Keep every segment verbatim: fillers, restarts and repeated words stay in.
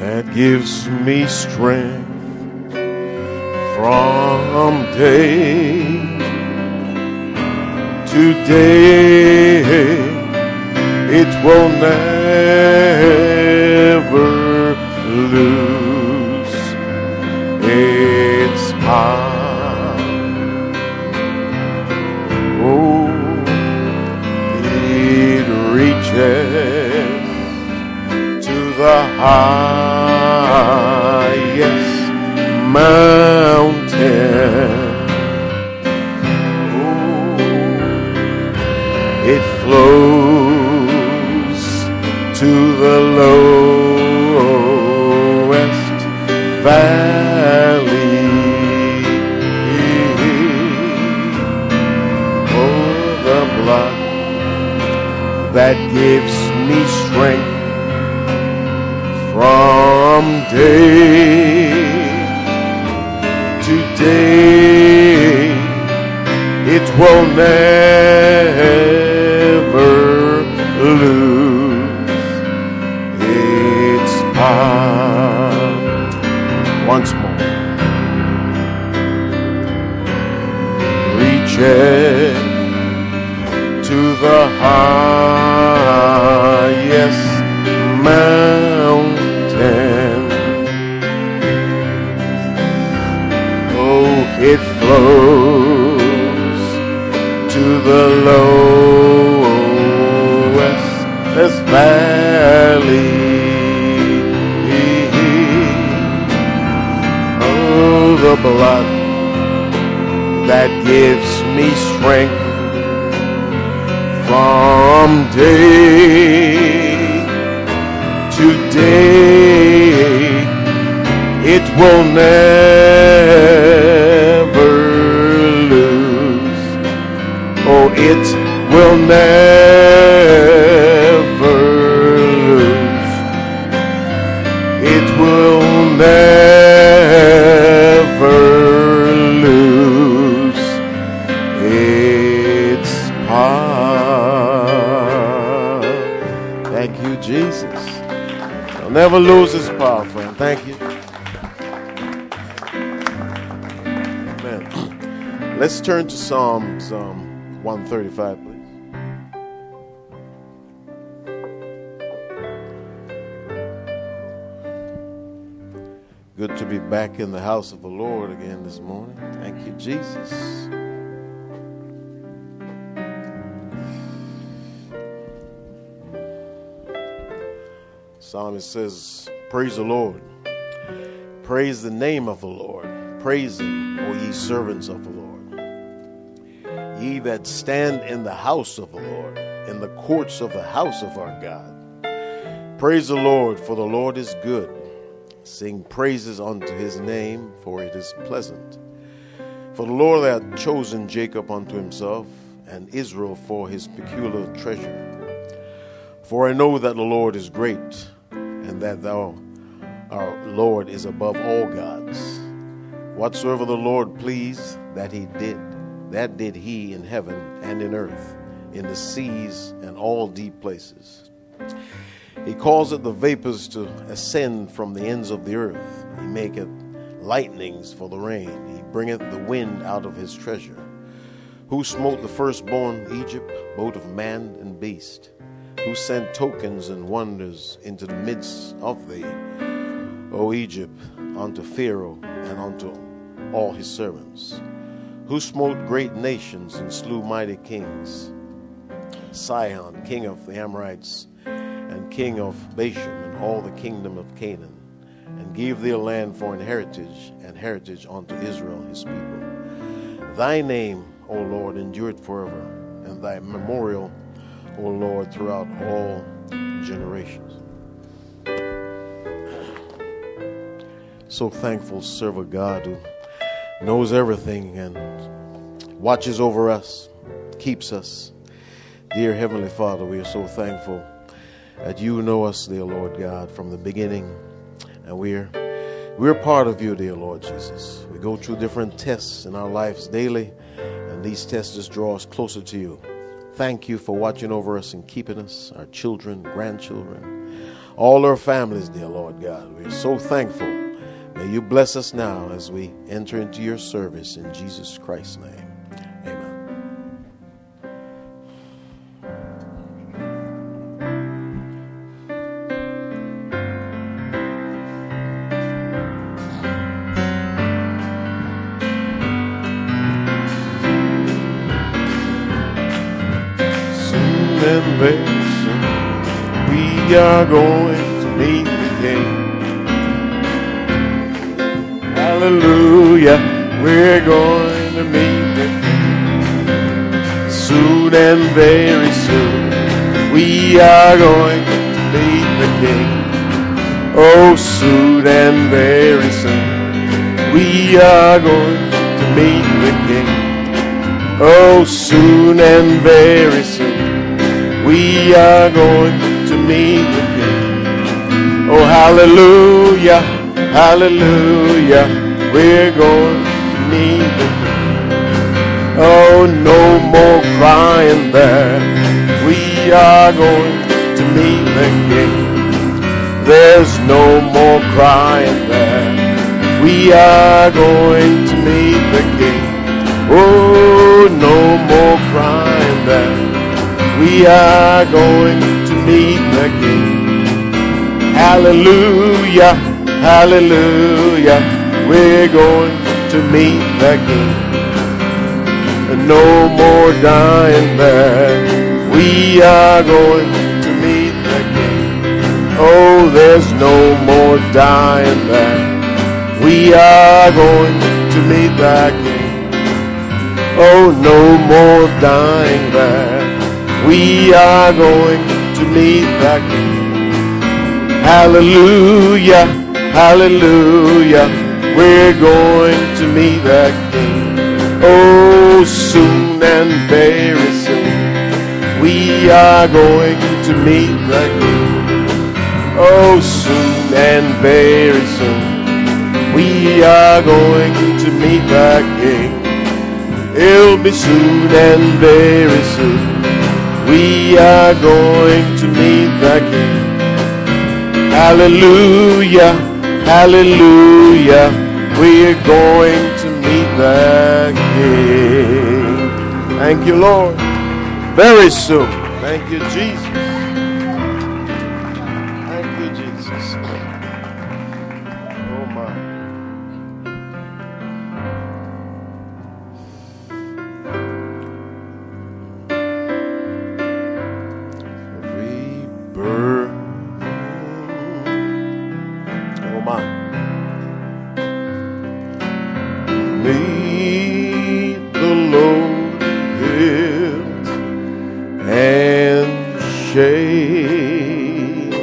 that gives me strength from day to day. It will never lose its power. Oh, it reaches to the highest mountain. Oh, it flows to the lowest valley. Oh, the blood that gives me strength from day to day, it will never lose its power. Once more. Reaching to the highest mountain. Oh, it flows to the lowest valley. Oh, the blood that gives me strength from day to day, it will never lose. Oh, it will never lose. It will never lose its power. Thank you, Jesus. It'll never lose its power, friend. Thank you. Amen. Let's turn to Psalms um, one thirty-five, please. Good to be back in the house of the Lord again this morning. Thank you, Jesus. Psalmist says, praise the Lord. Praise the name of the Lord. Praise him, O ye servants of the Lord. Ye that stand in the house of the Lord, in the courts of the house of our God. Praise the Lord, for the Lord is good. Sing praises unto his name, for it is pleasant. For the Lord hath chosen Jacob unto himself, and Israel for his peculiar treasure. For I know that the Lord is great, and that thou, our Lord, is above all gods. Whatsoever the Lord pleased, that he did, that did he in heaven and in earth, in the seas and all deep places. He causeth the vapors to ascend from the ends of the earth. He maketh lightnings for the rain. He bringeth the wind out of his treasure. Who smote the firstborn Egypt, both of man and beast? Who sent tokens and wonders into the midst of thee, O Egypt, unto Pharaoh and unto all his servants? Who smote great nations and slew mighty kings? Sihon, king of the Amorites, and king of Bashan, and all the kingdom of Canaan, and gave their land for an heritage, and heritage unto Israel his people. Thy name, O Lord, endured forever, and thy memorial, O Lord, throughout all generations. So thankful to serve a God who knows everything and watches over us, keeps us. Dear Heavenly Father, we are so thankful that you know us, dear Lord God, from the beginning. And we're we're part of you, dear Lord Jesus. We go through different tests in our lives daily, and these tests just draw us closer to you. Thank you for watching over us and keeping us, our children, grandchildren, all our families, dear Lord God. We're so thankful. May you bless us now as we enter into your service in Jesus Christ's name. Amen. Soon and very soon we are going to meet the King. Hallelujah, we're going to meet the King. Soon and very soon, we are going to meet the King. Oh, soon and very soon, we are going to meet the King. Oh, soon and very soon, we are going to meet the King. Oh, hallelujah, hallelujah. We're going to meet the King. Oh, no more crying there. We are going to meet the King. There's no more crying there. We are going to meet the King. Oh, no more crying there. We are going to meet the King. Hallelujah, hallelujah. We're going to meet the King. No more dying there. We are going to meet the King. Oh, there's no more dying there. We are going to meet the King. Oh, no more dying there. We are going to meet the King. Hallelujah, hallelujah. We're going to meet the King. Oh, soon and very soon, we are going to meet the King. Oh, soon and very soon, we are going to meet the King. It'll be soon and very soon, we are going to meet the King. Hallelujah, hallelujah. We're going to meet the King. Thank you, Lord. Very soon. Thank you, Jesus. Thank you, Jesus. Oh, my. Every burden. Oh, my. Meet the load guilt and shame.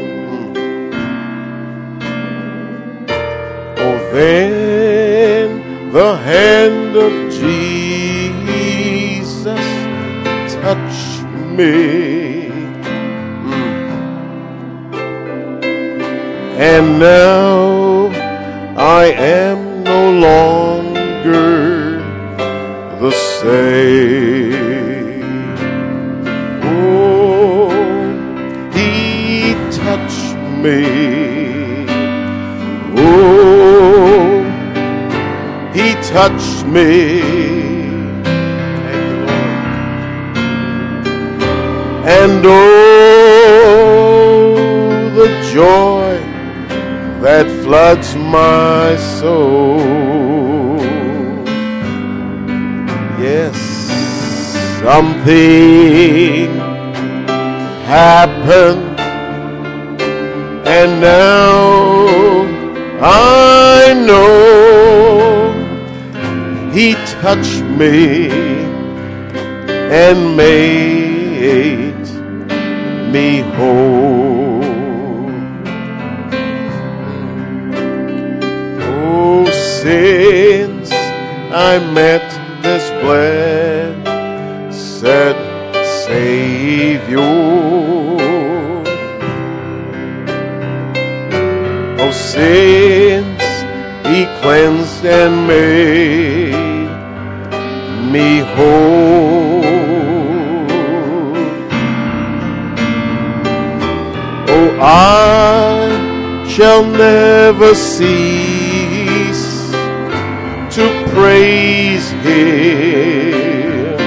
Oh, then the hand of Jesus touch me, and now I am no longer the same. Oh, he touched me. Oh, he touched me. Thank you, Lord. And oh, the joy that floods my soul. Yes, something happened, and now I know he touched me and made me whole. Oh, since I met this blessed Savior, oh, since he cleansed and made me whole, oh, I shall never cease to praise him.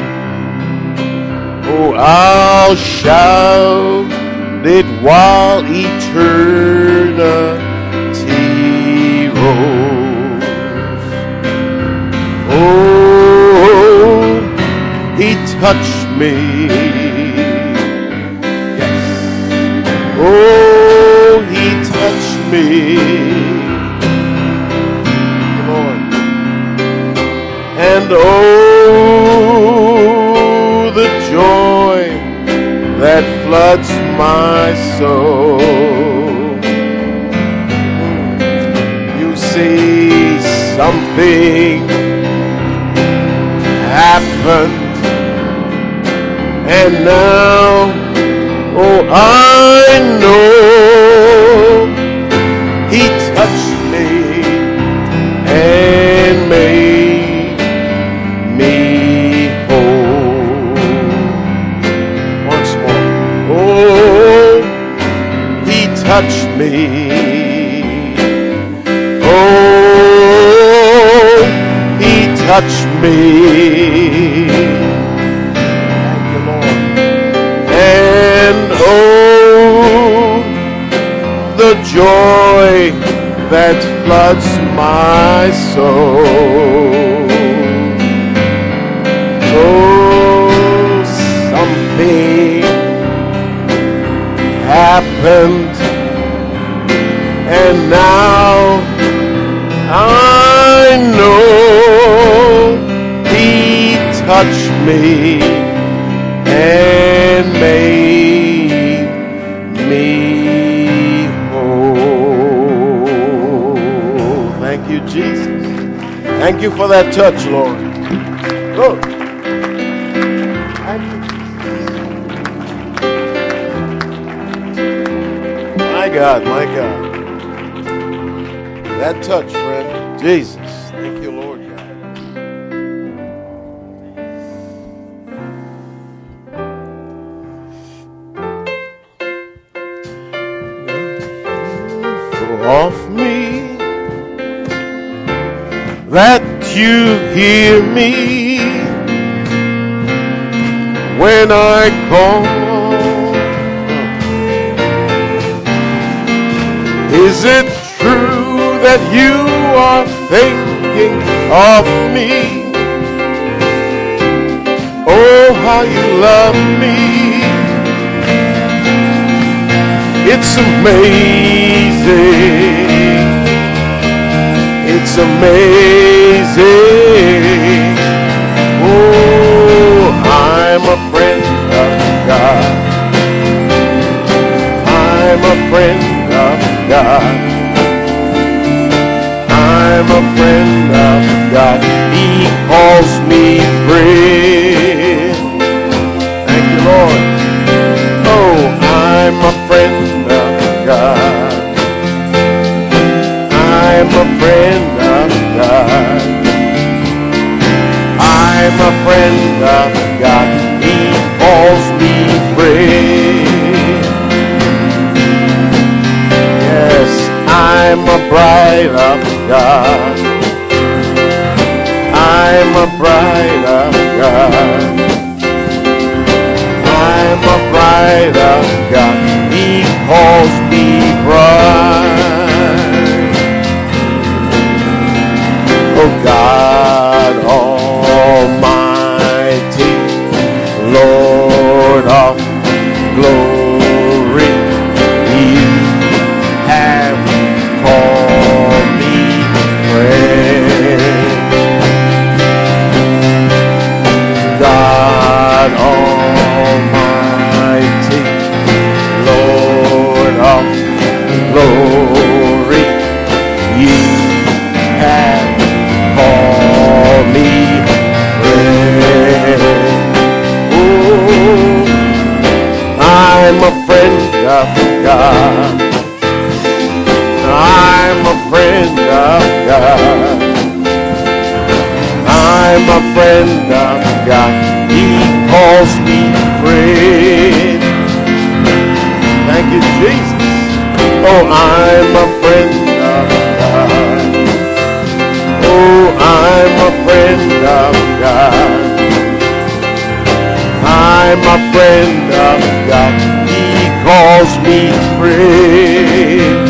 Oh, I'll shout it while eternity rolls. Oh, he touched me. Yes. Oh, he touched me. Come on. And oh, the joy that floods my soul. You see, something happened, and now, oh, I know he touched me and made me whole. Once more. Oh, he touched me. Oh, he touched me. Thank you, Lord. And oh, the joy that floods my soul. Oh, something happened, and now I know he touched me and made me whole. Thank you, Jesus. Thank you for that touch, Lord. Look. Thank you. My God, my God. That touch, friend. Jesus. Thank you, Lord God. Off me that you hear me when I call. Is it true that you are thinking of me? Oh, how you love me. It's amazing. It's amazing. Oh, I'm a friend of God. I'm a friend of God. I'm a friend of God. He calls me friend. Thank you, Lord. Oh, I'm a friend of God. I'm a friend of God. I'm a friend of God. He calls me friend. Yes, I'm a bride of God. I'm a bride of God. I'm a bride of God. He calls me bride. Oh, God Almighty, Lord of glory, you have called me friend. God Almighty, Lord of glory, you have called me friend. Oh, I'm a friend of God. I'm a friend of God. I'm a friend of God. He calls me friend. Thank you, Jesus. Oh, I'm a friend of God. Oh, I'm a friend of God. I'm a friend of God. He calls me friend.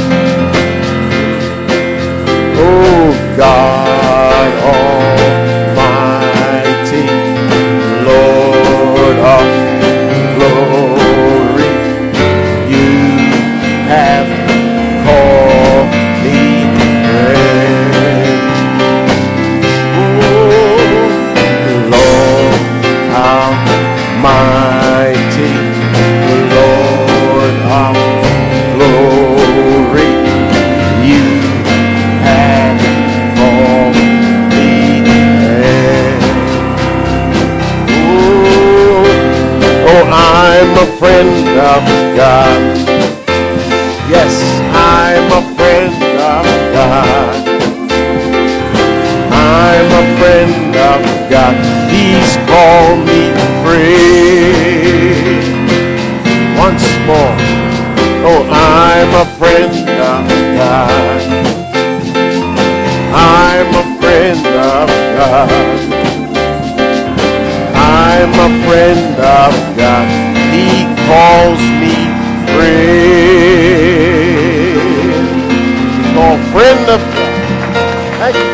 Oh, God Almighty, Lord of glory, you have called me friend. Oh, Lord Almighty, Lord of glory, you have called me friend. Oh, oh, I'm a friend of God. Yes, I'm a friend of God. I'm a friend of God. He's called me friend. Once more. Oh, I'm a friend of God. I'm a friend of God. I'm a friend of God. He calls me friend. He's called friend of God. Thank you,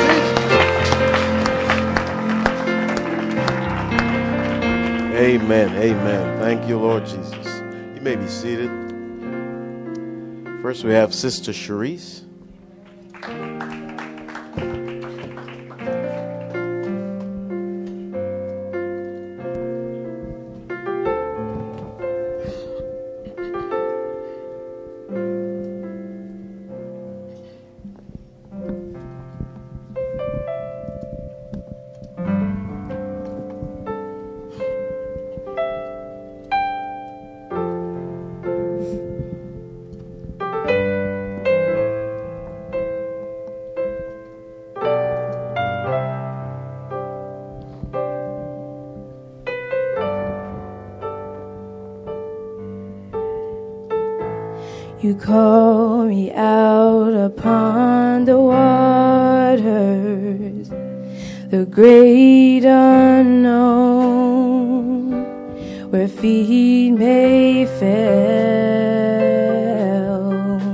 Jesus. Amen. Amen. Thank you, Lord Jesus. You may be seated. First, we have Sister Sharice. You call me out upon the waters, the great unknown, where feet may fail.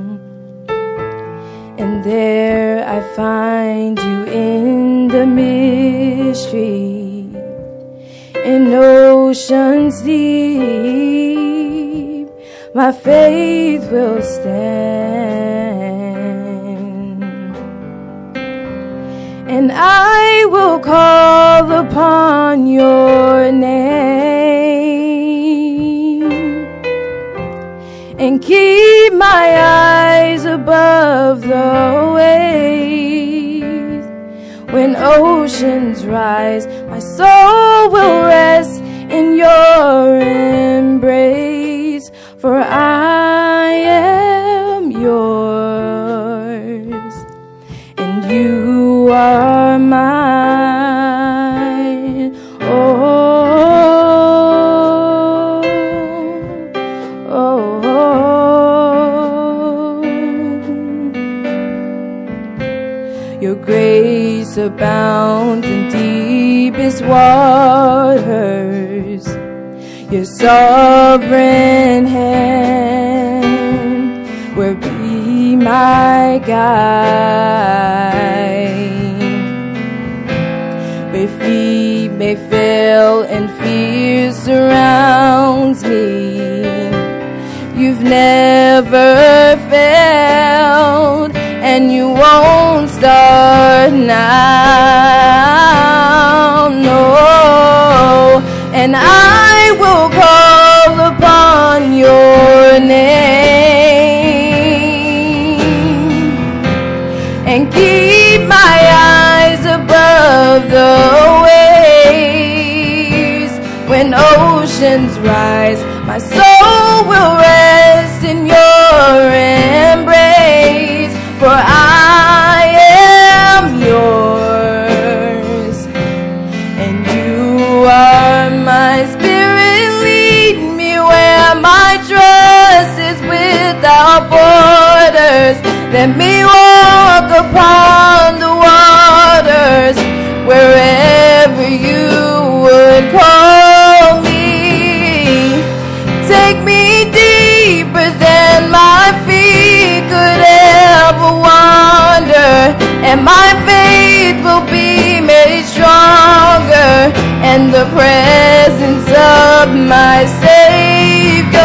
And there I find you in the mystery, in oceans deep. My faith will stand, and I will call upon your name, and keep my eyes above the waves. When oceans rise, my soul will rest in your embrace. For I am yours, and you are mine. Oh, oh, oh. Your grace abounds in deepest waters. Your sovereign hand will be my guide. Where feet may fail and fear surrounds me, you've never failed, and you won't start now. No, and I will call upon your name, and keep my eyes above the waves. When oceans rise, my soul will rest in your embrace. For I am yours, and you are my spirit. Lead me where my trust is without borders. Let me walk upon the waters wherever you would call me. Take me deeper than my feet could ever wander, and my faith will be made stronger in the presence of my Savior.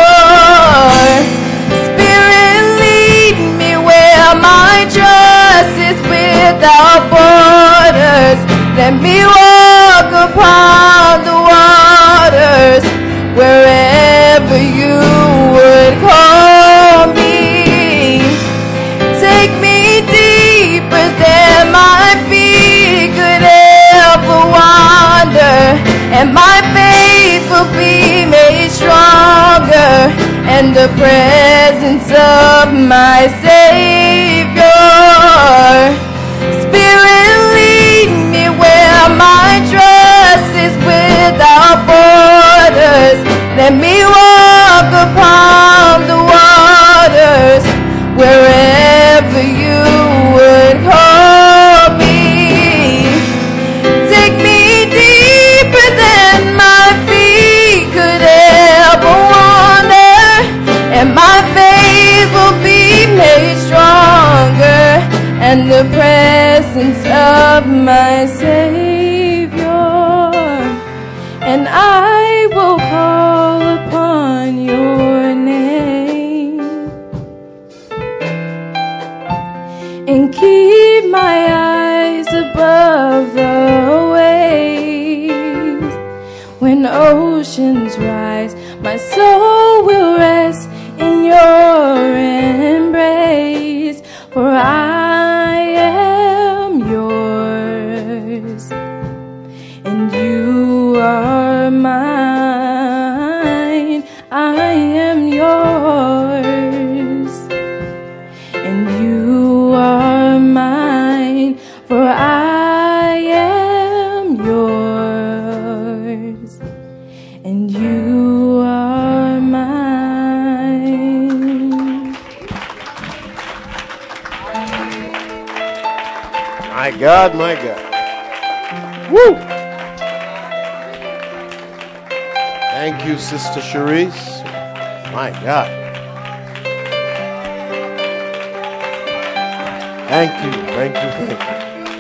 My trust is without borders. Let me walk upon the waters wherever you would call me. Take me deeper than my feet could ever wander, and my faith will be made stronger in the presence of my Savior. Spirit, lead me where my trust is without borders. Let me walk upon the waters wherever you would call me. Take me deeper than my feet could ever wander, and my faith will be made stronger in the presence of my Savior. And I will call upon your name and keep my eyes above the waves. When oceans rise, my soul will rest in your embrace, for I am yours, and you are mine. I am yours, and you are mine, for I am yours, and you are mine. My God, my God. Woo! Thank you, Sister Cherise. My God. Thank you, thank you, thank you.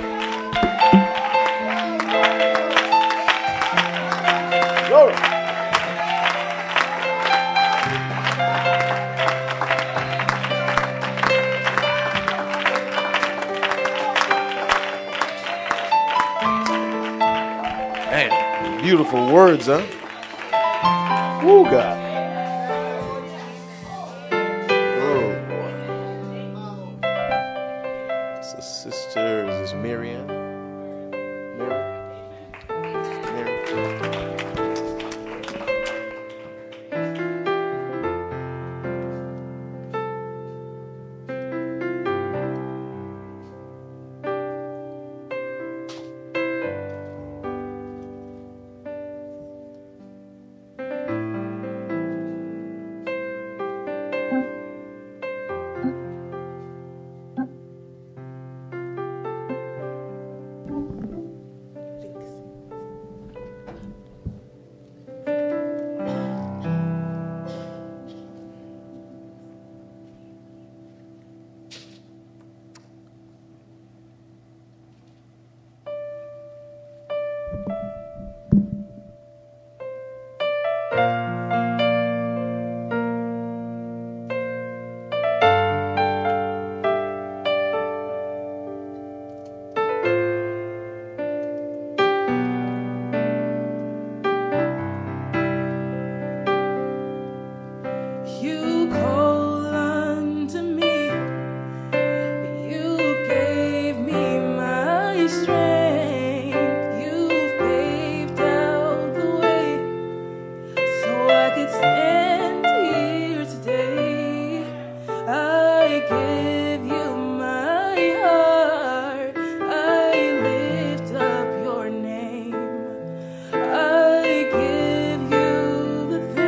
Glory. Man, beautiful words, huh? Oh, God. Oh, boy. It's a sister. Is this Marianne? Mary? Mary?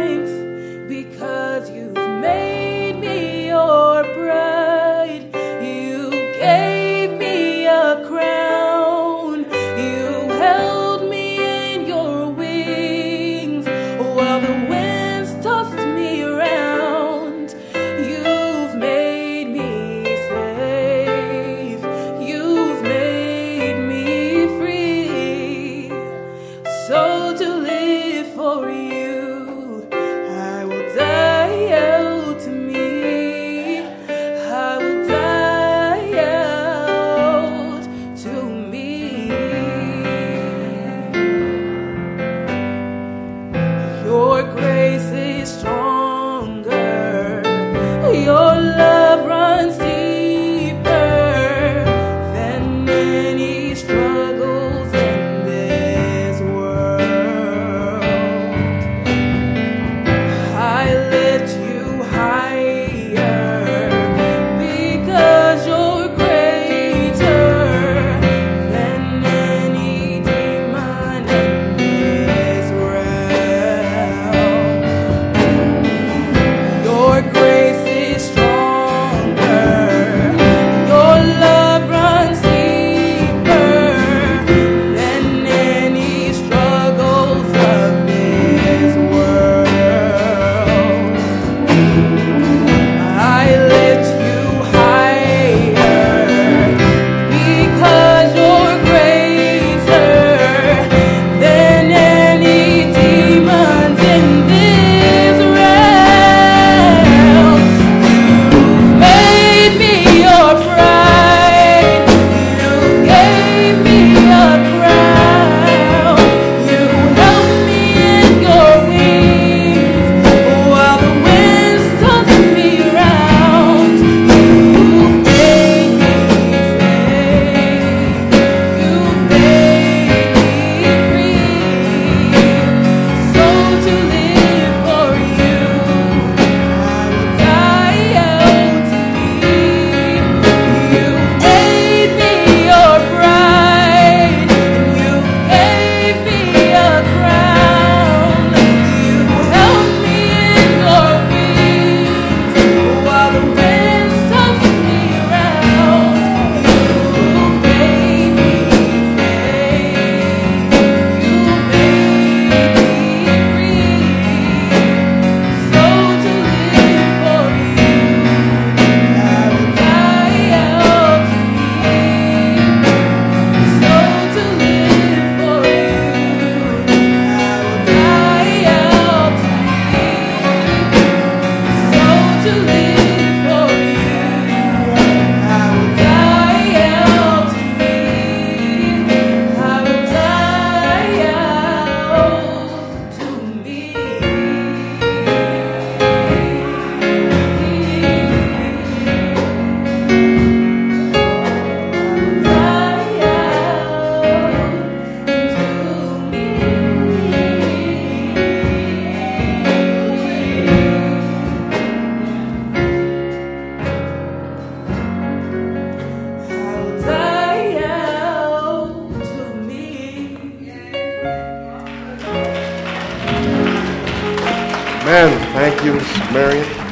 You've made me your bride. you, Sister Marion.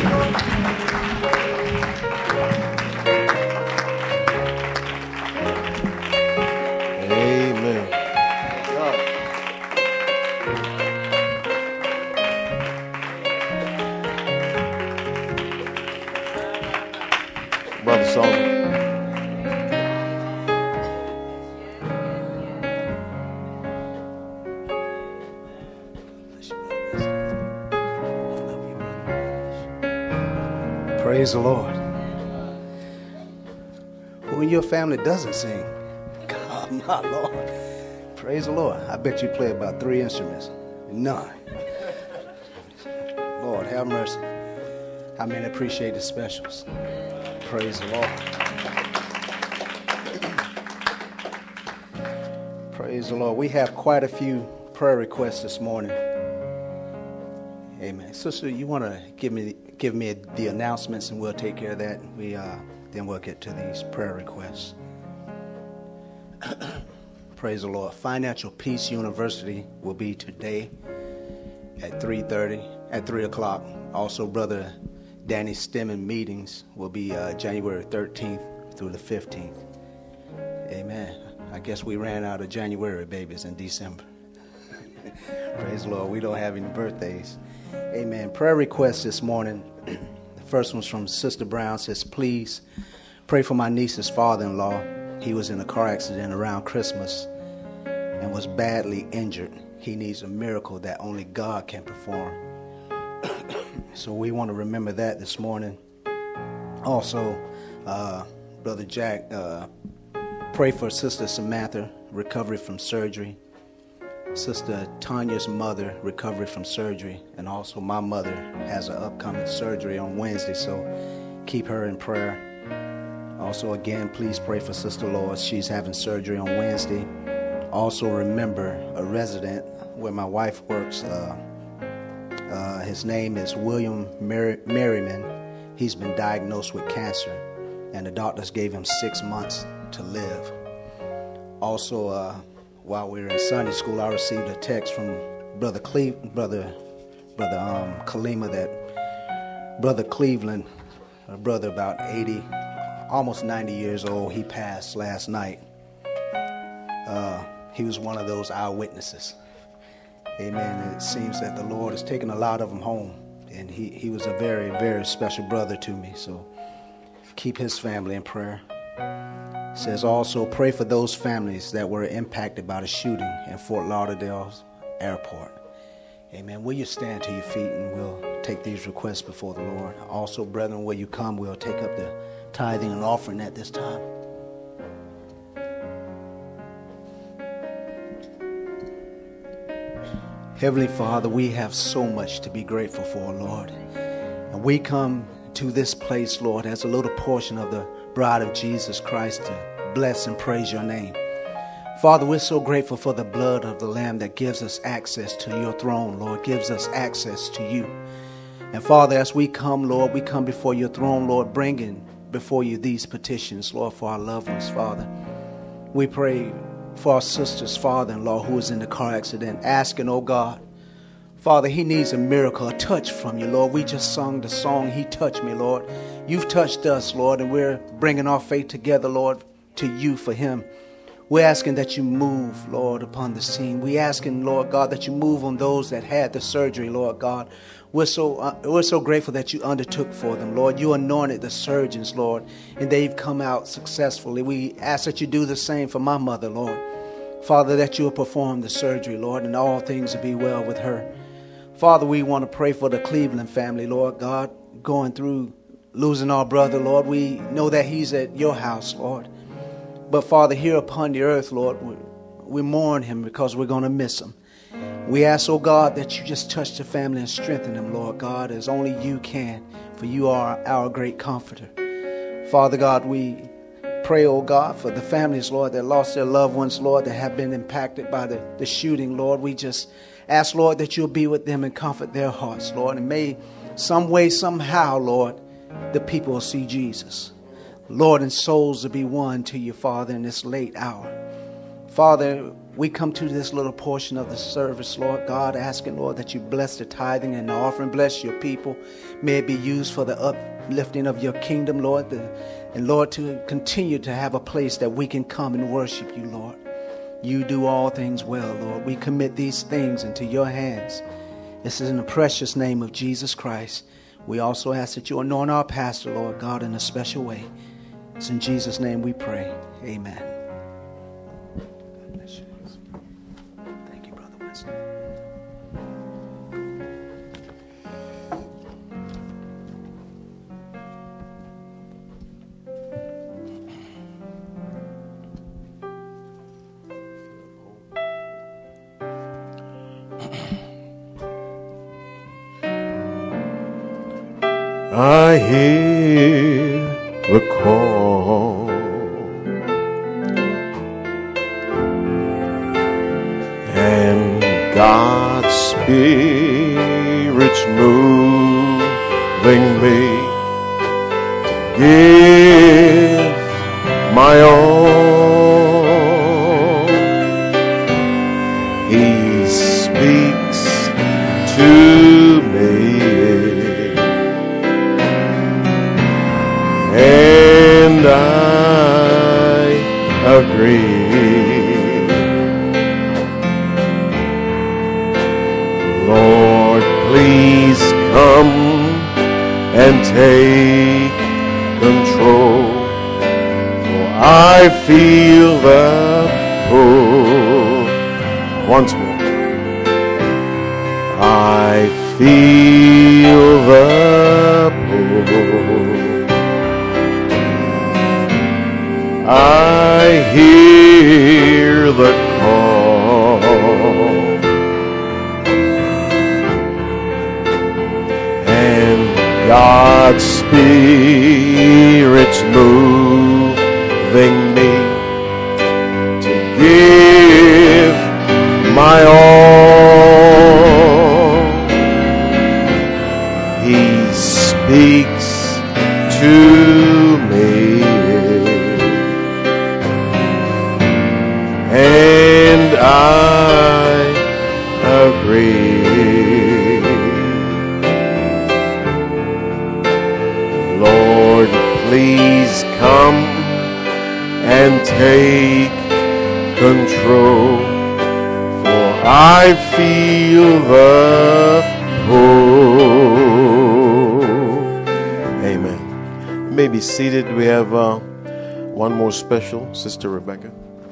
Brother Solomon. Praise the Lord. Who in your family doesn't sing? God, my Lord. Praise the Lord. I bet you play about three instruments. None. Lord, have mercy. How many appreciate the specials? Praise the Lord. Praise the Lord. We have quite a few prayer requests this morning. Amen. Sister, you want to give me give me the announcements and we'll take care of that. We uh, then we'll get to these prayer requests. Praise the Lord. Financial Peace University will be today at three thirty, at three o'clock. Also, Brother Danny Stemmen meetings will be uh, January thirteenth through the fifteenth. Amen. I guess we ran out of January babies in December. Praise the Lord. We don't have any birthdays. Amen. Prayer requests this morning. The first one's from Sister Brown. Says, please pray for my niece's father-in-law. He was in a car accident around Christmas and was badly injured. He needs a miracle that only God can perform. So we want to remember that this morning. Also, uh, Brother Jack, uh, pray for Sister Samantha, recovery from surgery. Sister Tanya's mother, recovery from surgery. And also my mother has an upcoming surgery on Wednesday, so keep her in prayer. Also, again, please pray for Sister Lois. She's having surgery on Wednesday. Also, remember a resident where my wife works. Uh, uh, his name is William Mer- Merriman. He's been diagnosed with cancer, and the doctors gave him six months to live. Also, uh, while we were in Sunday school, I received a text from Brother Cle- Brother, Brother um, Kalima that Brother Cleveland, a brother about eighty, almost ninety years old, he passed last night. Uh, he was one of those eyewitnesses. Amen. And it seems that the Lord has taken a lot of them home, and he, he was a very, very special brother to me. So keep his family in prayer. It says also pray for those families that were impacted by the shooting in Fort Lauderdale Airport. Amen. Will you stand to your feet and we'll take these requests before the Lord. Also, brethren, will you come? We'll take up the tithing and offering at this time. Heavenly Father, we have so much to be grateful for, Lord. And we come to this place, Lord, as a little portion of the bride of Jesus Christ to bless and praise your name. Father, we're so grateful for the blood of the Lamb that gives us access to your throne, Lord, gives us access to you. And Father, as we come, Lord, we come before your throne, Lord, bringing before you these petitions, Lord, for our loved ones, Father. We pray for our sister's father-in-law who was in the car accident, asking, oh God, Father, he needs a miracle, a touch from you, Lord. We just sung the song, He Touched Me, Lord. You've touched us, Lord, and we're bringing our faith together, Lord, to you for him. We're asking that you move, Lord, upon the scene. We're asking, Lord God, that you move on those that had the surgery, Lord God. We're so uh, we're so grateful that you undertook for them, Lord. You anointed the surgeons, Lord, and they've come out successfully. We ask that you do the same for my mother, Lord. Father, that you will perform the surgery, Lord, and all things will be well with her. Father, we want to pray for the Cleveland family, Lord God, going through losing our brother, Lord. We know that he's at your house, Lord. But Father, here upon the earth, Lord, we, we mourn him because we're going to miss him. We ask, oh God, that you just touch the family and strengthen them, Lord God, as only you can, for you are our great comforter. Father God, we pray, oh God, for the families, Lord, that lost their loved ones, Lord, that have been impacted by the, the shooting, Lord. We just ask, Lord, that you'll be with them and comfort their hearts, Lord. And may some way, somehow, Lord, the people will see Jesus. Lord, and souls will be won to you, Father, in this late hour. Father, we come to this little portion of the service, Lord God, asking, Lord, that you bless the tithing and the offering. Bless your people. May it be used for the uplifting of your kingdom, Lord. The, and, Lord, to continue to have a place that we can come and worship you, Lord. You do all things well, Lord. We commit these things into your hands. This is in the precious name of Jesus Christ. We also ask that you anoint our pastor, Lord God, in a special way. It's in Jesus' name we pray. Amen. God bless you. Thank you, Brother Winston. I hear the call, and God's Spirit's moving me to give my all. He speaks to me, and I agree. Lord, please come and take control, for I feel the pull. Once more. I feel the pull. I hear the call, and God's Spirit's moving me to give my all. He speaks to me, and I agree. Lord, please come and take control, for I feel the pull. Amen. You may be seated. We have uh, one more special, Sister Rebecca.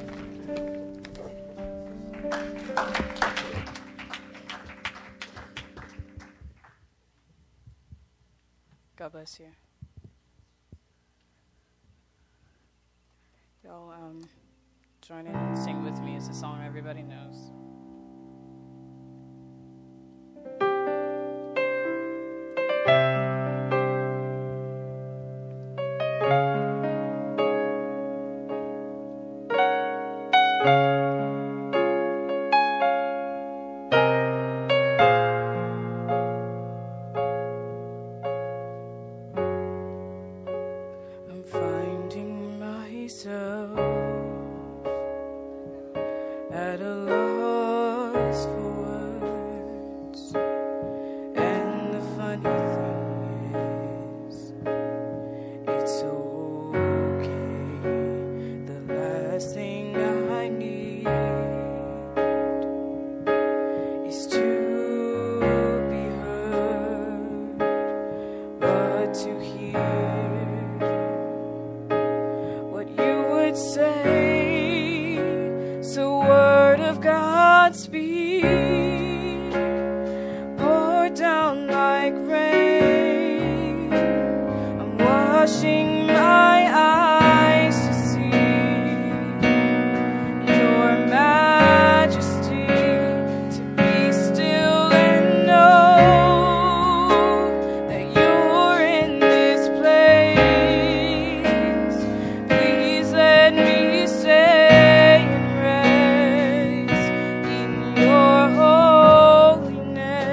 God bless you. Y'all um, join in and sing with me. It's a song everybody knows.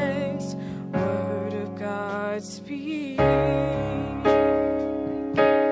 Speak.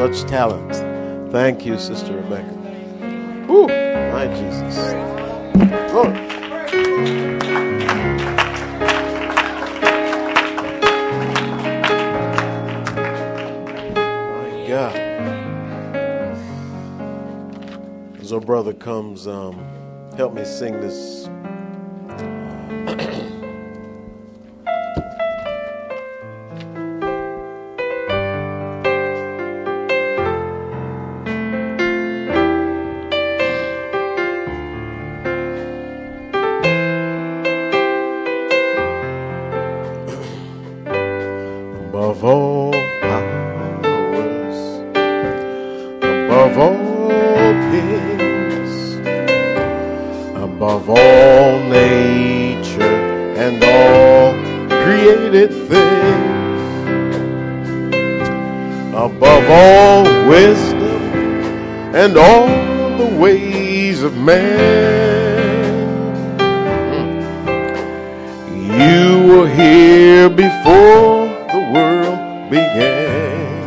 such talent. Thank you, Sister Rebecca. Woo, my Jesus. Glory. My God. As our brother comes, um, help me sing this. Above all powers, above all peace, above all nature and all created things, above all wisdom and all the ways of man. You were here before the world began.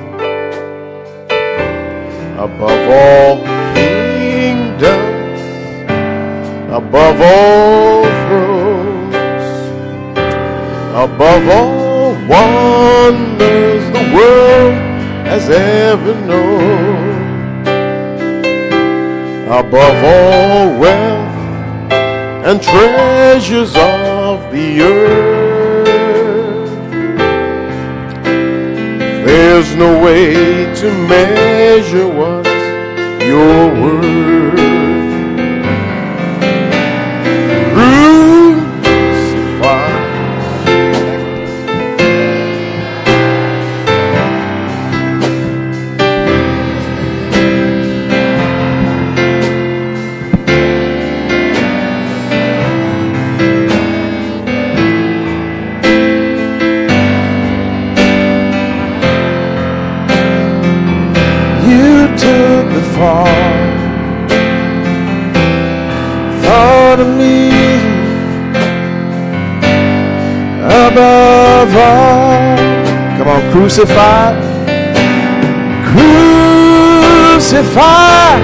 Above all kingdoms, above all thrones, above all wonders the world has ever known, above all wealth and treasures of the earth. There's no way to measure what you're worth. Crucified, took the fall, thought of me above all. Come on, crucified, crucified,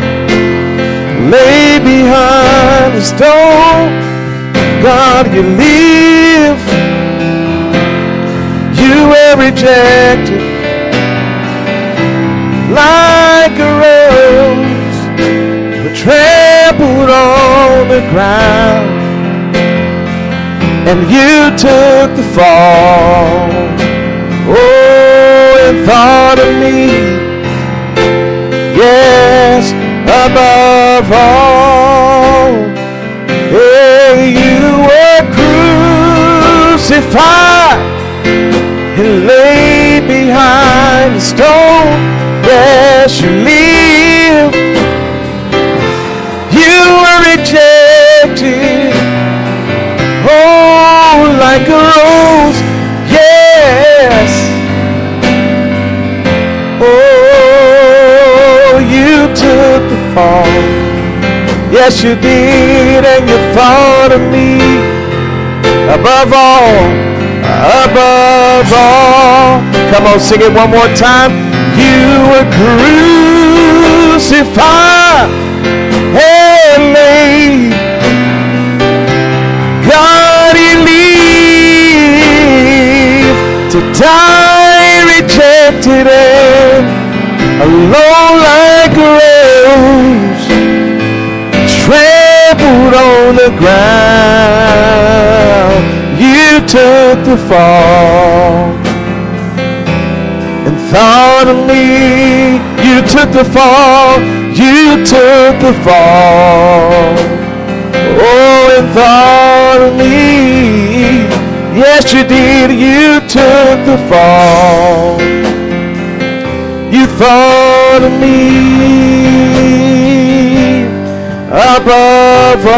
lay behind the stone. God, you live, you were rejected like a rose, but trampled on the ground, and you took the fall. Oh, and thought of me, yes, above all. Hey, you were crucified and laid behind the stone. Yes, you live. You were rejected, oh, like a rose. Yes. Oh, you took the fall. Yes, you did, and you thought of me above all, above all. Come on, sing it one more time. You were crucified and laid. God, you lived to die, rejected and alone like a rose, trampled on the ground. You took the fall. Thought of me, you took the fall, you took the fall. Oh, and thought of me, yes you did, you took the fall. You thought of me above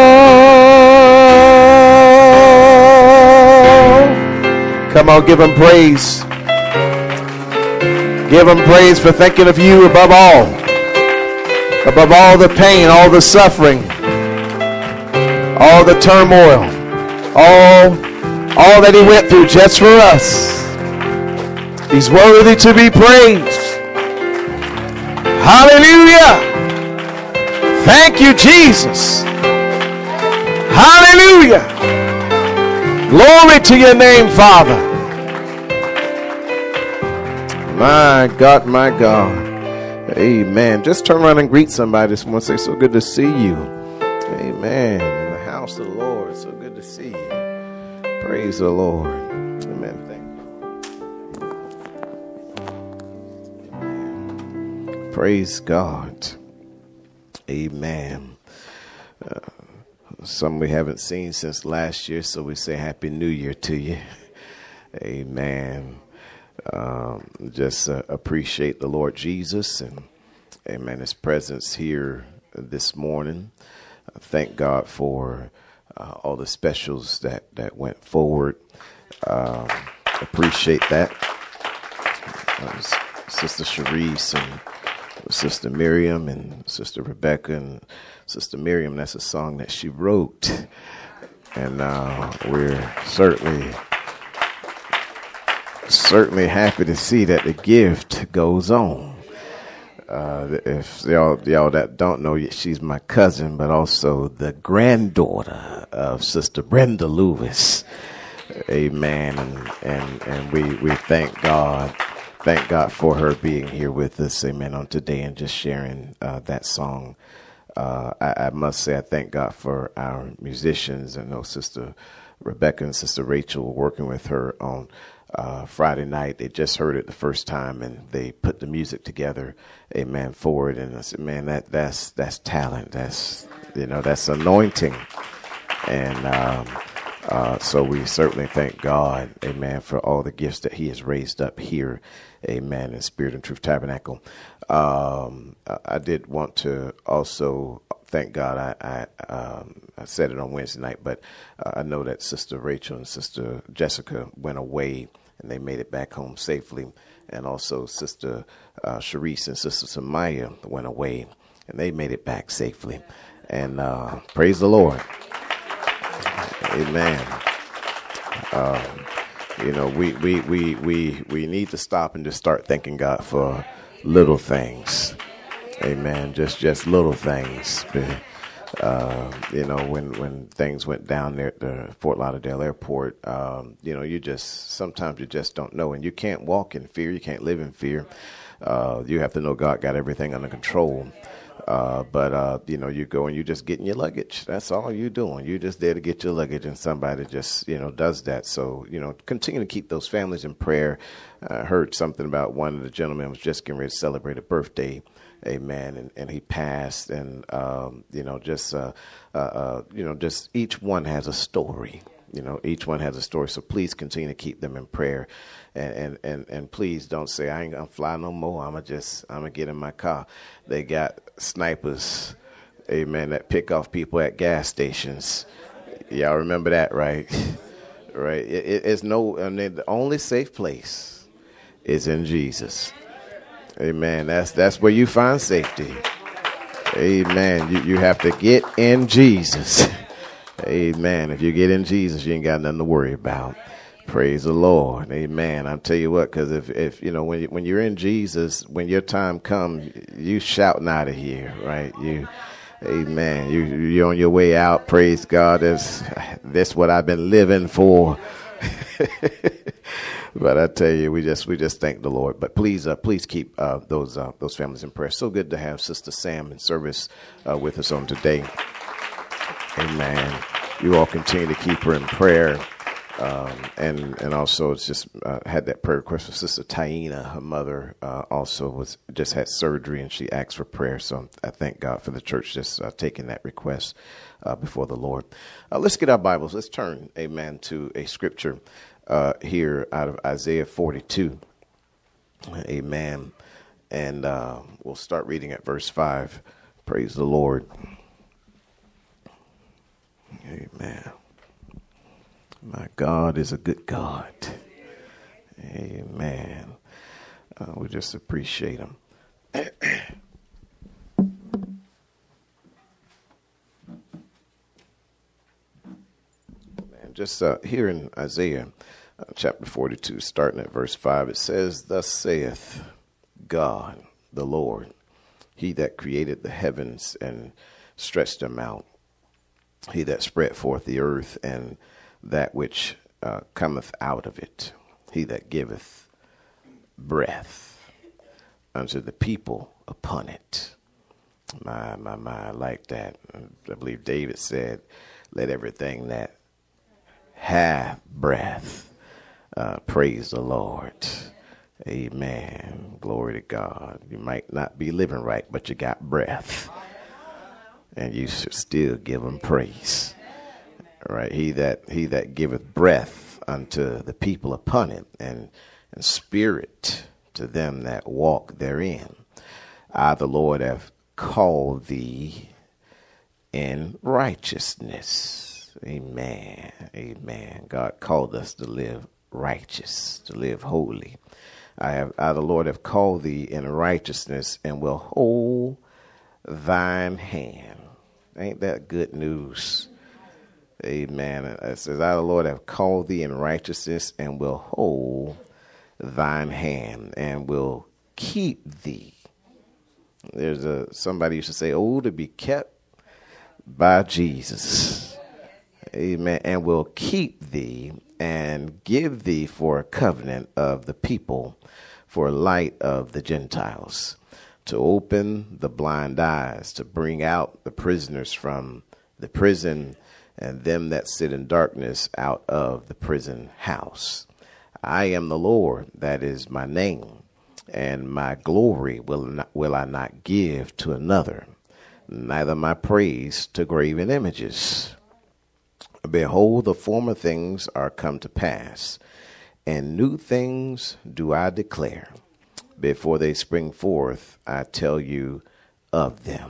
all. Come on, give him praise. Give him praise for thinking of you above all. Above all the pain, all the suffering, all the turmoil, all, all that he went through just for us. He's worthy to be praised. Hallelujah. Thank you, Jesus. Hallelujah. Glory to your name, Father. My God, my God. Amen. Just turn around and greet somebody this morning. Say, so good to see you. Amen. In the house of the Lord. So good to see you. Praise the Lord. Amen. Thank you. Praise God. Amen. Uh, some we haven't seen since last year, so we say Happy New Year to you. Amen. Um, just uh, appreciate the Lord Jesus and, amen, his presence here this morning. Uh, thank God for uh, all the specials that, that went forward. Um, appreciate that. Uh, Sister Sharice and Sister Miriam and Sister Rebecca and Sister Miriam, that's a song that she wrote. And uh, we're certainly... Certainly happy to see that the gift goes on. Uh, if y'all, y'all that don't know, she's my cousin, but also the granddaughter of Sister Brenda Lewis. Amen. And, and, and we, we thank God. Thank God for her being here with us. Amen. On today and just sharing uh, that song. Uh, I, I must say, I thank God for our musicians. I know Sister Rebecca and Sister Rachel working with her on Uh, Friday night. They just heard it the first time and they put the music together, amen, forward. And I said, man, that that's that's talent. That's, you know, that's anointing. And um, uh, so we certainly thank God, amen, for all the gifts that he has raised up here, amen, in Spirit and Truth Tabernacle. Um, I did want to also thank God. I I, um, I said it on Wednesday night, but uh, I know that Sister Rachel and Sister Jessica went away and they made it back home safely. And also Sister uh, Sharice and Sister Samaya went away and they made it back safely. And uh, praise the Lord. Amen. Um, you know, we, we, we, we, we need to stop and just start thanking God for little things. Amen. Just just little things. Uh, you know, when, when things went down there at the Fort Lauderdale airport, um, you know, you just, sometimes you just don't know. And you can't walk in fear. You can't live in fear. Uh, you have to know God got everything under control. Uh, but, uh, you know, you go and you just getting your luggage. That's all you're doing. You're just there to get your luggage and somebody just, you know, does that. So, you know, continue to keep those families in prayer. I heard something about one of the gentlemen was just getting ready to celebrate a birthday. Amen. And, and he passed and, um, you know, just, uh, uh, uh, you know, just each one has a story. You know, each one has a story. So please continue to keep them in prayer. And, and, and, and please don't say, I ain't going to fly no more. I'm going to just, I'm going to get in my car. They got snipers, amen, that pick off people at gas stations. Y'all remember that, right? Right. It, it, it's no, I mean, the only safe place is in Jesus. Amen. That's that's where you find safety. Amen. You you have to get in Jesus. Amen. If you get in Jesus, you ain't got nothing to worry about. Praise the Lord. Amen. I'll tell you what, because if, if, you know, when, you, when you're in Jesus, when your time comes, you shouting out of here, right? You, amen. You, you're on your way out. Praise God. That's, that's what I've been living for. But I tell you, we just we just thank the Lord. But please, uh, please keep uh, those uh, those families in prayer. So good to have Sister Sam in service uh, with us on today. Amen. You all continue to keep her in prayer. Um, and and also it's just uh, had that prayer request for Sister Taina. Her mother uh, also was just had surgery and she asked for prayer. So I thank God for the church just uh, taking that request uh, before the Lord. Uh, let's get our Bibles. Let's turn, amen, to a scripture uh, here out of Isaiah forty-two. Amen. And uh, we'll start reading at verse five. Praise the Lord. Amen. My God is a good God. Amen. Uh, we just appreciate him. And just uh, here in Isaiah uh, chapter forty-two, starting at verse five, it says, "Thus saith God, the Lord, He that created the heavens and stretched them out. He that spread forth the earth and that which uh, cometh out of it. He that giveth breath unto the people upon it. My, my, my, I like that. I believe David said, let everything that hath breath uh, praise the Lord. Amen. Glory to God. You might not be living right, but you got breath. And you should still give him praise. All right. He that he that giveth breath unto the people upon it, and, and spirit to them that walk therein. I, the Lord, have called thee in righteousness. Amen. Amen. God called us to live righteous, to live holy. I have, I, the Lord, have called thee in righteousness and will hold thine hand. Ain't that good news? Amen. It says, I, the Lord, have called thee in righteousness and will hold thine hand and will keep thee. There's a somebody used to say, oh, to be kept by Jesus. Amen. And will keep thee and give thee for a covenant of the people, for light of the Gentiles, to open the blind eyes, to bring out the prisoners from the prison, and them that sit in darkness out of the prison house. I am the Lord, that is my name, and my glory will not, will I not give to another, neither my praise to graven images. Behold, the former things are come to pass, and new things do I declare. Before they spring forth, I tell you of them.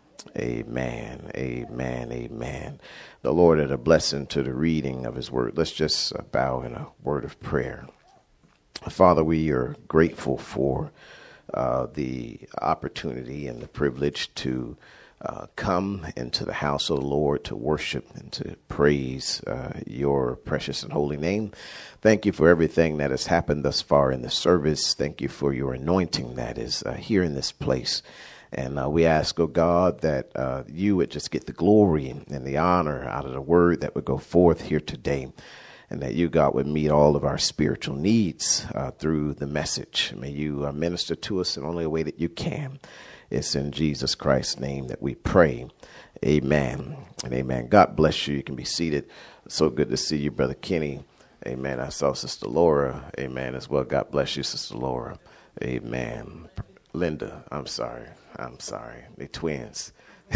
Amen, amen, amen. The Lord add a blessing to the reading of his word. Let's just bow in a word of prayer. Father, we are grateful for uh, the opportunity and the privilege to uh, come into the house of the Lord to worship and to praise uh, your precious and holy name. Thank you for everything that has happened thus far in the service. Thank you for your anointing that is uh, here in this place. And uh, we ask, oh God, that uh, you would just get the glory and the honor out of the word that would go forth here today. And that you, God, would meet all of our spiritual needs uh, through the message. May you uh, minister to us in only a way that you can. It's in Jesus Christ's name that we pray. Amen and amen. God bless you. You can be seated. So good to see you, Brother Kenny. Amen. I saw Sister Laura. Amen. As well. God bless you, Sister Laura. Amen. Linda, I'm sorry. I'm sorry. They twins.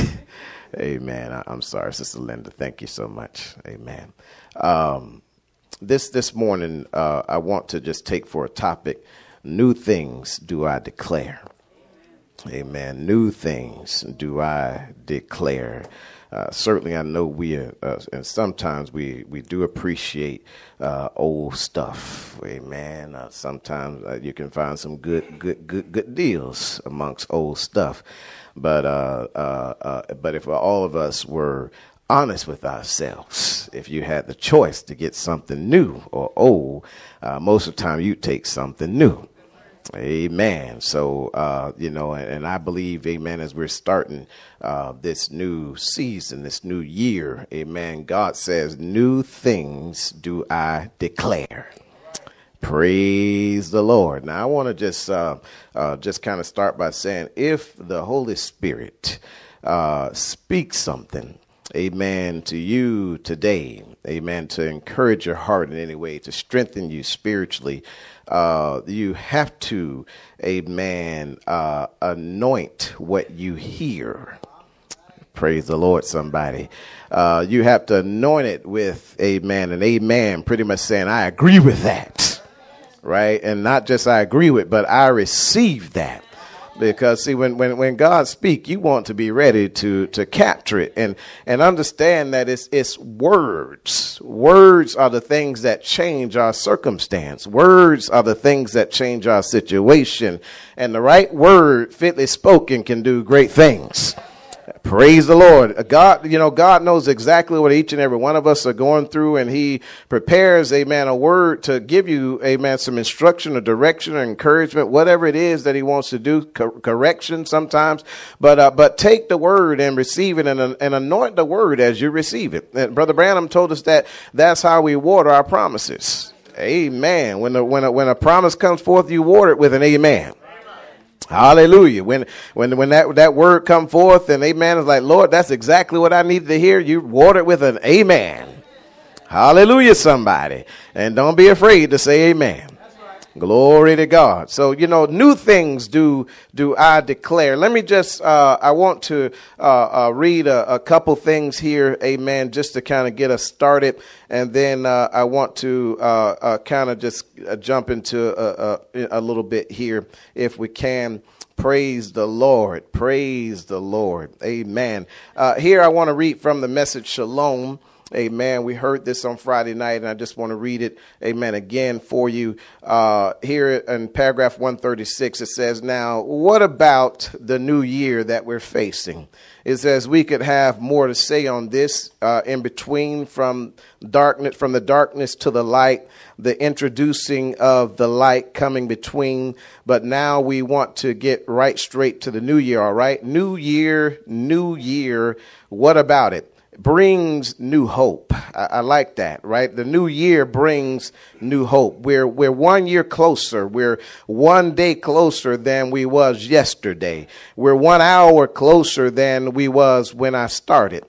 Amen. I, I'm sorry, Sister Linda. Thank you so much. Amen. Um, This this morning, uh, I want to just take for a topic, new things do I declare. Amen. New things do I declare. Uh, certainly, I know we are, uh, and sometimes we, we do appreciate uh, old stuff. Amen. Uh, sometimes uh, you can find some good good good good deals amongst old stuff, but uh, uh, uh, but if all of us were honest with ourselves, if you had the choice to get something new or old, uh, most of the time you take something new. Amen. So, uh, you know, and, and I believe, amen, as we're starting uh, this new season, this new year, amen, God says, new things do I declare. Praise the Lord. Now, I want to just uh, uh, just kind of start by saying, if the Holy Spirit uh, speaks something, amen, to you today, amen, to encourage your heart in any way, to strengthen you spiritually, uh, you have to, amen, uh, anoint what you hear. Praise the Lord, somebody. Uh, you have to anoint it with, amen, and amen, pretty much saying, I agree with that, right? And not just I agree with, but I receive that. Because, see, when, when, when God speaks, you want to be ready to, to capture it and, and understand that it's, it's words. Words are the things that change our circumstance. Words are the things that change our situation. And the right word, fitly spoken, can do great things. Praise the Lord. God, you know, God knows exactly what each and every one of us are going through, and he prepares, amen, a word to give you, amen, some instruction or direction or encouragement, whatever it is that he wants to do, co- correction sometimes. But uh, but take the word and receive it, and, and anoint the word as you receive it. And Brother Branham told us that that's how we water our promises. Amen. When a, when a, when a promise comes forth, you water it with an amen. Hallelujah. When when when that that word come forth and amen is like, Lord, that's exactly what I needed to hear. You water it with an amen. Hallelujah, somebody. And don't be afraid to say amen. Glory to God. So, you know, new things do do I declare. Let me just, uh, I want to uh, uh, read a, a couple things here, amen, just to kind of get us started. And then uh, I want to uh, uh, kind of just uh, jump into a, a, a little bit here, if we can. Praise the Lord. Praise the Lord. Amen. Uh, here I want to read from the Message Shalom. Amen. We heard this on Friday night, and I just want to read it, amen, again for you. Uh, here in paragraph one thirty-six, it says, now, what about the new year that we're facing? It says we could have more to say on this uh, in between from darkness, from the darkness to the light, the introducing of the light coming between. But now we want to get right straight to the new year. All right. New year, new year. What about it? Brings new hope. I, I like that, right? The new year brings new hope. We're we're one year closer. We're one day closer than we was yesterday. We're one hour closer than we was when I started.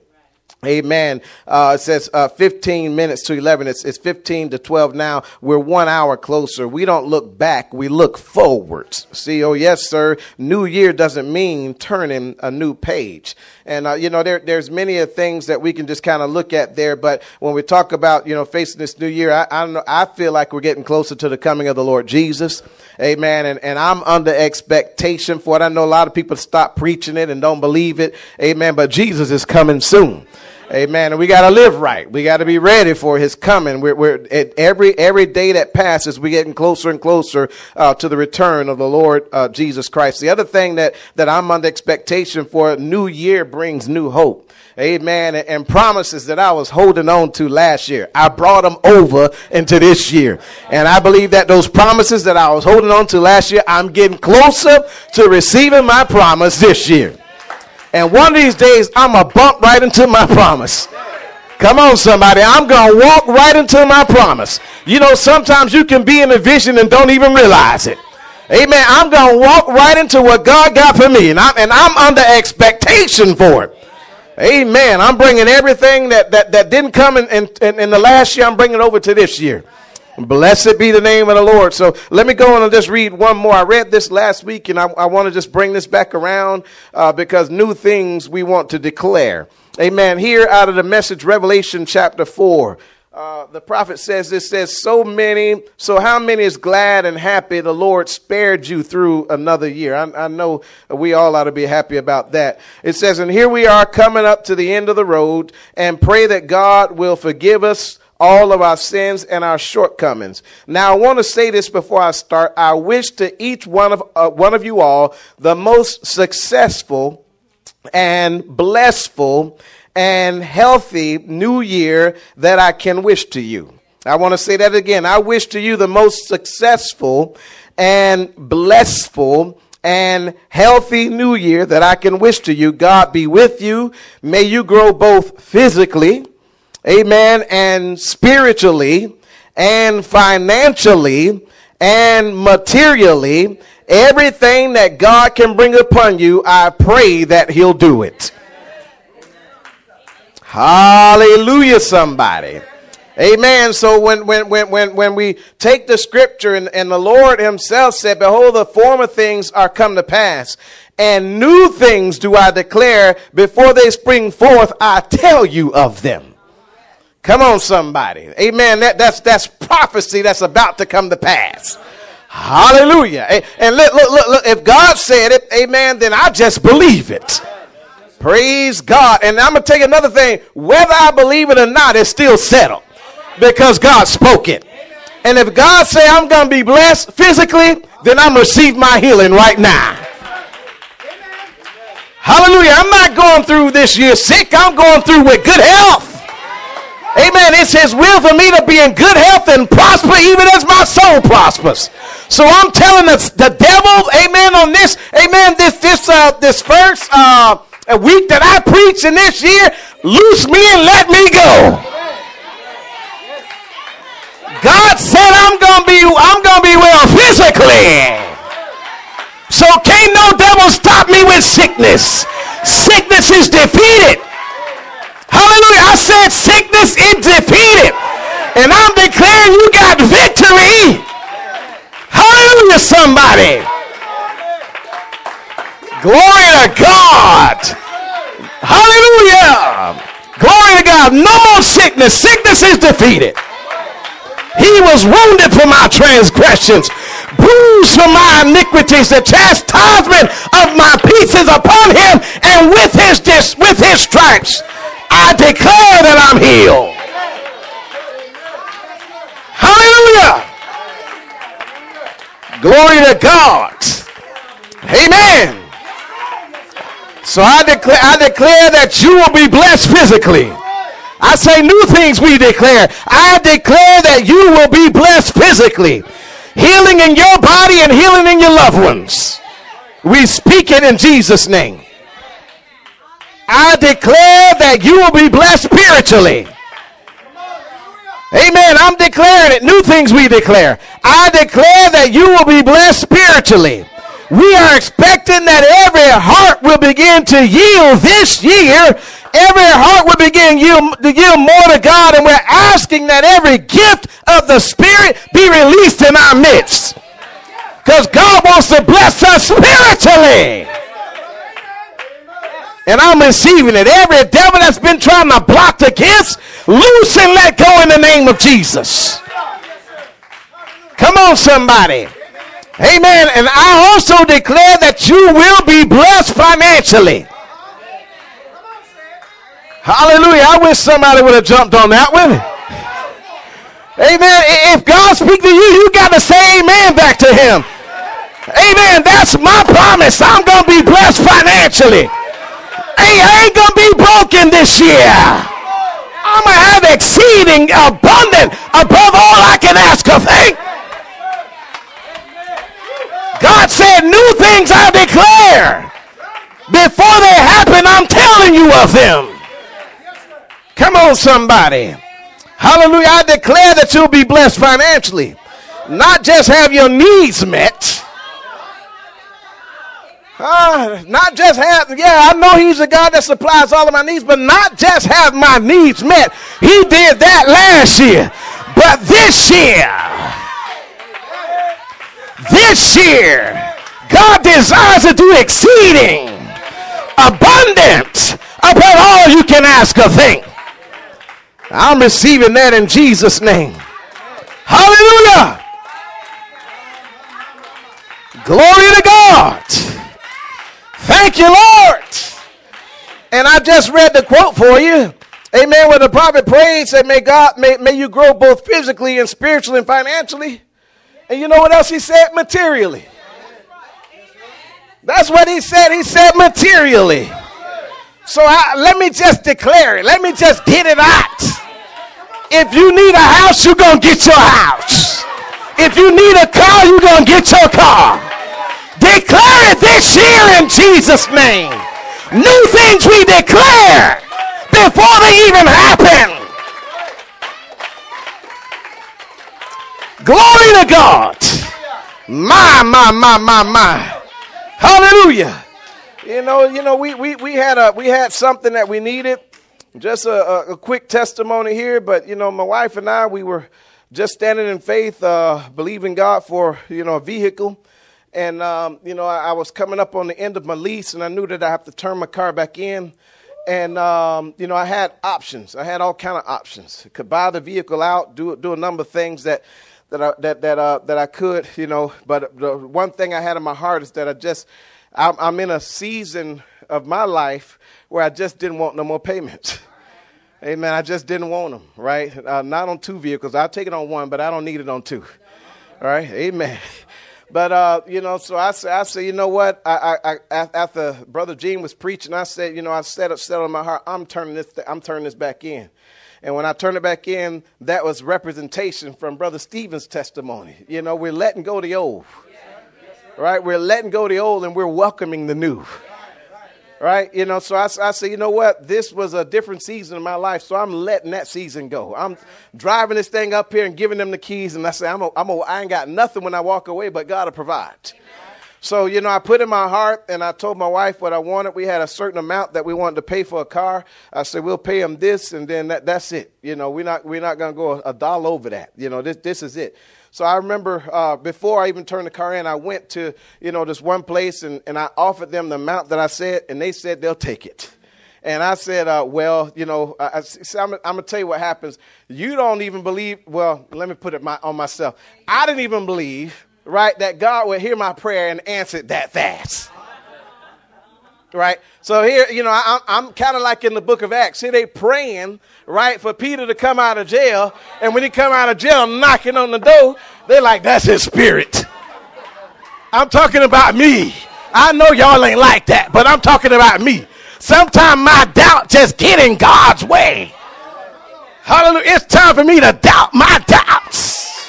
Amen. Uh, it says uh, fifteen minutes to eleven. It's, it's fifteen to twelve now. We're one hour closer. We don't look back. We look forwards. See, oh, yes, sir. New year doesn't mean turning a new page. And, uh, you know, there, there's many of things that we can just kind of look at there. But when we talk about, you know, facing this new year, I, I don't know, I feel like we're getting closer to the coming of the Lord Jesus. Amen. And, and I'm under expectation for it. I know a lot of people stop preaching it and don't believe it. Amen. But Jesus is coming soon. Amen. And we got to live right. We got to be ready for his coming. We're, we're at every every day that passes, we're getting closer and closer uh, to the return of the Lord uh, Jesus Christ. The other thing that, that I'm under expectation for, new year brings new hope. Amen. And, and promises that I was holding on to last year, I brought them over into this year. And I believe that those promises that I was holding on to last year, I'm getting closer to receiving my promise this year. And one of these days, I'm going to bump right into my promise. Come on, somebody. I'm going to walk right into my promise. You know, sometimes you can be in a vision and don't even realize it. Amen. I'm going to walk right into what God got for me. And I'm, and I'm under expectation for it. Amen. I'm bringing everything that, that, that didn't come in, in, in the last year. I'm bringing it over to this year. Blessed be the name of the Lord. So let me go on and just read one more. I read this last week, and I, I want to just bring this back around uh, because new things we want to declare. Amen. Here out of the Message, Revelation chapter four, uh, the prophet says this, says, so many, so how many is glad and happy the Lord spared you through another year? I, I know we all ought to be happy about that. It says, and here we are coming up to the end of the road, and pray that God will forgive us all of our sins and our shortcomings. Now, I want to say this before I start. I wish to each one of uh, one of you all the most successful and blessful and healthy new year that I can wish to you. I want to say that again. I wish to you the most successful and blessful and healthy new year that I can wish to you. God be with you. May you grow both physically, amen, and spiritually, and financially, and materially. Everything that God can bring upon you, I pray that he'll do it. Hallelujah, somebody. Amen. So when when when when when we take the scripture and, and the Lord himself said, behold, the former things are come to pass, and new things do I declare, before they spring forth, I tell you of them. Come on, somebody. Amen. That, that's, that's prophecy that's about to come to pass. Hallelujah. And look, look, look, look, if God said it, amen, then I just believe it. Praise God. And I'm going to tell you another thing. Whether I believe it or not, it's still settled because God spoke it. And if God say I'm going to be blessed physically, then I'm going to receive my healing right now. Hallelujah. I'm not going through this year sick. I'm going through with good health. Amen. It's his will for me to be in good health and prosper even as my soul prospers. So I'm telling the, the devil, amen, on this, amen, this this uh, this first uh, week that I preach in this year, loose me and let me go. God said I'm gonna be I'm gonna be well physically. So can't no devil stop me with sickness. Sickness is defeated. Hallelujah. I said sickness is defeated. And I'm declaring you got victory. Hallelujah, somebody. Glory to God. Hallelujah. Glory to God. No more sickness. Sickness is defeated. He was wounded for my transgressions, bruised for my iniquities. The chastisement of my peace is upon him, and with his dis- with his stripes I declare that I'm healed. Hallelujah. Glory to God. Amen. So I declare I declare that you will be blessed physically. I say new things we declare. I declare that you will be blessed physically. Healing in your body and healing in your loved ones. We speak it in Jesus' name. I declare that you will be blessed spiritually. Amen. I'm declaring it. New things we declare. I declare that you will be blessed spiritually. We are expecting that every heart will begin to yield this year. Every heart will begin yield, to yield more to God, and we're asking that every gift of the Spirit be released in our midst. Because God wants to bless us spiritually. And I'm receiving it. Every devil that's been trying to block the gifts, loose and let go in the name of Jesus. Come on, somebody. Amen. And I also declare that you will be blessed financially. Hallelujah. I wish somebody would have jumped on that one. Amen. If God speaks to you, you got to say amen back to him. Amen. That's my promise. I'm going to be blessed financially. Hey, I ain't going to be broken this year. I'm going to have exceeding abundant above all I can ask or think. God said new things I declare. Before they happen, I'm telling you of them. Come on, somebody. Hallelujah. I declare that you'll be blessed financially. Not just have your needs met. Uh, not just have, yeah, I know he's the God that supplies all of my needs, but not just have my needs met. He did that last year. But this year, this year, God desires to do exceeding, abundant, above all you can ask or think. I'm receiving that in Jesus' name. Hallelujah. Glory to God. Thank you, Lord. And I just read the quote for you. Amen. Where the prophet prayed, said, may God, may, may you grow both physically and spiritually and financially. And you know what else he said? Materially. That's what he said. He said materially. So I, let me just declare it. Let me just get it out. If you need a house, you're going to get your house. If you need a car, you're going to get your car. Declare it this year in Jesus' name. New things we declare before they even happen. Glory to God. My, my, my, my, my. Hallelujah. You know, you know, we we we had a we had something that we needed. Just a, a, a quick testimony here, but you know, my wife and I, we were just standing in faith, uh, believing God for you know a vehicle, and um, you know, I, I was coming up on the end of my lease, and I knew that I have to turn my car back in, and um, you know, I had options. I had all kind of options. I could buy the vehicle out, do do a number of things that. That I, that that uh, that I could, you know, but the one thing I had in my heart is that I just, I'm, I'm in a season of my life where I just didn't want no more payments. Amen. I just didn't want them, right? Uh, not on two vehicles. I'll take it on one, but I don't need it on two. All right. Amen. But, uh, you know, so I say, I say, you know what? I, I, I, after Brother Gene was preaching, I said, you know, I said it settled in my heart. I'm turning this, th- I'm turning this back in. And when I turned it back in, that was representation from Brother Stephen's testimony. You know, we're letting go of the old, right? We're letting go of the old and we're welcoming the new. Right. You know, so I, I say, you know what? This was a different season in my life. So I'm letting that season go. I'm driving this thing up here and giving them the keys. And I say, I'm a, I'm a, I ain't got nothing when I walk away, but God will provide. Amen. So, you know, I put in my heart and I told my wife what I wanted. We had a certain amount that we wanted to pay for a car. I said, we'll pay them this. And then that, that's it. You know, we're not we're not going to go a, a dollar over that. You know, this this is it. So I remember uh, before I even turned the car in, I went to, you know, this one place and, and I offered them the amount that I said, and they said they'll take it. And I said, uh, well, you know, I, I, so I'm, I'm going to tell you what happens. You don't even believe, well, let me put it my, on myself. I didn't even believe, right, that God would hear my prayer and answer it that fast. Right. So here, you know, I, I'm kind of like in the book of Acts. Here they praying, right, for Peter to come out of jail. And when he come out of jail, knocking on the door, they're like, that's his spirit. I'm talking about me. I know y'all ain't like that, but I'm talking about me. Sometimes my doubt just get in God's way. Hallelujah. It's time for me to doubt my doubts.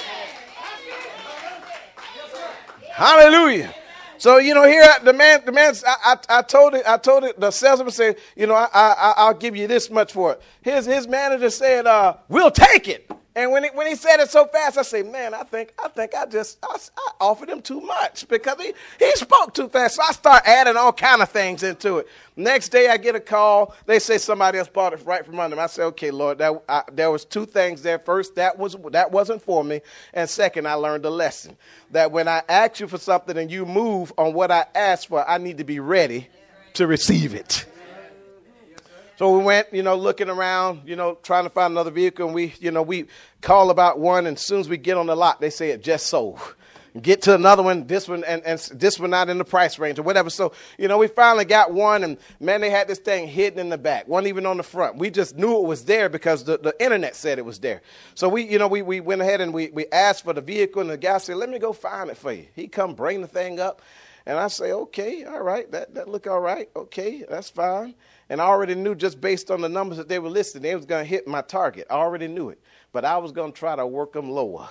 Hallelujah. So, you know, here the man, the man, I, I, I told it, I told it, the salesman said, you know, I, I, I'll give you this much for it. His, his manager said, uh, we'll take it. And when he, when he said it so fast, I said, man, I think, I think I just, I, I offered him too much because he, he spoke too fast. So I start adding all kind of things into it. Next day I get a call. They say somebody else bought it right from under me. I said, okay, Lord, that, I, there was two things there. First, that was, that wasn't for me. And second, I learned a lesson that when I ask you for something and you move on what I asked for, I need to be ready to receive it. So we went, you know, looking around, you know, trying to find another vehicle. And we, you know, we call about one. And as soon as we get on the lot, they say it just sold. Get to another one, this one, and, and this one not in the price range or whatever. So, you know, we finally got one. And, man, they had this thing hidden in the back, wasn't even on the front. We just knew it was there because the, the Internet said it was there. So, we, you know, we, we went ahead and we, we asked for the vehicle. And the guy said, let me go find it for you. He come bring the thing up. And I say, okay, all right, that, that look all right. Okay, that's fine. And I already knew just based on the numbers that they were listed, they was going to hit my target. I already knew it. But I was going to try to work them lower.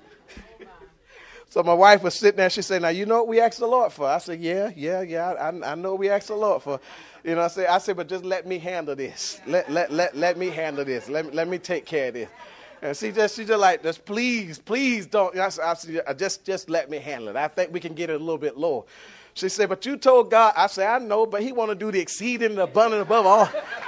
So my wife was sitting there. She said, now, you know what we asked the Lord for? I said, yeah, yeah, yeah. I, I know we asked the Lord for. You know, I said, I said, but just let me handle this. Let let let, let me handle this. Let, let me take care of this. And she just, she just like, just please, please don't. I said, I said, just, just let me handle it. I think we can get it a little bit lower. She said, but you told God. I said, I know, but he want to do the exceeding and abundant above all.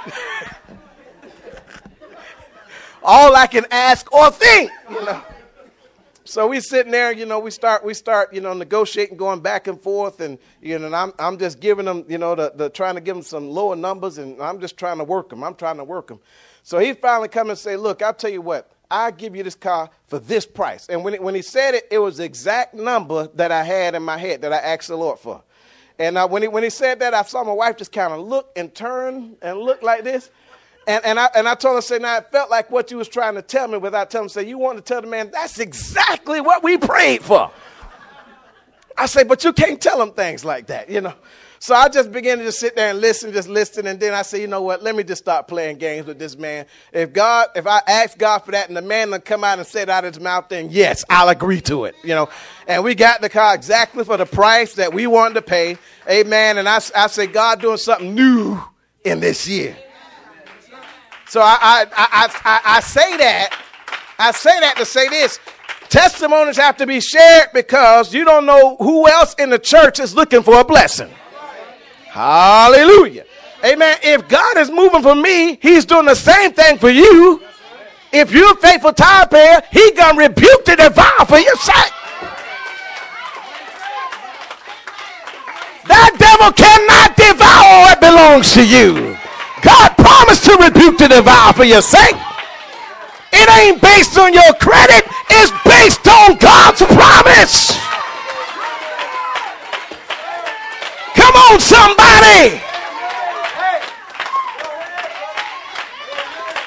All I can ask or think, you know. So we sitting there, you know, we start, we start, you know, negotiating, going back and forth. And, you know, and I'm, I'm just giving them, you know, the, the trying to give them some lower numbers. And I'm just trying to work them. I'm trying to work them. So he finally come and say, look, I'll tell you what. I'll give you this car for this price. And when it, when he said it, it was the exact number that I had in my head that I asked the Lord for. And uh, when he when he said that, I saw my wife just kind of look and turn and look like this. And and I and I told her, say, now it felt like what you was trying to tell me without telling me. Say, you wanted to tell the man, that's exactly what we prayed for. I say, but you can't tell him things like that, you know. So I just began to just sit there and listen, just listen. And then I say, you know what, let me just start playing games with this man. If God, if I ask God for that and the man will come out and say it out of his mouth, then yes, I'll agree to it, you know. And we got the car exactly for the price that we wanted to pay. Amen. And I, I say, God doing something new in this year. So I, I, I, I, I say that, I say that to say this. Testimonies have to be shared because you don't know who else in the church is looking for a blessing. Hallelujah. Amen. If God is moving for me, he's doing the same thing for you. If you're a faithful tithe payer, he gonna rebuke the devourer for your sake. That devil cannot devour what belongs to you. God promised to rebuke the devourer for your sake. It ain't based on your credit. It's based on God's promise. Come on, somebody.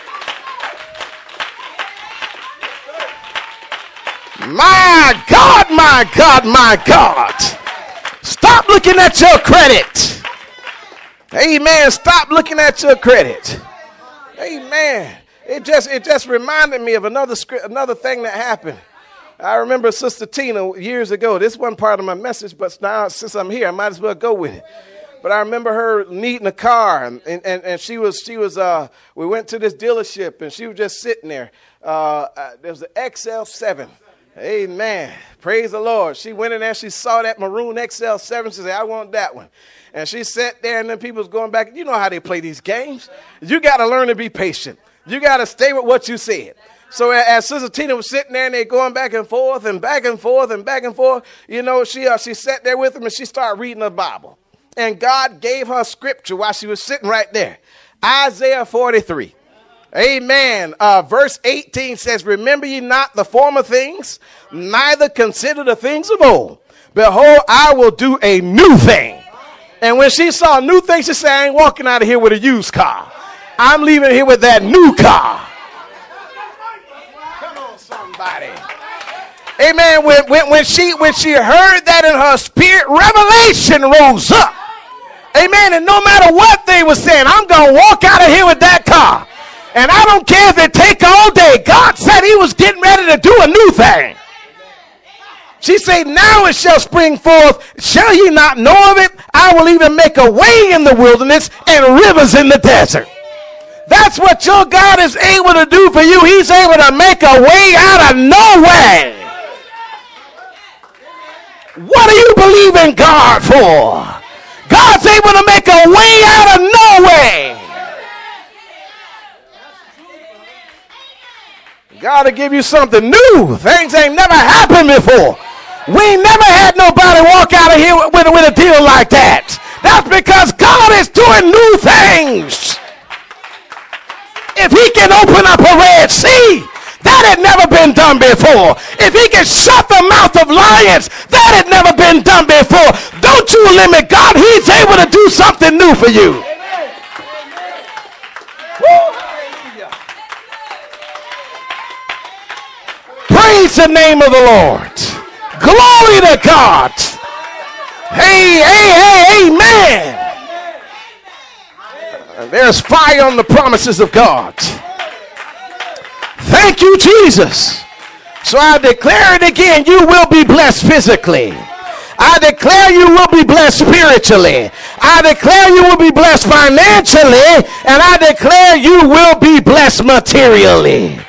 My God, my God, my God. Stop looking at your credit. Amen. Stop looking at your credit. Amen. It just it just reminded me of another script, another thing that happened. I remember Sister Tina years ago. This wasn't part of my message, but now since I'm here, I might as well go with it. But I remember her needing a car, and, and, and she was she was uh we went to this dealership, and she was just sitting there. Uh, uh there was the X L seven. Amen. Praise the Lord. She went in there, she saw that maroon X L seven. She said, I want that one. And she sat there, and then people was going back. You know how they play these games. You got to learn to be patient. You got to stay with what you said. So as Sister Tina was sitting there, and they going back and forth and back and forth and back and forth, you know, she uh, she sat there with them, and she started reading the Bible. And God gave her scripture while she was sitting right there. Isaiah forty-three. Amen. Uh, verse eighteen says, remember ye not the former things, neither consider the things of old. Behold, I will do a new thing. And when she saw a new thing, she said, I ain't walking out of here with a used car. I'm leaving here with that new car. Come on, somebody. Amen. When, when, when, she, when she heard that in her spirit, revelation rose up. Amen. And no matter what they were saying, I'm going to walk out of here with that car. And I don't care if it take all day. God said he was getting ready to do a new thing. She said, now it shall spring forth. Shall ye not know of it? I will even make a way in the wilderness and rivers in the desert. That's what your God is able to do for you. He's able to make a way out of no way. What do you believe in God for? God's able to make a way out of no way. God will give you something new. Things ain't never happened before. We ain't never had nobody walk out of here with, with, with a deal like that. That's because God is doing new things. If he can open up a Red Sea, that had never been done before. If he can shut the mouth of lions, that had never been done before. Don't you limit God. He's able to do something new for you. Praise the name of the Lord. Glory to God. Hey, hey, hey, amen. There's fire on the promises of God. Thank you, Jesus. So I declare it again, you will be blessed physically. I declare you will be blessed spiritually. I declare you will be blessed financially. And I declare you will be blessed materially.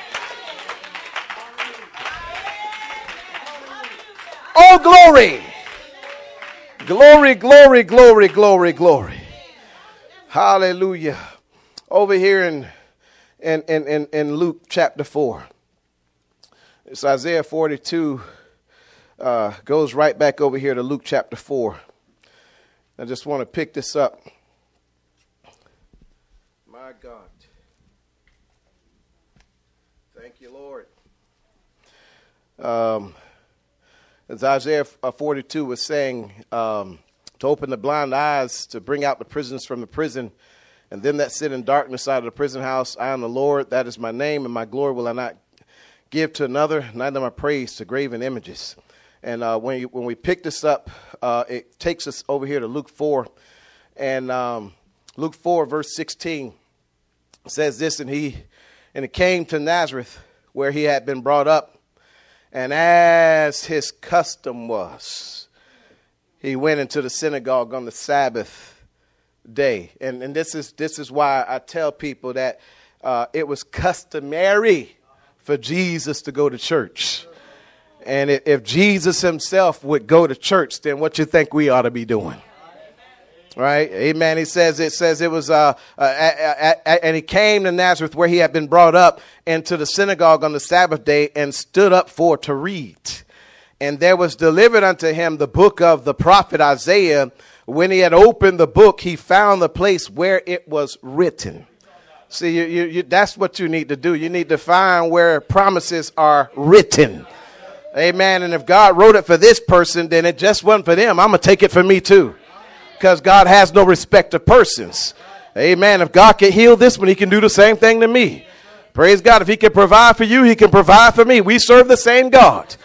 Oh, glory. Glory, glory, glory, glory, glory. Hallelujah. Over here in, in, in, in, in Luke chapter four. It's Isaiah forty-two. Uh, goes right back over here to Luke chapter four. I just want to pick this up. My God. Thank you, Lord. Um... As Isaiah forty-two was saying, um, to open the blind eyes, to bring out the prisoners from the prison, and them that sit in darkness out of the prison house, I am the Lord, that is my name, and my glory will I not give to another, neither my praise to graven images. And uh, when, you, when we pick this up, uh, it takes us over here to Luke four, and um, Luke four, verse sixteen says this, and he, and it came to Nazareth, where he had been brought up. And as his custom was, he went into the synagogue on the Sabbath day. And, and this is this is why I tell people that uh, it was customary for Jesus to go to church. And if, if Jesus himself would go to church, then what you think we ought to be doing? Right? Amen. He says it says it was uh, uh, uh, uh, and he came to Nazareth where he had been brought up into the synagogue on the Sabbath day and stood up for to read. And there was delivered unto him the book of the prophet Isaiah. When he had opened the book, he found the place where it was written. See, you, you, you, that's what you need to do. You need to find where promises are written. Amen. And if God wrote it for this person, then it just wasn't for them. I'm going to take it for me too. Because God has no respect of persons. Amen. If God can heal this one, he can do the same thing to me. Praise God. If he can provide for you, he can provide for me. We serve the same God.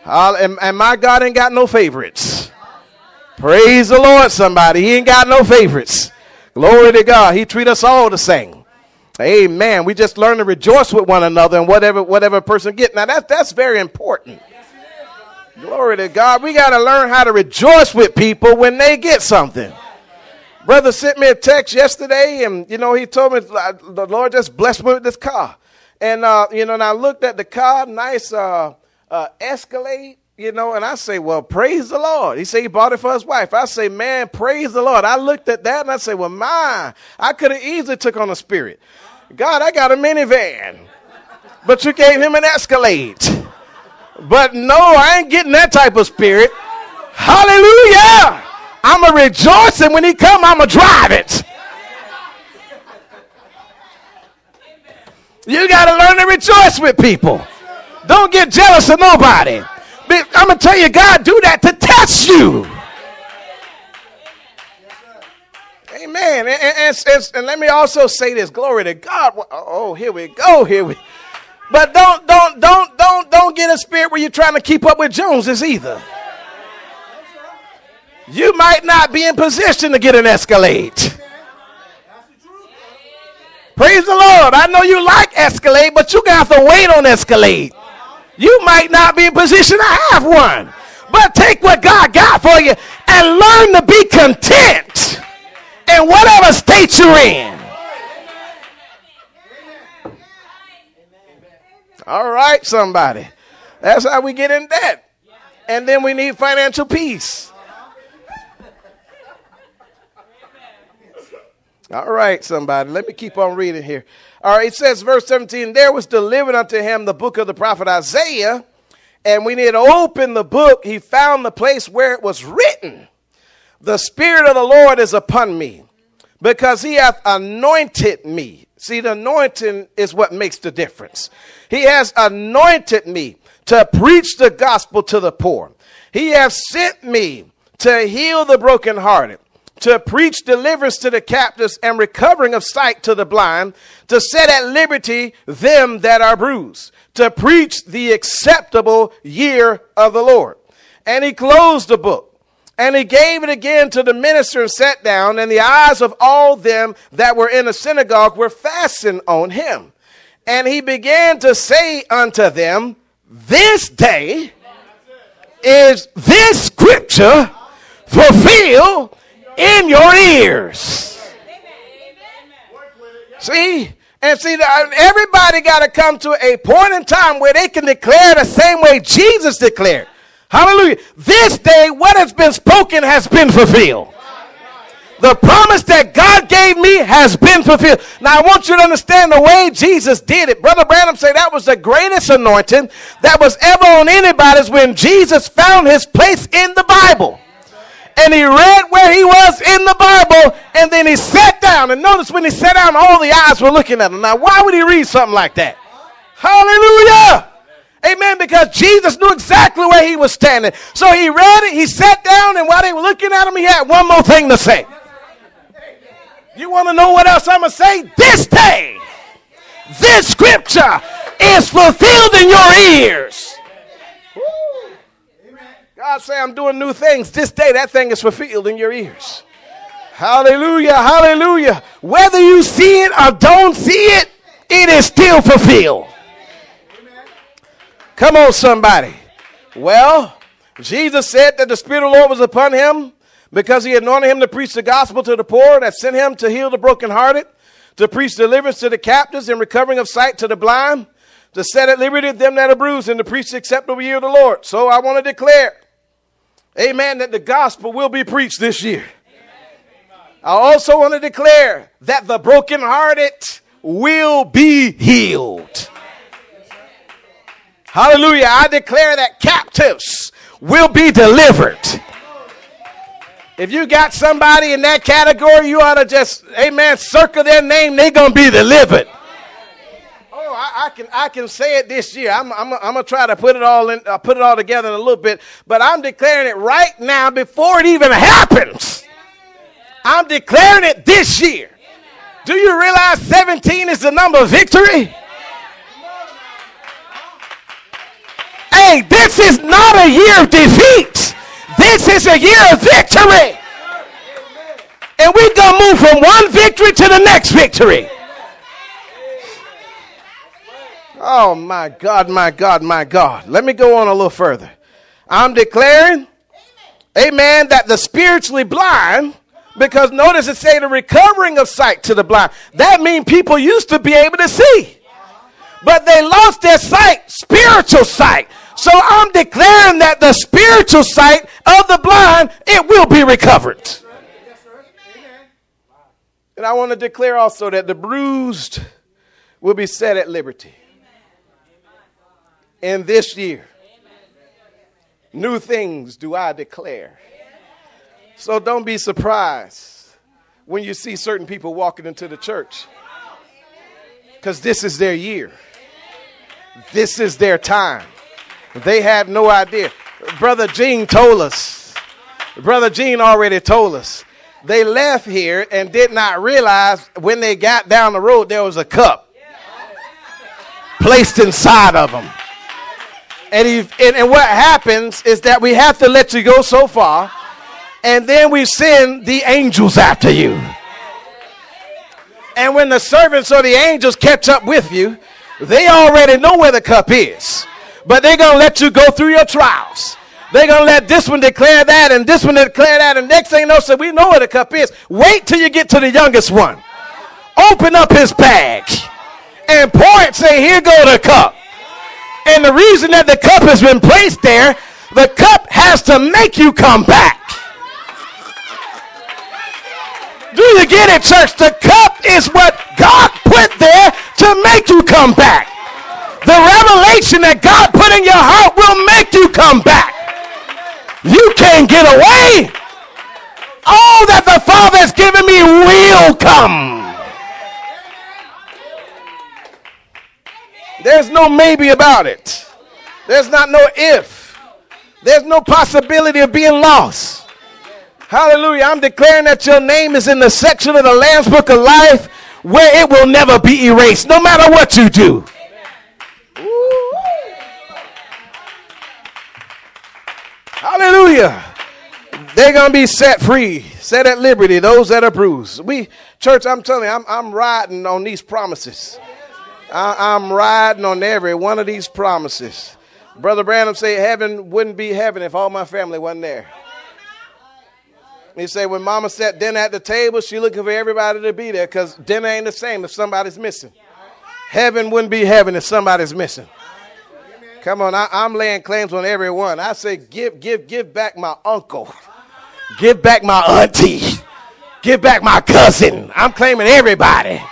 And, and my God ain't got no favorites. Praise the Lord, somebody. He ain't got no favorites. Glory to God. He treat us all the same. Amen. We just learn to rejoice with one another and whatever whatever person get. Now that that's very important. Glory to God. We got to learn how to rejoice with people when they get something. Brother sent me a text yesterday, and you know he told me the Lord just blessed me with this car, and uh, you know, and I looked at the car, nice uh, uh, Escalade. You know, and I say, well, praise the Lord. He said he bought it for his wife. I say, man, praise the Lord. I looked at that and I say, well, my, I could have easily took on a Spirit. God, I got a minivan, but you gave him an Escalade. But no, I ain't getting that type of Spirit. Hallelujah. I'm a rejoicing when he come, I'm a drive it. You got to learn to rejoice with people. Don't get jealous of nobody. I'm going to tell you, God do that to test you. Amen. And, and, and, and let me also say this. Glory to God. Oh, here we go. Here we. But don't, don't, don't, don't, don't get a spirit where you're trying to keep up with Joneses either. You might not be in position to get an Escalade. Praise the Lord. I know you like Escalade, but you're going to have to wait on Escalade. You might not be in position to have one, but take what God got for you and learn to be content in whatever state you're in. All right, somebody. That's how we get in debt. And then we need financial peace. All right, somebody. Let me keep on reading here. All right, it says, verse seventeen, there was delivered unto him the book of the prophet Isaiah, and when he had opened the book, he found the place where it was written, the Spirit of the Lord is upon me, because he hath anointed me. See, the anointing is what makes the difference. He has anointed me to preach the gospel to the poor. He hath sent me to heal the brokenhearted, to preach deliverance to the captives and recovering of sight to the blind, to set at liberty them that are bruised, to preach the acceptable year of the Lord. And he closed the book, and he gave it again to the minister and sat down, and the eyes of all them that were in the synagogue were fastened on him. And he began to say unto them, this day is this scripture fulfilled in your ears. See, and see, everybody got to come to a point in time where they can declare the same way Jesus declared. Hallelujah. This day, what has been spoken has been fulfilled. The promise that God gave me has been fulfilled. Now, I want you to understand the way Jesus did it. Brother Branham said that was the greatest anointing that was ever on anybody's when Jesus found his place in the Bible. And he read where he was in the Bible, and then he sat down. And notice when he sat down, all the eyes were looking at him. Now, why would he read something like that? Hallelujah. Amen. Because Jesus knew exactly where he was standing. So he read it, he sat down, and while they were looking at him, he had one more thing to say. You want to know what else I'm going to say? This day, this scripture is fulfilled in your ears. God say, I'm doing new things. This day, that thing is fulfilled in your ears. Hallelujah, hallelujah. Whether you see it or don't see it, it is still fulfilled. Come on, somebody. Well, Jesus said that the Spirit of the Lord was upon him because he anointed him to preach the gospel to the poor, that sent him to heal the brokenhearted, to preach deliverance to the captives and recovering of sight to the blind, to set at liberty them that are bruised, and to preach the acceptable year of the Lord. So I want to declare, amen, that the gospel will be preached this year. I also want to declare that the brokenhearted will be healed. Hallelujah. I declare that captives will be delivered. If you got somebody in that category, you ought to just, amen, circle their name. They're going to be delivered. Oh, I, I can I can say it this year. I'm I'm I'm gonna try to put it all in, uh, put it all together in a little bit. But I'm declaring it right now before it even happens. I'm declaring it this year. Do you realize seventeen is the number of victory? Hey, this is not a year of defeat. This is a year of victory. And we're going to move from one victory to the next victory. Oh, my God, my God, my God. Let me go on a little further. I'm declaring, amen, that the spiritually blind, because notice it say the recovering of sight to the blind. That means people used to be able to see, but they lost their sight, spiritual sight. So I'm declaring that the spiritual sight of the blind, it will be recovered. And I want to declare also that the bruised will be set at liberty. In this year, new things do I declare. So don't be surprised when you see certain people walking into the church, because this is their year. This is their time. They had no idea. Brother Gene told us. Brother Gene already told us. They left here and did not realize when they got down the road there was a cup placed inside of them. And, he, and, and what happens is that we have to let you go so far, and then we send the angels after you. And when the servants or the angels catch up with you, they already know where the cup is. But they're going to let you go through your trials. They're going to let this one declare that and this one declare that. And next thing you know, so we know where the cup is. Wait till you get to the youngest one. Open up his bag and pour it. Say, here go the cup. And the reason that the cup has been placed there, the cup has to make you come back. Do you get it, church? The cup is what God put there to make you come back. The revelation that God put in your heart will make you come back. You can't get away. All that the Father has given me will come. There's no maybe about it. There's not no if. There's no possibility of being lost. Hallelujah. I'm declaring that your name is in the section of the Lamb's Book of Life where it will never be erased, no matter what you do. Ooh. Hallelujah. They're going to be set free, set at liberty, those that are bruised. We, church, I'm telling you, I'm, I'm riding on these promises. I, I'm riding on every one of these promises. Brother Branham said heaven wouldn't be heaven if all my family wasn't there. He said when mama sat dinner at the table, she looking for everybody to be there because dinner ain't the same if somebody's missing. Heaven wouldn't be heaven if somebody's missing. Come on, I, I'm laying claims on everyone. I say give, give, give back my uncle. Give back my auntie. Give back my cousin. I'm claiming everybody.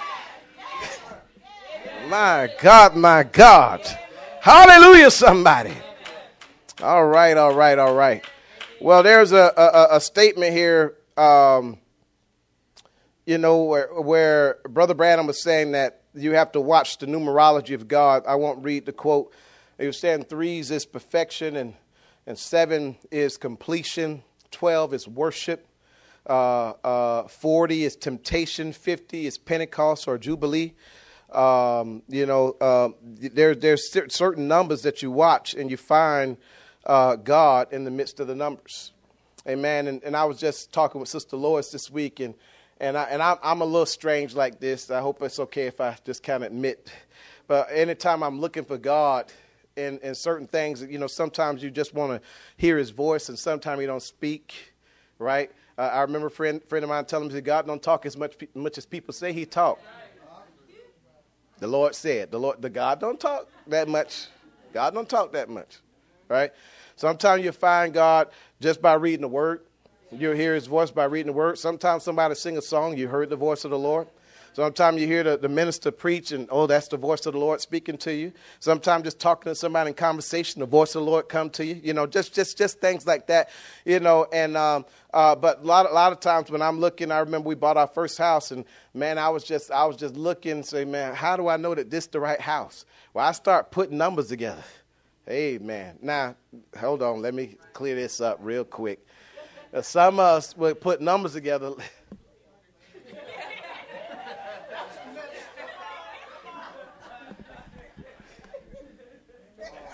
My God, my God. Hallelujah, somebody. All right, all right, all right. Well, there's a, a, a statement here, um, you know, where, where Brother Branham was saying that you have to watch the numerology of God. I won't read the quote. He was saying threes is perfection, and, and seven is completion. Twelve is worship. Uh, uh, forty is temptation. Fifty is Pentecost or Jubilee. Um, you know, uh, there, there's certain numbers that you watch and you find uh, God in the midst of the numbers. Amen. And, and I was just talking with Sister Lois this week, and and, I, and I'm, I'm a little strange like this. I hope it's okay if I just kind of admit. But anytime I'm looking for God in, in certain things, you know, sometimes you just want to hear his voice and sometimes he don't speak, right? Uh, I remember a friend, friend of mine telling me that God don't talk as much, much as people say he talk. The Lord said, the Lord, the God don't talk that much. God don't talk that much, right? Sometimes you find God just by reading the word. You'll hear his voice by reading the word. Sometimes somebody sing a song, you heard the voice of the Lord. Sometimes you hear the, the minister preach and, oh, that's the voice of the Lord speaking to you. Sometimes just talking to somebody in conversation, the voice of the Lord come to you. You know, just just just things like that, you know. And um, uh, but a lot, a lot of times when I'm looking, I remember we bought our first house, and, man, I was just I was just looking and say, man, how do I know that this is the right house? Well, I start putting numbers together. Amen. Now, hold on. Let me clear this up real quick. Now, some of us would put numbers together.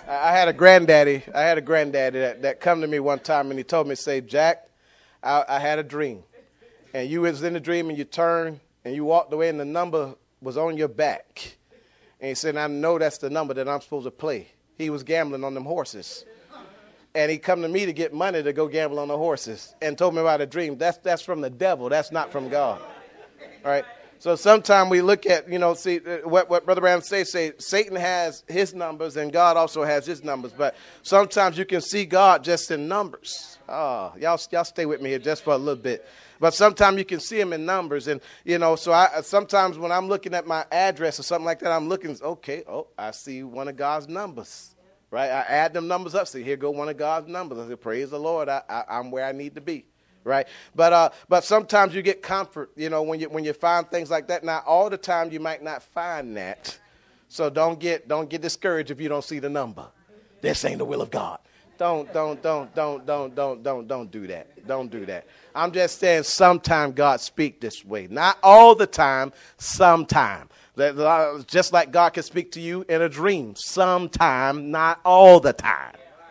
I had a granddaddy. I had a granddaddy that, that come to me one time, and he told me, say, Jack, I, I had a dream. And you was in the dream, and you turned, and you walked away, and the number was on your back. And he said, I know that's the number that I'm supposed to play. He was gambling on them horses. And he come to me to get money to go gamble on the horses and told me about a dream. That's that's from the devil. That's not from God. All right. So sometimes we look at, you know, see what, what Brother Brown say, say Satan has his numbers and God also has his numbers. But sometimes you can see God just in numbers. Oh, y'all, y'all stay with me here just for a little bit. But sometimes you can see him in numbers. And, you know, so I sometimes when I'm looking at my address or something like that, I'm looking, okay, oh, I see one of God's numbers. Right, I add them numbers up. See, here go one of God's numbers. I say, praise the Lord. I, I, I'm where I need to be. Right, but uh, but sometimes you get comfort, you know, when you when you find things like that. Now, all the time you might not find that, so don't get don't get discouraged if you don't see the number. This ain't the will of God. Don't don't don't don't don't don't don't don't do that. Don't do that. I'm just saying, sometime God speak this way. Not all the time. Sometime. Just like God can speak to you in a dream. Sometime, not all the time.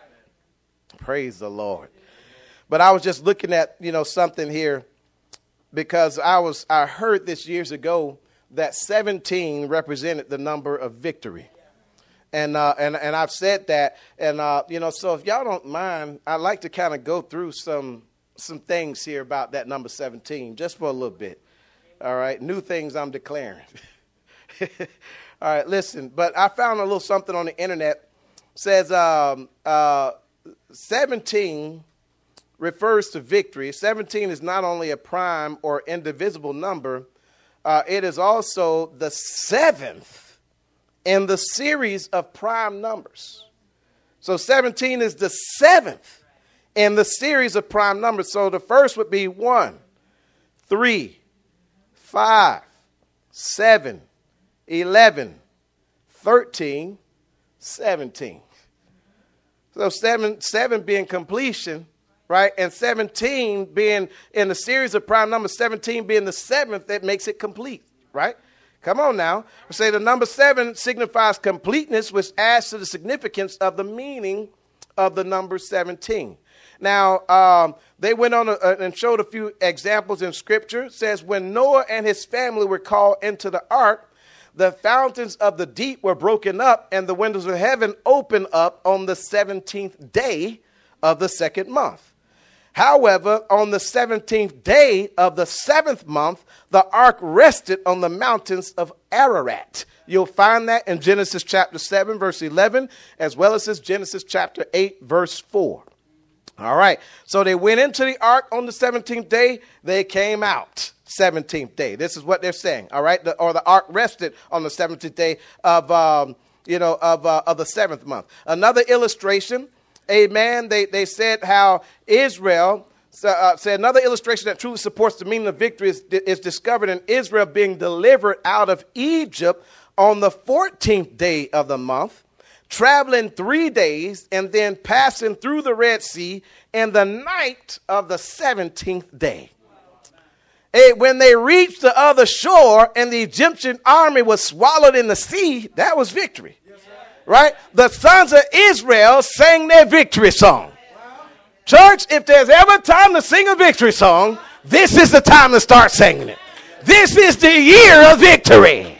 Praise the Lord. But I was just looking at, you know, something here because I was I heard this years ago that seventeen represented the number of victory. And uh, and and I've said that. And, uh, you know, so if y'all don't mind, I'd like to kind of go through some some things here about that number seventeen just for a little bit. All right. New things I'm declaring. All right, listen, but I found a little something on the internet. It says um, uh, seventeen refers to victory. seventeen is not only a prime or indivisible number, uh, it is also the seventh in the series of prime numbers. So seventeen is the seventh in the series of prime numbers. So the first would be one, three, five, seven, eleven, thirteen, seventeen. So seven, seven being completion, right? And seventeen being in the series of prime numbers, seventeen being the seventh that makes it complete, right? Come on now. We say the number seven signifies completeness, which adds to the significance of the meaning of the number seventeen. Now, um, they went on a, a, and showed a few examples in Scripture. It says, when Noah and his family were called into the ark, the fountains of the deep were broken up and the windows of heaven opened up on the seventeenth day of the second month. However, on the seventeenth day of the seventh month, the ark rested on the mountains of Ararat. You'll find that in Genesis chapter seven, verse eleven, as well as Genesis chapter eight, verse four. All right. So they went into the ark on the seventeenth day. They came out seventeenth day. This is what they're saying. All right. The, or the ark rested on the seventeenth day of, um, you know, of, uh, of the seventh month. Another illustration. Amen. They, they said how Israel, uh, said another illustration that truly supports the meaning of victory is, is discovered in Israel being delivered out of Egypt on the fourteenth day of the month, traveling three days and then passing through the Red Sea in the night of the seventeenth day. Hey, when they reached the other shore and the Egyptian army was swallowed in the sea, that was victory. Right? The sons of Israel sang their victory song. Church, if there's ever time to sing a victory song, this is the time to start singing it. This is the year of victory.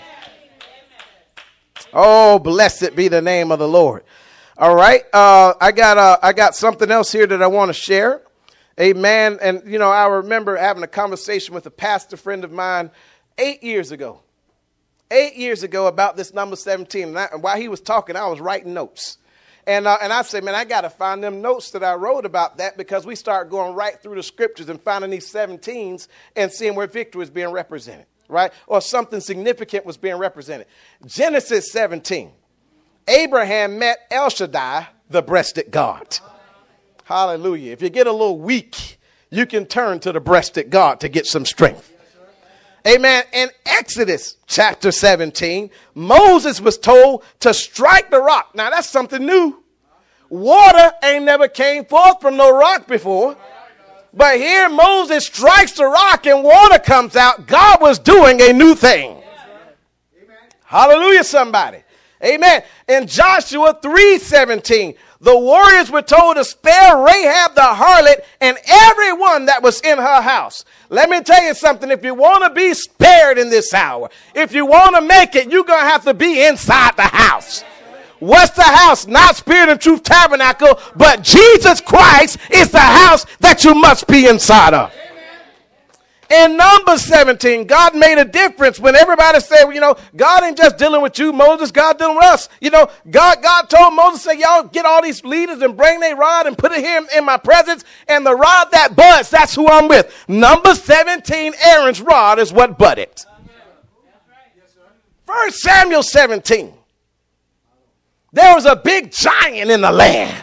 Oh, blessed be the name of the Lord. All right. Uh, I got uh, I got something else here that I want to share. Amen. And, you know, I remember having a conversation with a pastor friend of mine eight years ago. Eight years ago about this number seventeen. And, I, and while he was talking, I was writing notes. And uh, and I said, man, I got to find them notes that I wrote about that, because we start going right through the scriptures and finding these seventeens and seeing where victory is being represented, right? Or something significant was being represented. Genesis seventeen. Abraham met El Shaddai, the breasted God. Hallelujah. If you get a little weak, you can turn to the breasted God to get some strength. Amen. In Exodus chapter seventeen, Moses was told to strike the rock. Now that's something new. Water ain't never came forth from no rock before. But here Moses strikes the rock and water comes out. God was doing a new thing. Hallelujah, somebody. Amen. In Joshua three seventeen, the warriors were told to spare Rahab the harlot and everyone that was in her house. Let me tell you something. If you want to be spared in this hour, if you want to make it, you're going to have to be inside the house. What's the house? Not Spirit and Truth Tabernacle, but Jesus Christ is the house that you must be inside of. In Numbers seventeen, God made a difference when everybody said, well, you know, God ain't just dealing with you, Moses, God dealing with us. You know, God God told Moses, say, y'all get all these leaders and bring their rod and put it here in my presence. And the rod that buds, that's who I'm with. Numbers seventeen, Aaron's rod is what budded. First Samuel seventeen, there was a big giant in the land.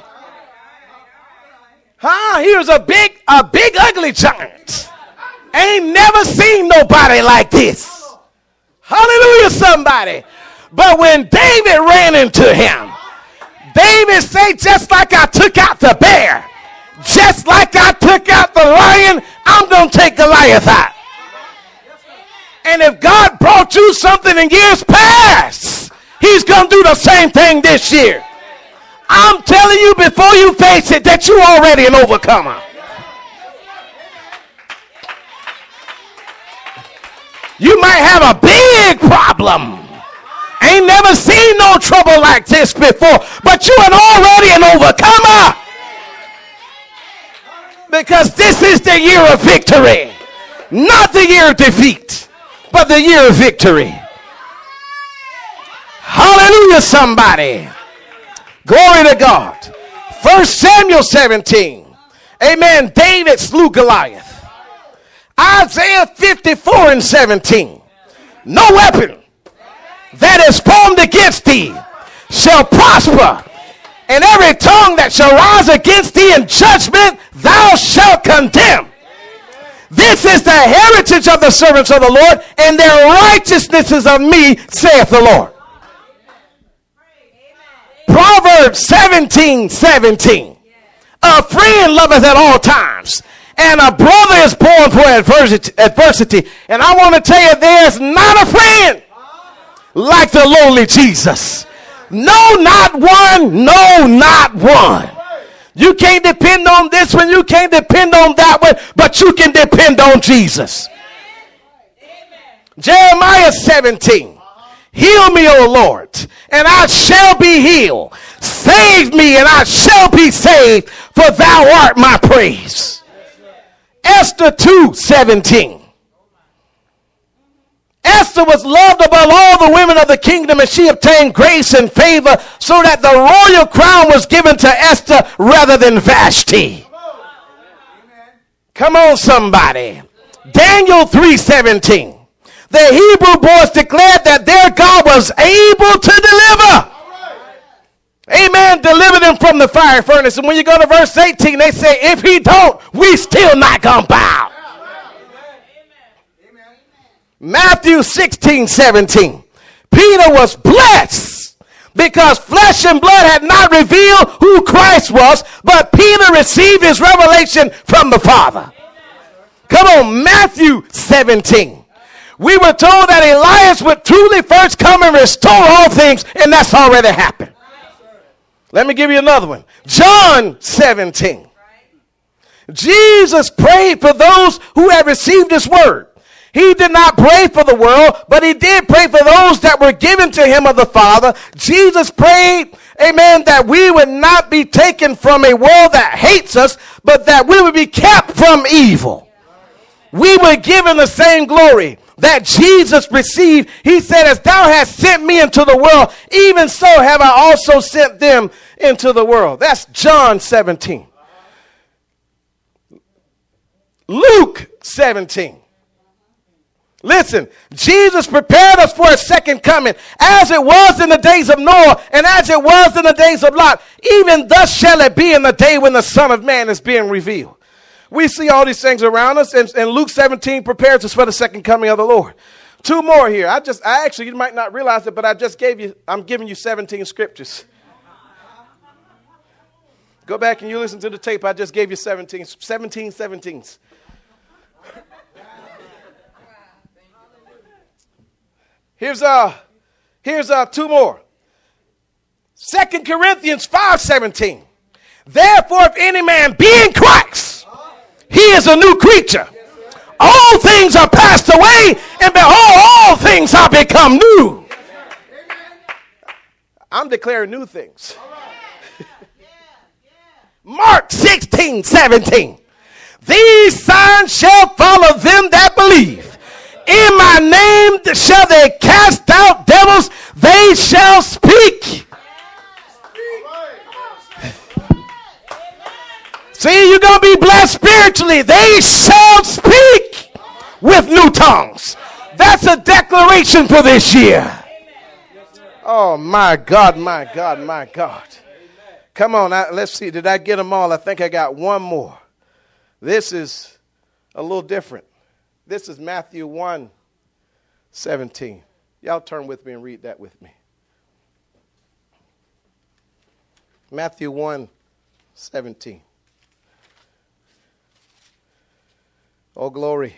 Huh? He was a big, a big ugly giant. Ain't never seen nobody like this. Hallelujah, somebody. But when David ran into him, David said, just like I took out the bear, just like I took out the lion, I'm going to take Goliath out. And if God brought you something in years past, he's going to do the same thing this year. I'm telling you before you face it that you're already an overcomer. You might have a big problem. Ain't never seen no trouble like this before, but you are already an overcomer. Because this is the year of victory. Not the year of defeat, but the year of victory. Hallelujah, somebody. Glory to God. First Samuel seventeen. Amen. David slew Goliath. Isaiah fifty-four and seventeen. No weapon that is formed against thee shall prosper, and every tongue that shall rise against thee in judgment thou shalt condemn. This is the heritage of the servants of the Lord, and their righteousness is of me, saith the Lord. Proverbs seventeen seventeen. A friend loveth at all times, and a brother is born for adversity. And I want to tell you, there's not a friend like the lowly Jesus. No, not one. No, not one. You can't depend on this one. You can't depend on that one. But you can depend on Jesus. Jeremiah seventeen. Heal me, O Lord, and I shall be healed. Save me, and I shall be saved, for thou art my praise. Esther two seventeen. Esther was loved above all the women of the kingdom, and she obtained grace and favor, so that the royal crown was given to Esther rather than Vashti. Come on, somebody. Daniel three seventeen. The Hebrew boys declared that their God was able to deliver. Amen. Deliver them from the fire furnace. And when you go to verse eighteen, they say, if he don't, we still not gonna bow. Matthew sixteen seventeen. Peter was blessed because flesh and blood had not revealed who Christ was, but Peter received his revelation from the Father. Come on, Matthew seventeen. We were told that Elias would truly first come and restore all things, and that's already happened. Let me give you another one. John seventeen. Jesus prayed for those who have received his word. He did not pray for the world, but he did pray for those that were given to him of the Father. Jesus prayed, amen, that we would not be taken from a world that hates us, but that we would be kept from evil. We were given the same glory that Jesus received. He said, as thou hast sent me into the world, even so have I also sent them into the world. That's John seventeen. Luke seventeen. Listen, Jesus prepared us for a second coming, as it was in the days of Noah and as it was in the days of Lot. Even thus shall it be in the day when the Son of Man is being revealed. We see all these things around us, and, and Luke seventeen prepares us for the second coming of the Lord. Two more here. I just, I actually, you might not realize it, but I just gave you, I'm giving you seventeen scriptures. Go back and you listen to the tape. I just gave you seventeen, seventeen, seventeens. Here's uh, here's uh, two more. Second Corinthians five seventeen. Therefore, if any man be in Christ, he is a new creature. All things are passed away, and behold, all things are become new. I'm declaring new things. Mark sixteen seventeen. These signs shall follow them that believe. In my name shall they cast out devils. They shall speak. See, you're going to be blessed spiritually. They shall speak with new tongues. That's a declaration for this year. Oh, my God, my God, my God. Come on, I, let's see. Did I get them all? I think I got one more. This is a little different. This is Matthew one seventeen. Y'all turn with me and read that with me. Matthew one seventeen. Oh, glory.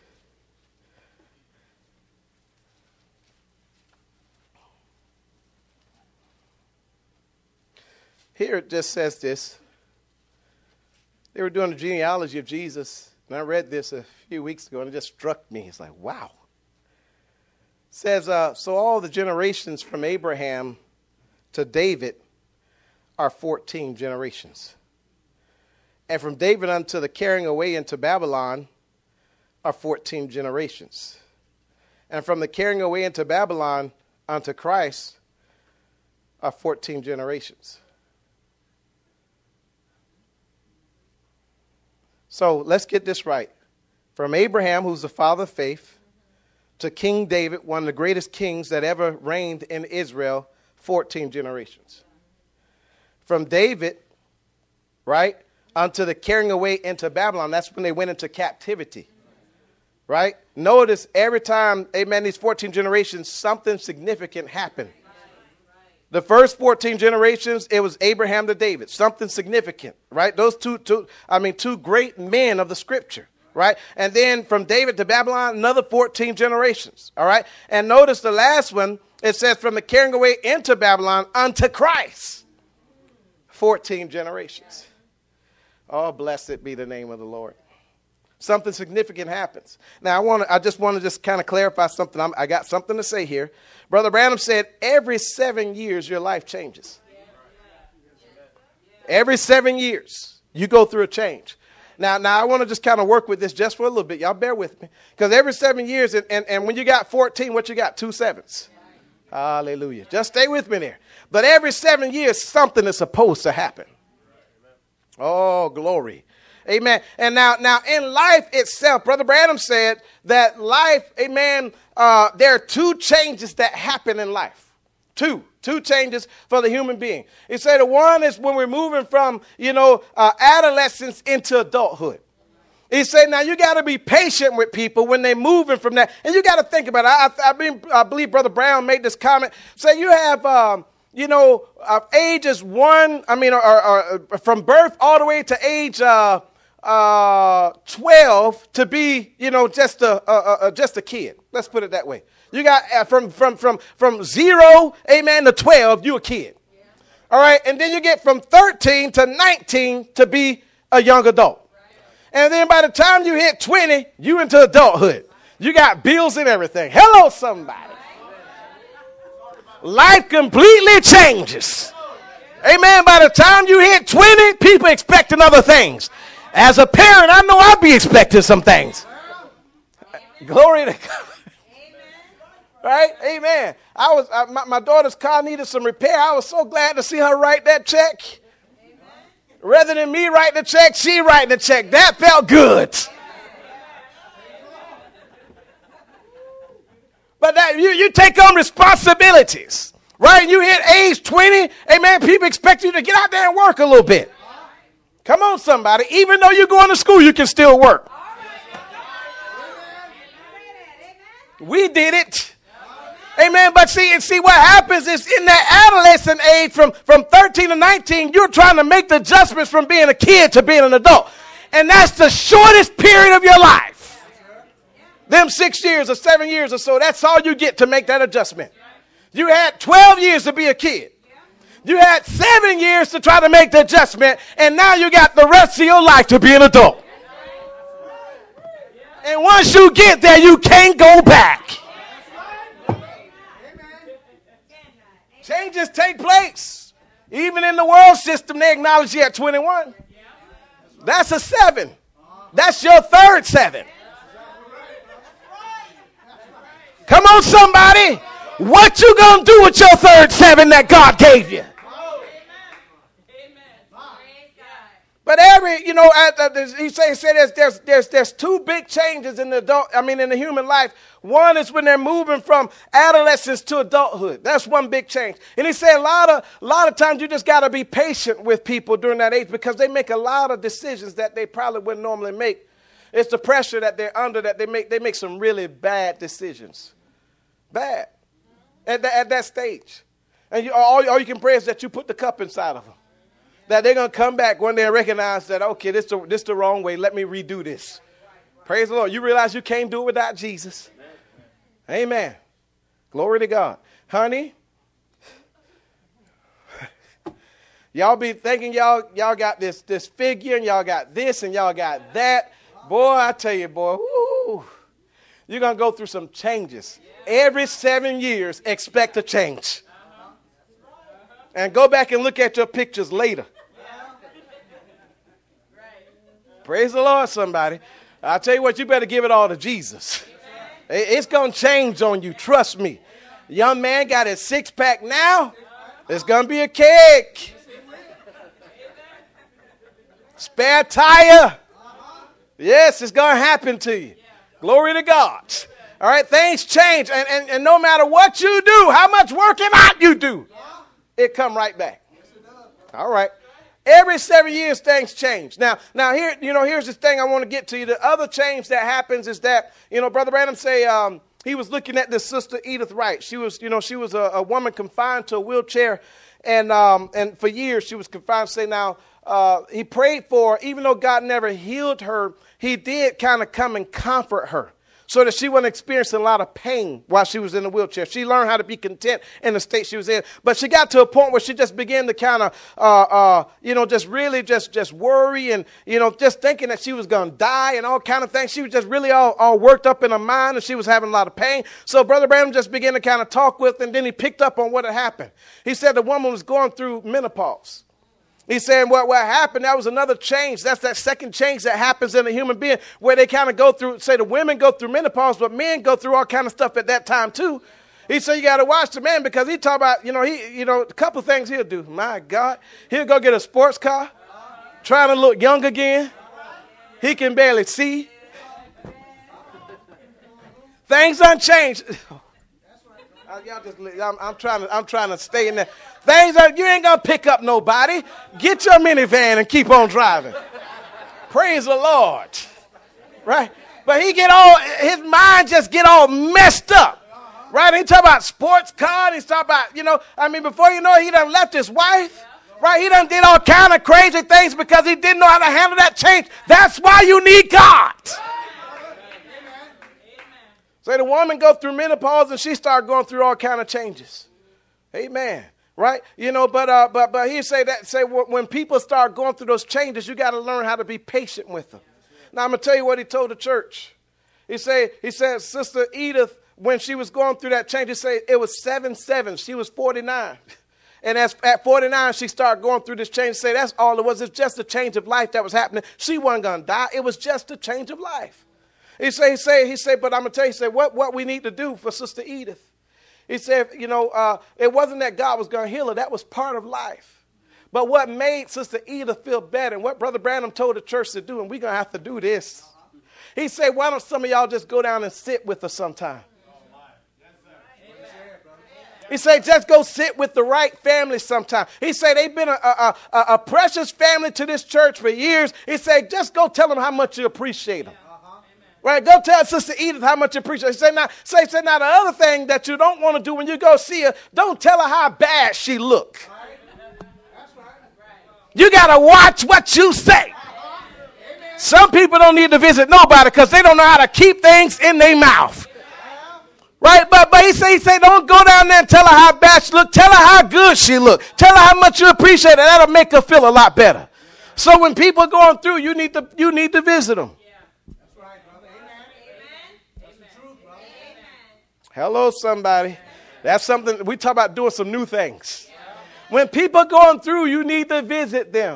Here it just says this. They were doing the genealogy of Jesus, and I read this a few weeks ago, and it just struck me. It's like, wow. It says, uh, so all the generations from Abraham to David are fourteen generations. And from David unto the carrying away into Babylon are fourteen generations. And from the carrying away into Babylon unto Christ are fourteen generations. So let's get this right. From Abraham, who's the father of faith, to King David, one of the greatest kings that ever reigned in Israel, fourteen generations. From David, right, unto the carrying away into Babylon, that's when they went into captivity. Right? Notice every time, amen, these fourteen generations, something significant happened. The first fourteen generations, it was Abraham to David, something significant, right? Those two, two, I mean, two great men of the scripture, right? And then from David to Babylon, another fourteen generations, all right? And notice the last one, it says from the carrying away into Babylon unto Christ, fourteen generations. Oh, blessed be the name of the Lord. Something significant happens. Now, I want to, I just want to just kind of clarify something. I'm, I got something to say here. Brother Branham said every seven years your life changes. Every seven years you go through a change. Now, now I want to just kind of work with this just for a little bit. Y'all bear with me. Because every seven years, and, and, and when you got fourteen, what you got? Two sevens. Hallelujah. Just stay with me there. But every seven years, something is supposed to happen. Oh, glory. Amen. And now, now in life itself, Brother Branham said that life, amen, uh, there are two changes that happen in life. Two. Two changes for the human being. He said the one is when we're moving from, you know, uh, adolescence into adulthood. He said, now you got to be patient with people when they're moving from that. And you got to think about it. I, I, mean, I believe Brother Brown made this comment. Say you have, um, you know, uh, ages one, I mean, or, or, or from birth all the way to age uh Uh, twelve to be, you know, just a, a, a just a kid. Let's put it that way. You got uh, from from from from zero, amen, to twelve. You a kid, yeah. All right, and then you get from thirteen to nineteen to be a young adult, right. And then by the time you hit twenty, you into adulthood. You got bills and everything. Hello, somebody. Life completely changes. Amen. By the time you hit twenty, people expecting other things. As a parent, I know I'll be expecting some things. Glory to God. Right? Amen. I was I, my, my daughter's car needed some repair. I was so glad to see her write that check. Rather than me writing the check, she writing the check. That felt good. But that you, you take on responsibilities. Right? You hit age twenty. Amen. People expect you to get out there and work a little bit. Come on, somebody. Even though you're going to school, you can still work. We did it. Amen. But see, and see what happens is in that adolescent age from, from thirteen to nineteen, you're trying to make the adjustments from being a kid to being an adult. And that's the shortest period of your life. Them six years or seven years or so, that's all you get to make that adjustment. You had twelve years to be a kid. You had seven years to try to make the adjustment, and now you got the rest of your life to be an adult. And once you get there, you can't go back. Changes take place. Even in the world system, they acknowledge you at twenty-one. That's a seven. That's your third seven. Come on, somebody. What you gonna do with your third seven that God gave you? But every, you know, he say, say there's, there's, there's, there's two big changes in the adult, I mean, in the human life. One is when they're moving from adolescence to adulthood. That's one big change. And he said a lot of, a lot of times you just got to be patient with people during that age because they make a lot of decisions that they probably wouldn't normally make. It's the pressure that they're under that they make, they make some really bad decisions. Bad. At, the, at that stage. And you, all, all you can pray is that you put the cup inside of them. That they're going to come back one day and recognize that, okay, this the, this the wrong way. Let me redo this. Praise the Lord. You realize you can't do it without Jesus. Amen. Glory to God. Honey, y'all be thinking y'all y'all got this, this figure and y'all got this and y'all got that. Boy, I tell you, boy, woo, you're going to go through some changes. Every seven years, expect a change. And go back and look at your pictures later. Praise the Lord, somebody. I'll tell you what, you better give it all to Jesus. It's going to change on you. Trust me. Young man got his six pack now. It's going to be a cake. Spare tire. Yes, it's going to happen to you. Glory to God. All right, things change. And, and, and no matter what you do, how much working out you do, it come right back. All right. Every seven years, things change. Now, now here, you know, here's the thing I want to get to you. The other change that happens is that, you know, Brother Branham say um, he was looking at this sister Edith Wright. She was, you know, she was a, a woman confined to a wheelchair, and um, and for years she was confined. Say now, uh, he prayed for her. Even though God never healed her, he did kind of come and comfort her, so that she wasn't experiencing a lot of pain while she was in the wheelchair. She learned how to be content in the state she was in. But she got to a point where she just began to kind of, uh, uh, you know, just really just, just worry and, you know, just thinking that she was going to die and all kind of things. She was just really all, all worked up in her mind, and she was having a lot of pain. So Brother Branham just began to kind of talk with her, and then he picked up on what had happened. He said the woman was going through menopause. He said what, what happened, that was another change. That's that second change that happens in a human being where they kind of go through, say the women go through menopause, but men go through all kind of stuff at that time too. He said you got to watch the man because he talk about, you know, he, you know, a couple of things he'll do. My God, he'll go get a sports car, trying to look young again. He can barely see. Things unchanged. Y'all just, I'm, I'm trying to, I'm trying to stay in there. Things are, you ain't gonna pick up nobody. Get your minivan and keep on driving. Praise the Lord, right? But he get all, his mind just get all messed up, right? He talk about sports car. He's talking about, you know, I mean, before you know it, he done left his wife, right? He done did all kind of crazy things because he didn't know how to handle that change. That's why you need God. So the woman go through menopause and she started going through all kind of changes. Amen. Right? You know, but uh, but but he say that say when people start going through those changes, you got to learn how to be patient with them. Now I'm gonna tell you what he told the church. He say he said Sister Edith, when she was going through that change, he said it was seven seven. She was forty-nine. And as at forty-nine, she started going through this change. Say that's all it was. It's just a change of life that was happening. She wasn't gonna die. It was just a change of life. He say, he say, he said, but I'm going to tell you, he said, what, what we need to do for Sister Edith. He said, you know, uh, it wasn't that God was going to heal her. That was part of life. But what made Sister Edith feel better and what Brother Branham told the church to do, and we're going to have to do this. He said, why don't some of y'all just go down and sit with her sometime? He said, just go sit with the right family sometime. He said, they've been a, a, a, a precious family to this church for years. He said, just go tell them how much you appreciate them. Right, go tell Sister Edith how much you appreciate her. Say now, say, say now the other thing that you don't want to do when you go see her, don't tell her how bad she look. You got to watch what you say. Some people don't need to visit nobody because they don't know how to keep things in their mouth. Right? But but he say, he say, don't go down there and tell her how bad she look. Tell her how good she look. Tell her how much you appreciate her. That'll make her feel a lot better. So when people are going through, you need to you need to visit them. That's right, brother. Amen. That's the truth, brother. Hello, somebody. That's something we talk about, doing some new things. When people are going through, you need to visit them.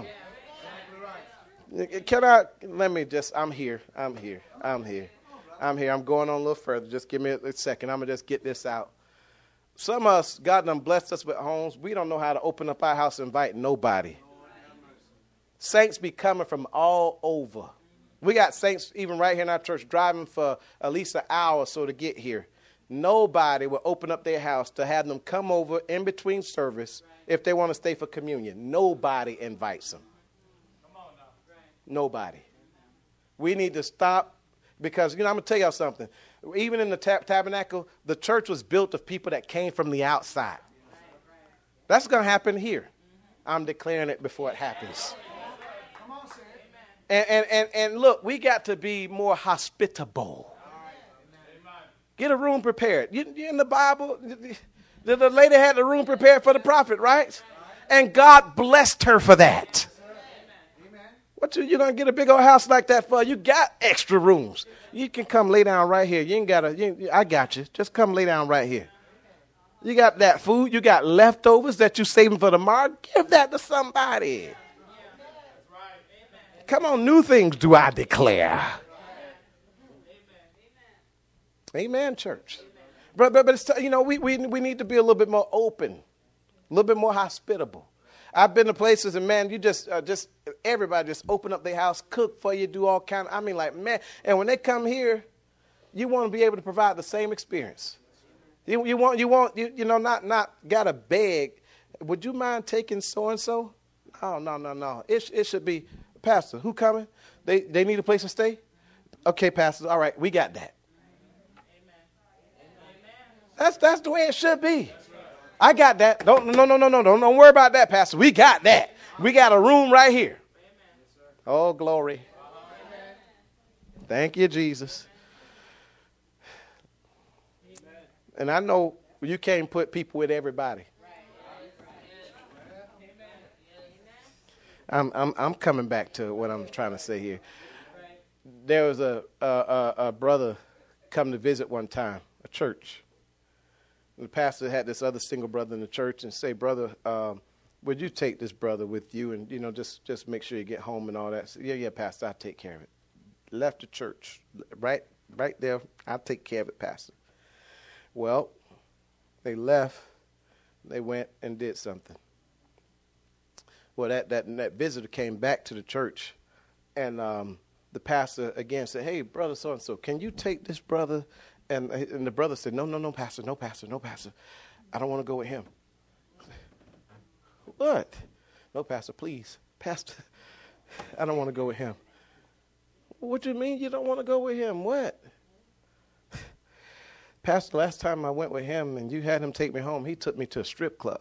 Can I, let me just, I'm here. I'm here. I'm here. I'm here. I'm going on a little further. Just give me a second. I'm going to just get this out. Some of us, God done blessed us with homes. We don't know how to open up our house and invite nobody. Saints be coming from all over. We got saints even right here in our church driving for at least an hour or so to get here. Nobody will open up their house to have them come over in between service if they want to stay for communion. Nobody invites them. Nobody. We need to stop because, you know, I'm going to tell y'all something. Even in the tab- tabernacle, the church was built of people that came from the outside. That's going to happen here. I'm declaring it before it happens. And, and, and, and look, we got to be more hospitable. Get a room prepared. You, you in the Bible, the, the lady had the room prepared for the prophet, right? And God blessed her for that. What you, you going to get a big old house like that for? You got extra rooms. You can come lay down right here. You ain't got to, I got you. Just come lay down right here. You got that food. You got leftovers that you saving for tomorrow. Give that to somebody. Come on, new things do I declare. Amen, church. But, but, but it's, you know, we, we, we need to be a little bit more open, a little bit more hospitable. I've been to places and, man, you just, uh, just everybody just open up their house, cook for you, do all kind of, I mean, like, man. And when they come here, you want to be able to provide the same experience. You, you want, you want, you, you know, not, not got to beg. Would you mind taking so-and-so? No, no, no, no. It, it should be, Pastor, who coming? They, they need a place to stay? Okay, Pastor, all right, we got that. That's, that's the way it should be. I got that. Don't no no no no no don't worry about that, Pastor. We got that. We got a room right here. Oh, glory. Thank you, Jesus. And I know you can't put people with everybody. I'm I'm I'm coming back to what I'm trying to say here. There was a a, a, a brother come to visit one time, a church. And the pastor had this other single brother in the church and say, brother, um, would you take this brother with you and, you know, just, just make sure you get home and all that. So, yeah, yeah, Pastor, I'll take care of it. Left the church right right there. I'll take care of it, Pastor. Well, they left. They went and did something. Well, that, that, that visitor came back to the church, and um, the pastor again said, hey, brother so-and-so, can you take this brother? And, and the brother said, no, no, no, Pastor, no, Pastor, no, Pastor. I don't want to go with him. What? No, Pastor, please. Pastor, I don't want to go with him. What do you mean you don't want to go with him? What? Pastor, last time I went with him and you had him take me home, he took me to a strip club.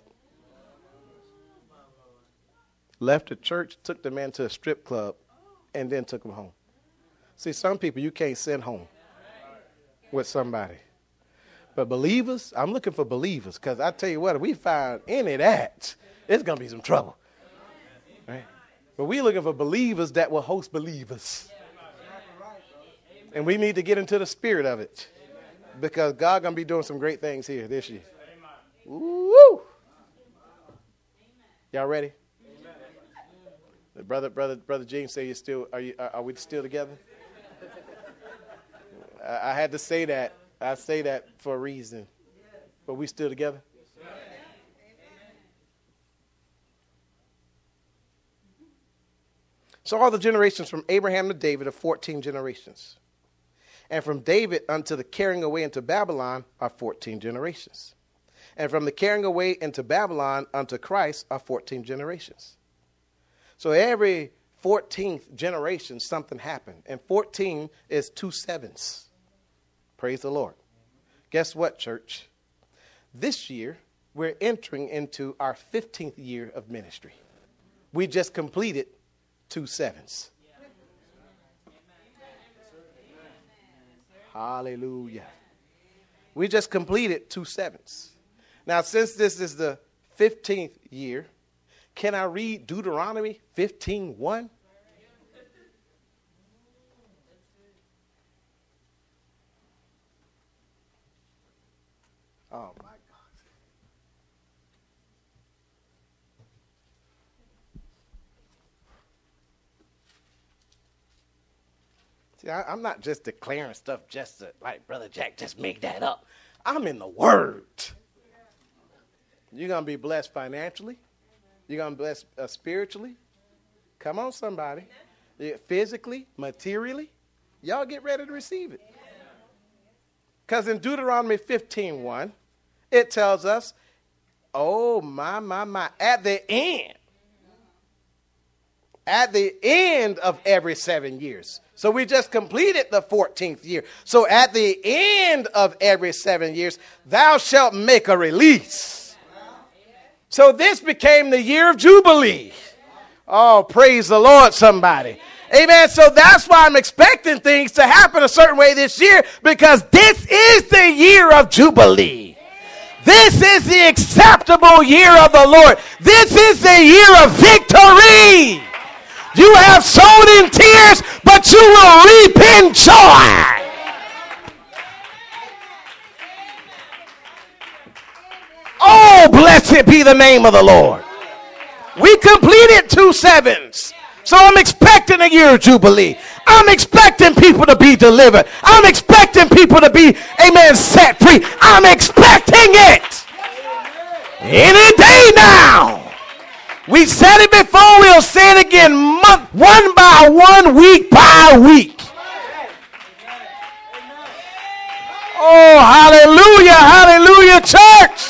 Left the church, took the man to a strip club, and then took him home. See, some people you can't send home with somebody. But believers, I'm looking for believers, because I tell you what, if we find any of that, it's going to be some trouble. Right? But we're looking for believers that will host believers. And we need to get into the spirit of it, because God going to be doing some great things here this year. Woo! Y'all ready? Brother, brother, brother Gene, say you still are you are we still together? I had to say that. I say that for a reason. But we still together? So all the generations from Abraham to David are fourteen generations. And from David unto the carrying away into Babylon are fourteen generations. And from the carrying away into Babylon unto Christ are fourteen generations. So every fourteenth generation, something happened. And fourteen is two sevens. Praise the Lord. Guess what, church? This year, we're entering into our fifteenth year of ministry. We just completed two sevens. Hallelujah. We just completed two sevens. Now, since this is the fifteenth year, can I read Deuteronomy fifteen one? Oh, my God. See, I, I'm not just declaring stuff just to, like Brother Jack just make that up. I'm in the Word. You're going to be blessed financially. You're going to be blessed uh, spiritually. Come on, somebody. Yeah, physically, materially. Y'all get ready to receive it. Because in Deuteronomy fifteen one, it tells us, oh, my, my, my, at the end, at the end of every seven years. So we just completed the fourteenth year. So at the end of every seven years, thou shalt make a release. So this became the year of Jubilee. Oh, praise the Lord, somebody. Amen. So that's why I'm expecting things to happen a certain way this year, because this is the year of Jubilee. This is the acceptable year of the Lord. This is the year of victory. You have sown in tears, but you will reap in joy. Oh, blessed be the name of the Lord. We completed two sevens. So I'm expecting a year of Jubilee. I'm expecting people to be delivered. I'm expecting people to be, amen, set free. I'm expecting it. Any day now. We said it before. We'll say it again. Month, one by one, week by week. Oh, hallelujah, hallelujah, church.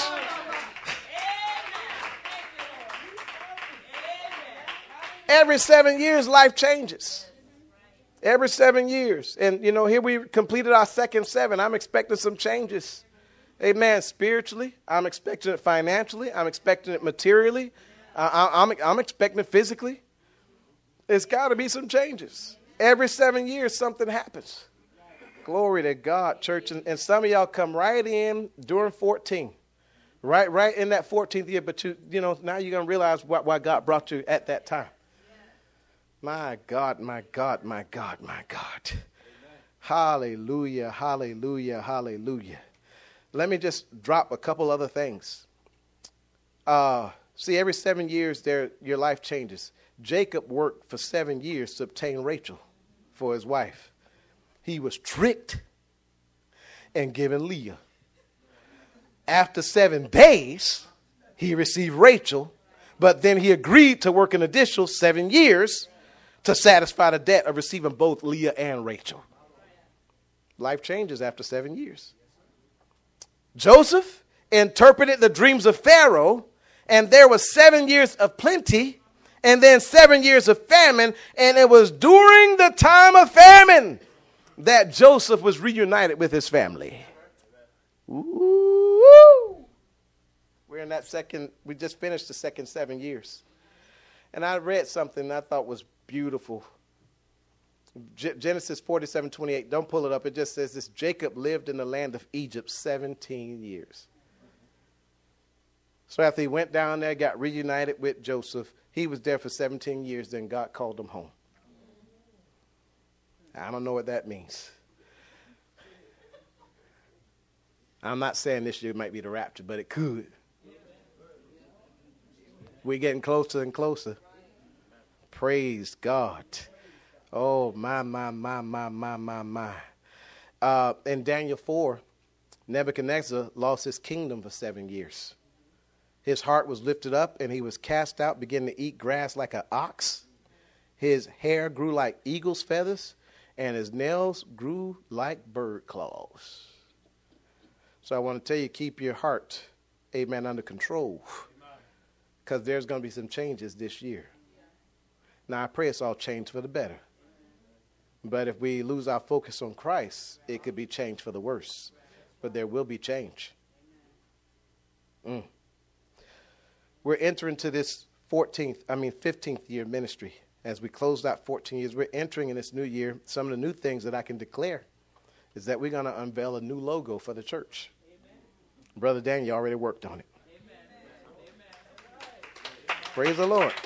Every seven years, life changes. Every seven years. And, you know, here we completed our second seven. I'm expecting some changes. Amen. Spiritually. I'm expecting it financially. I'm expecting it materially. Uh, I, I'm, I'm expecting it physically. There's got to be some changes. Every seven years, something happens. Glory to God, church. And, and some of y'all come right in during fourteen. Right, right in that fourteenth year. But, you, you know, now you're going to realize why, why God brought you at that time. My God, my God, my God, my God. Amen. Hallelujah, hallelujah, hallelujah. Let me just drop a couple other things. Uh, see, every seven years, there your life changes. Jacob worked for seven years to obtain Rachel for his wife. He was tricked and given Leah. After seven days, he received Rachel, but then he agreed to work an additional seven years to satisfy the debt of receiving both Leah and Rachel. Life changes after seven years. Joseph interpreted the dreams of Pharaoh, and there was seven years of plenty, and then seven years of famine, and it was during the time of famine that Joseph was reunited with his family. Ooh. We're in that second, we just finished the second seven years. And I read something that I thought was beautiful. G- Genesis forty-seven twenty-eight. Don't pull it up. It just says this: Jacob lived in the land of Egypt seventeen years. So after he went down there, got reunited with Joseph, he was there for seventeen years. Then God called him home. I don't know what that means. I'm not saying this year might be the rapture, but it could. We're getting closer and closer. Praise God. Oh, my, my, my, my, my, my, my. Uh, in Daniel four, Nebuchadnezzar lost his kingdom for seven years. His heart was lifted up, and he was cast out, beginning to eat grass like an ox. His hair grew like eagle's feathers, and his nails grew like bird claws. So I want to tell you, keep your heart, amen, under control, because there's going to be some changes this year. Now, I pray it's all changed for the better. But if we lose our focus on Christ, it could be changed for the worse. But there will be change. Mm. We're entering to this fourteenth, I mean fifteenth year ministry. As we closed out fourteen years, we're entering in this new year. Some of the new things that I can declare is that we're going to unveil a new logo for the church. Brother Dan, you already worked on it. Praise the Lord.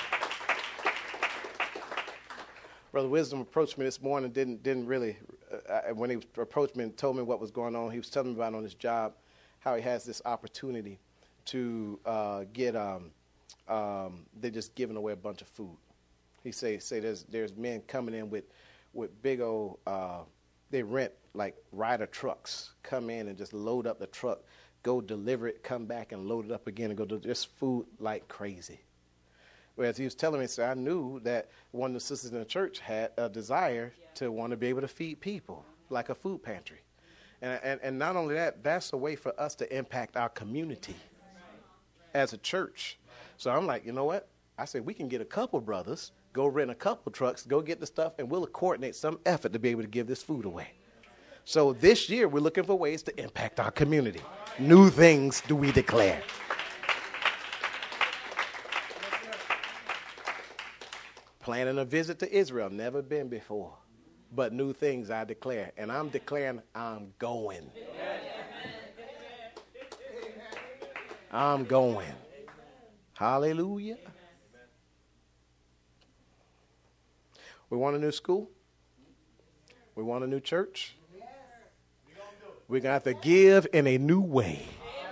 Brother Wisdom approached me this morning, didn't didn't really, uh, when he approached me and told me what was going on, he was telling me about on his job, how he has this opportunity to uh, get, um, um, they're just giving away a bunch of food. He say say there's there's men coming in with, with big old, uh, they rent like rider trucks, come in and just load up the truck, go deliver it, come back and load it up again and go do just food like crazy. Whereas he was telling me, so I knew that one of the sisters in the church had a desire to want to be able to feed people, like a food pantry. And, and, and not only that, that's a way for us to impact our community as a church. So I'm like, you know what? I said, we can get a couple brothers, go rent a couple trucks, go get the stuff, and we'll coordinate some effort to be able to give this food away. So this year, we're looking for ways to impact our community. New things do we declare. Planning a visit to Israel, never been before, but new things I declare. And I'm declaring I'm going. I'm going. Hallelujah. We want a new school. We want a new church. We're going to have to give in a new way.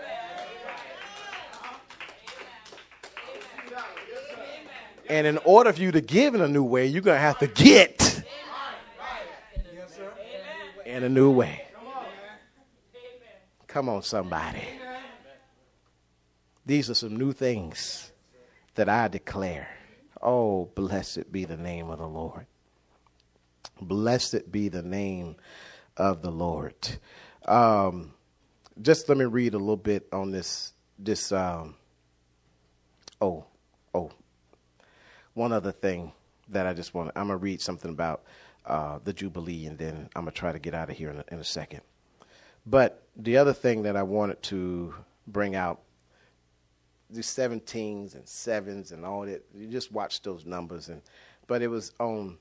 And in order for you to give in a new way, you're going to have to get in a new way. Come on, somebody. These are some new things that I declare. Oh, blessed be the name of the Lord. Blessed be the name of the Lord. Um, just let me read a little bit on this. This. Um, oh, oh. One other thing that I just want to, I'm going to read something about uh, the Jubilee, and then I'm going to try to get out of here in a, in a second. But the other thing that I wanted to bring out, these seventeens and sevens and all that, you just watch those numbers. And but it was on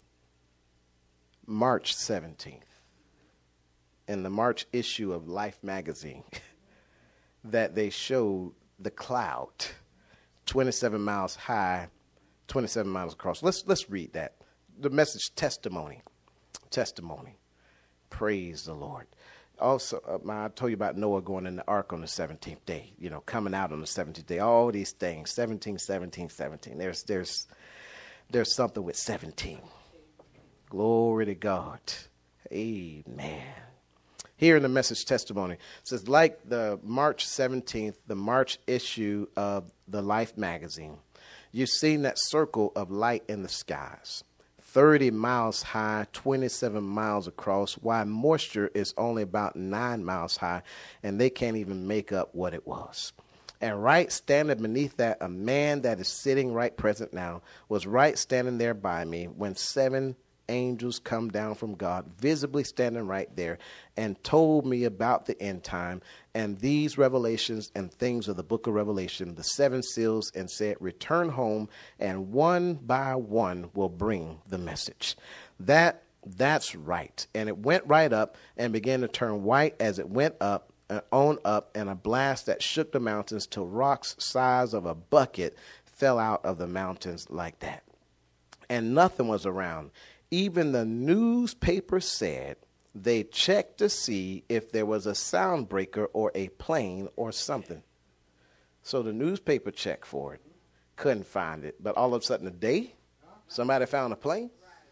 March seventeenth, in the March issue of Life magazine, that they showed the cloud twenty-seven miles high, twenty-seven miles across. Let's let's read that. The message testimony. Testimony. Praise the Lord. Also, uh, I told you about Noah going in the ark on the seventeenth day, you know, coming out on the seventeenth day. All these things, seventeen, seventeen, seventeen. There's there's there's something with seventeen. Glory to God. Amen. Here in the message testimony, it says, like the March seventeenth, the March issue of the Life magazine, you've seen that circle of light in the skies, thirty miles high, twenty-seven miles across, while moisture is only about nine miles high, and they can't even make up what it was. And right standing beneath that, a man that is sitting right present now was right standing there by me when seven angels come down from God, visibly standing right there, and told me about the end time and these revelations and things of the book of Revelation, the seven seals, and said, return home, and one by one will bring the message. That that's right. And it went right up and began to turn white as it went up and on up, and a blast that shook the mountains till rocks size of a bucket fell out of the mountains like that. And nothing was around. Even the newspaper said they checked to see if there was a sound breaker or a plane or something. So the newspaper checked for it, couldn't find it. But all of a sudden today, somebody found a plane.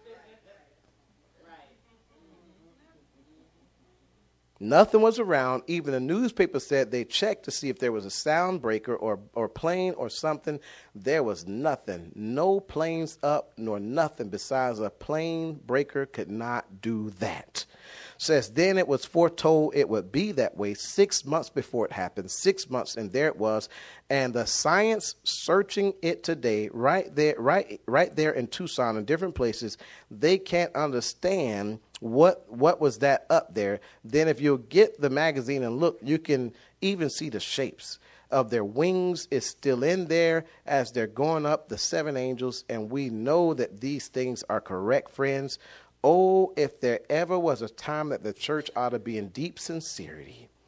Nothing was around. Even the newspaper said they checked to see if there was a sound breaker or, or plane or something. There was nothing. No planes up nor nothing besides a plane breaker could not do that. Says then it was foretold it would be that way six months before it happened. Six months, and there it was. And the science searching it today, right there, right, right there in Tucson and different places, they can't understand what what was that up there. Then if you'll get the magazine and look, you can even see the shapes of their wings is still in there as they're going up, the seven angels. And we know that these things are correct, friends. Oh, if there ever was a time that the church ought to be in deep sincerity,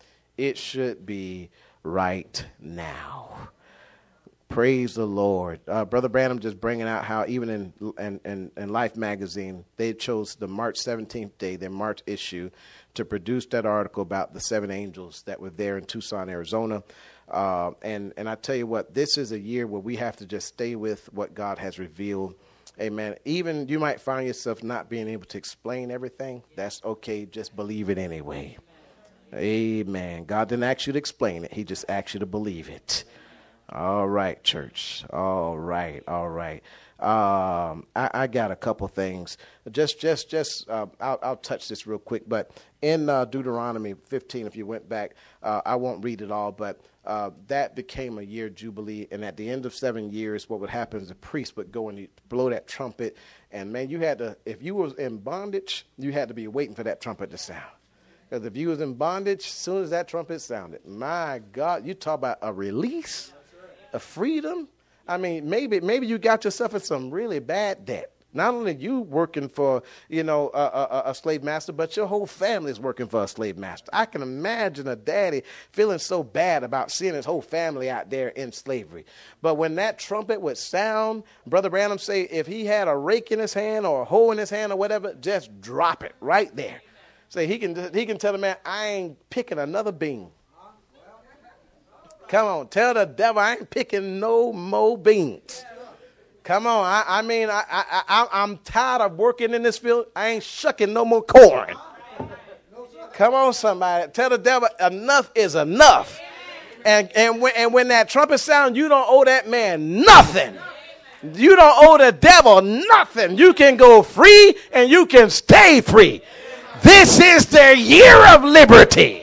It should be right now. Praise the Lord. Uh, Brother Branham just bringing out how even in, in, in, in Life magazine, they chose the March seventeenth day, their March issue, to produce that article about the seven angels that were there in Tucson, Arizona. Uh, and, and I tell you what, this is a year where we have to just stay with what God has revealed. Amen. Even you might find yourself not being able to explain everything. That's okay. Just believe it anyway. Amen. God didn't ask you to explain it. He just asked you to believe it. All right, church. All right. All right. Um, I, I got a couple things. Just, just, just. Uh, I'll, I'll touch this real quick. But in uh, Deuteronomy fifteen, if you went back, uh, I won't read it all. But uh, that became a year jubilee, and at the end of seven years, what would happen is the priest would go and he'd blow that trumpet, and man, you had to. If you was in bondage, you had to be waiting for that trumpet to sound. Because if you was in bondage, as soon as that trumpet sounded, my God, you talk about a release. A freedom. I mean, maybe maybe you got yourself in some really bad debt. Not only you working for, you know, a, a, a slave master, but your whole family is working for a slave master. I can imagine a daddy feeling so bad about seeing his whole family out there in slavery. But when that trumpet would sound, Brother Branham say, if he had a rake in his hand or a hoe in his hand or whatever, just drop it right there. Say he can he can tell the man, I ain't picking another bean. Come on, tell the devil I ain't picking no more beans. Come on, I, I mean, I, I, I, I'm tired of working in this field. I ain't shucking no more corn. Come on, somebody. Tell the devil enough is enough. And, and, when, and when that trumpet sounds, you don't owe that man nothing. You don't owe the devil nothing. You can go free and you can stay free. This is the year of liberty.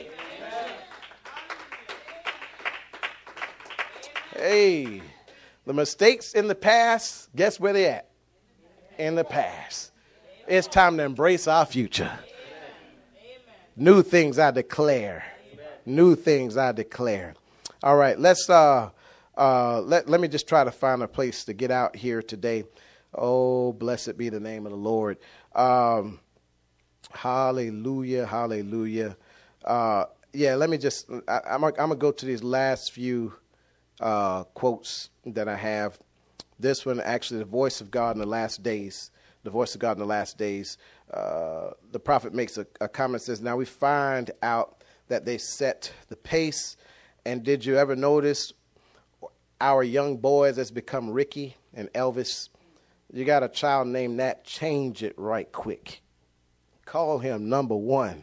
Hey, the mistakes in the past, guess where they at? In the past. It's time to embrace our future. New things I declare. New things I declare. All right, let's uh, uh, let let me just try to find a place to get out here today. Oh, blessed be the name of the Lord. Um, hallelujah, hallelujah. Uh, yeah, let me just. I, I'm I'm gonna go to these last few. Uh, quotes that I have. This one, actually, the voice of God in the last days. The voice of God in the last days. Uh, the prophet makes a, a comment, says, now we find out that they set the pace. And did you ever notice our young boys that's become Ricky and Elvis? You got a child named that, change it right quick. Call him number one.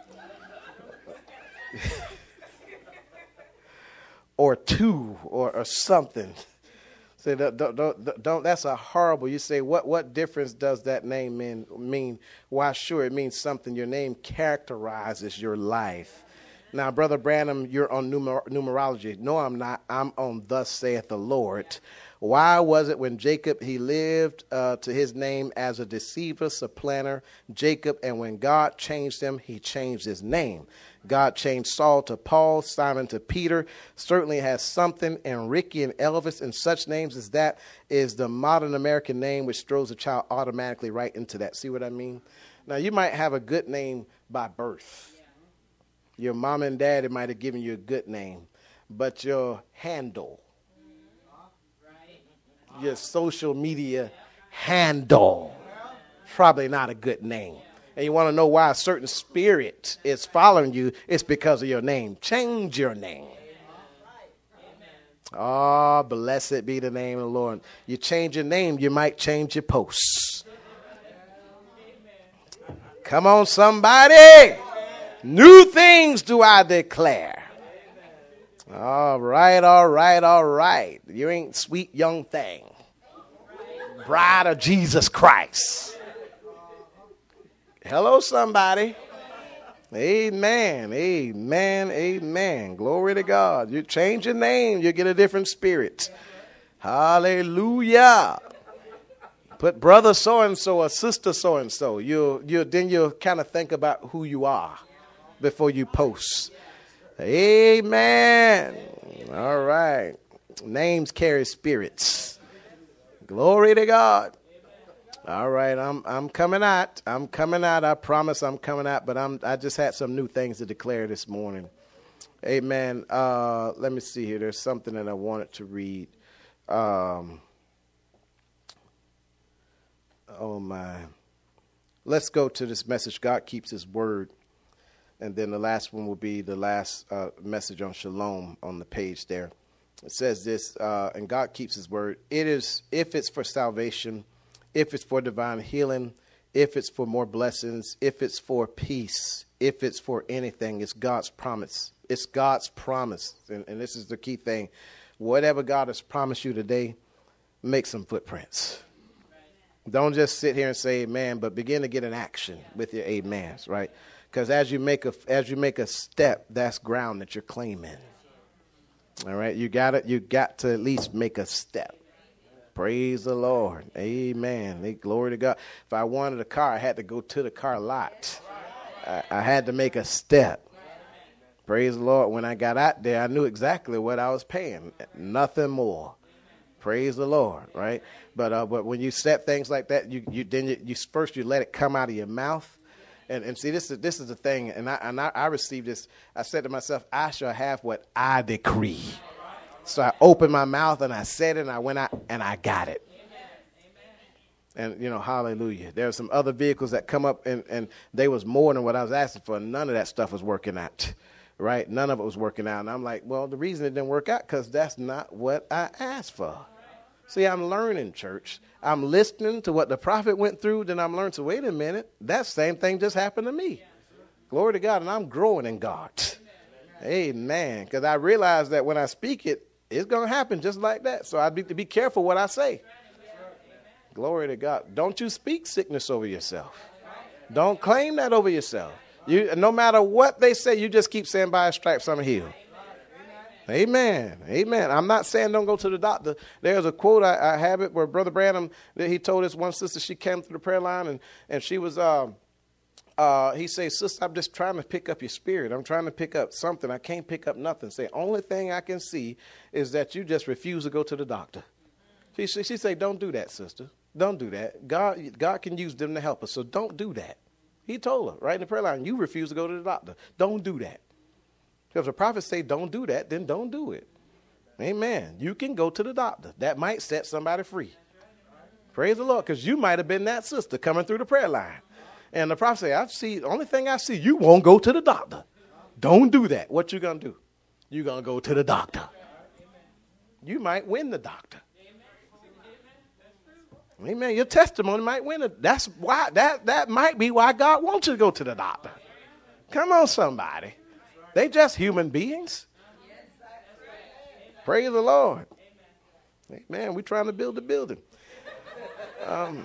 Or two, or, or something. Say, don't, don't, don't, don't, that's a horrible. You say, what, what difference does that name mean, mean? Why, sure, it means something. Your name characterizes your life. Now, Brother Branham, you're on numer- numerology. No, I'm not. I'm on thus saith the Lord. Why was it when Jacob, he lived uh, to his name as a deceiver, supplanter, Jacob, and when God changed him, he changed his name. God changed Saul to Paul, Simon to Peter. Certainly has something, and Ricky and Elvis and such names as that is the modern American name, which throws a child automatically right into that. See what I mean? Now, you might have a good name by birth. Your mom and daddy might have given you a good name, but your handle, your social media handle, probably not a good name. And you want to know why a certain spirit is following you, it's because of your name. Change your name. Oh, blessed be the name of the Lord. You change your name, you might change your posts. Come on, somebody. New things do I declare. All right, all right, all right. You ain't sweet young thing. Bride of Jesus Christ. Hello, somebody. Amen, amen, amen. Glory to God. You change your name, you get a different spirit. Hallelujah. Put brother so-and-so or sister so-and-so. You, you, then you'll kind of think about who you are before you post. Amen. All right. Names carry spirits. Glory to God. All right, I'm I'm coming out. I'm coming out. I promise I'm coming out, but I'm I just had some new things to declare this morning. Amen. Uh, let me see here. There's something that I wanted to read. Um, oh, my. Let's go to this message. God keeps his word. And then the last one will be the last uh, message on shalom on the page there. It says this, uh, and God keeps his word. It is, if it's for salvation, if it's for divine healing, if it's for more blessings, if it's for peace, if it's for anything, it's God's promise. It's God's promise. And, and this is the key thing. Whatever God has promised you today, make some footprints. Don't just sit here and say amen, but begin to get an action with your amens, right? Because as you make a as you make a step, that's ground that you're claiming. All right, you got it. You got to at least make a step. Praise the Lord. Amen. Hey, glory to God. If I wanted a car, I had to go to the car lot. I, I had to make a step. Praise the Lord. When I got out there, I knew exactly what I was paying. Nothing more. Praise the Lord, right? But uh, but when you set things like that, you you then you, you first you let it come out of your mouth. And, and see, this is this is the thing, and I and I, I received this. I said to myself, I shall have what I decree. So I opened my mouth and I said it, and I went out and I got it. And, you know, hallelujah. There are some other vehicles that come up, and, and they was more than what I was asking for. None of that stuff was working out, right? None of it was working out. And I'm like, well, the reason it didn't work out because that's not what I asked for. See, I'm learning, church. I'm listening to what the prophet went through. Then I'm learning to, wait a minute, that same thing just happened to me. Glory to God. And I'm growing in God. Amen. Because I realize that when I speak it, it's going to happen just like that. So I need to be careful what I say. Glory to God. Don't you speak sickness over yourself. Don't claim that over yourself. You, no matter what they say, you just keep saying, by his stripes I'm healed. Amen. Amen. I'm not saying don't go to the doctor. There's a quote, I, I have it, where Brother Branham, he told this one sister, she came through the prayer line, and, and she was, um, uh, he says, sister, I'm just trying to pick up your spirit. I'm trying to pick up something. I can't pick up nothing. Say, only thing I can see is that you just refuse to go to the doctor. She, she, she said, don't do that, sister. Don't do that. God, God can use them to help us, so don't do that. He told her right in the prayer line, you refuse to go to the doctor. Don't do that. If the prophets say don't do that, then don't do it. Amen. You can go to the doctor. That might set somebody free. Praise the Lord, because you might have been that sister coming through the prayer line. And the prophet say, I see, the only thing I see, you won't go to the doctor. Don't do that. What you going to do? You're going to go to the doctor. You might win the doctor. Amen. Your testimony might win it. That's why that, that might be why God wants you to go to the doctor. Come on, somebody. They just human beings. Praise the Lord. Amen. We're trying to build a building. Um,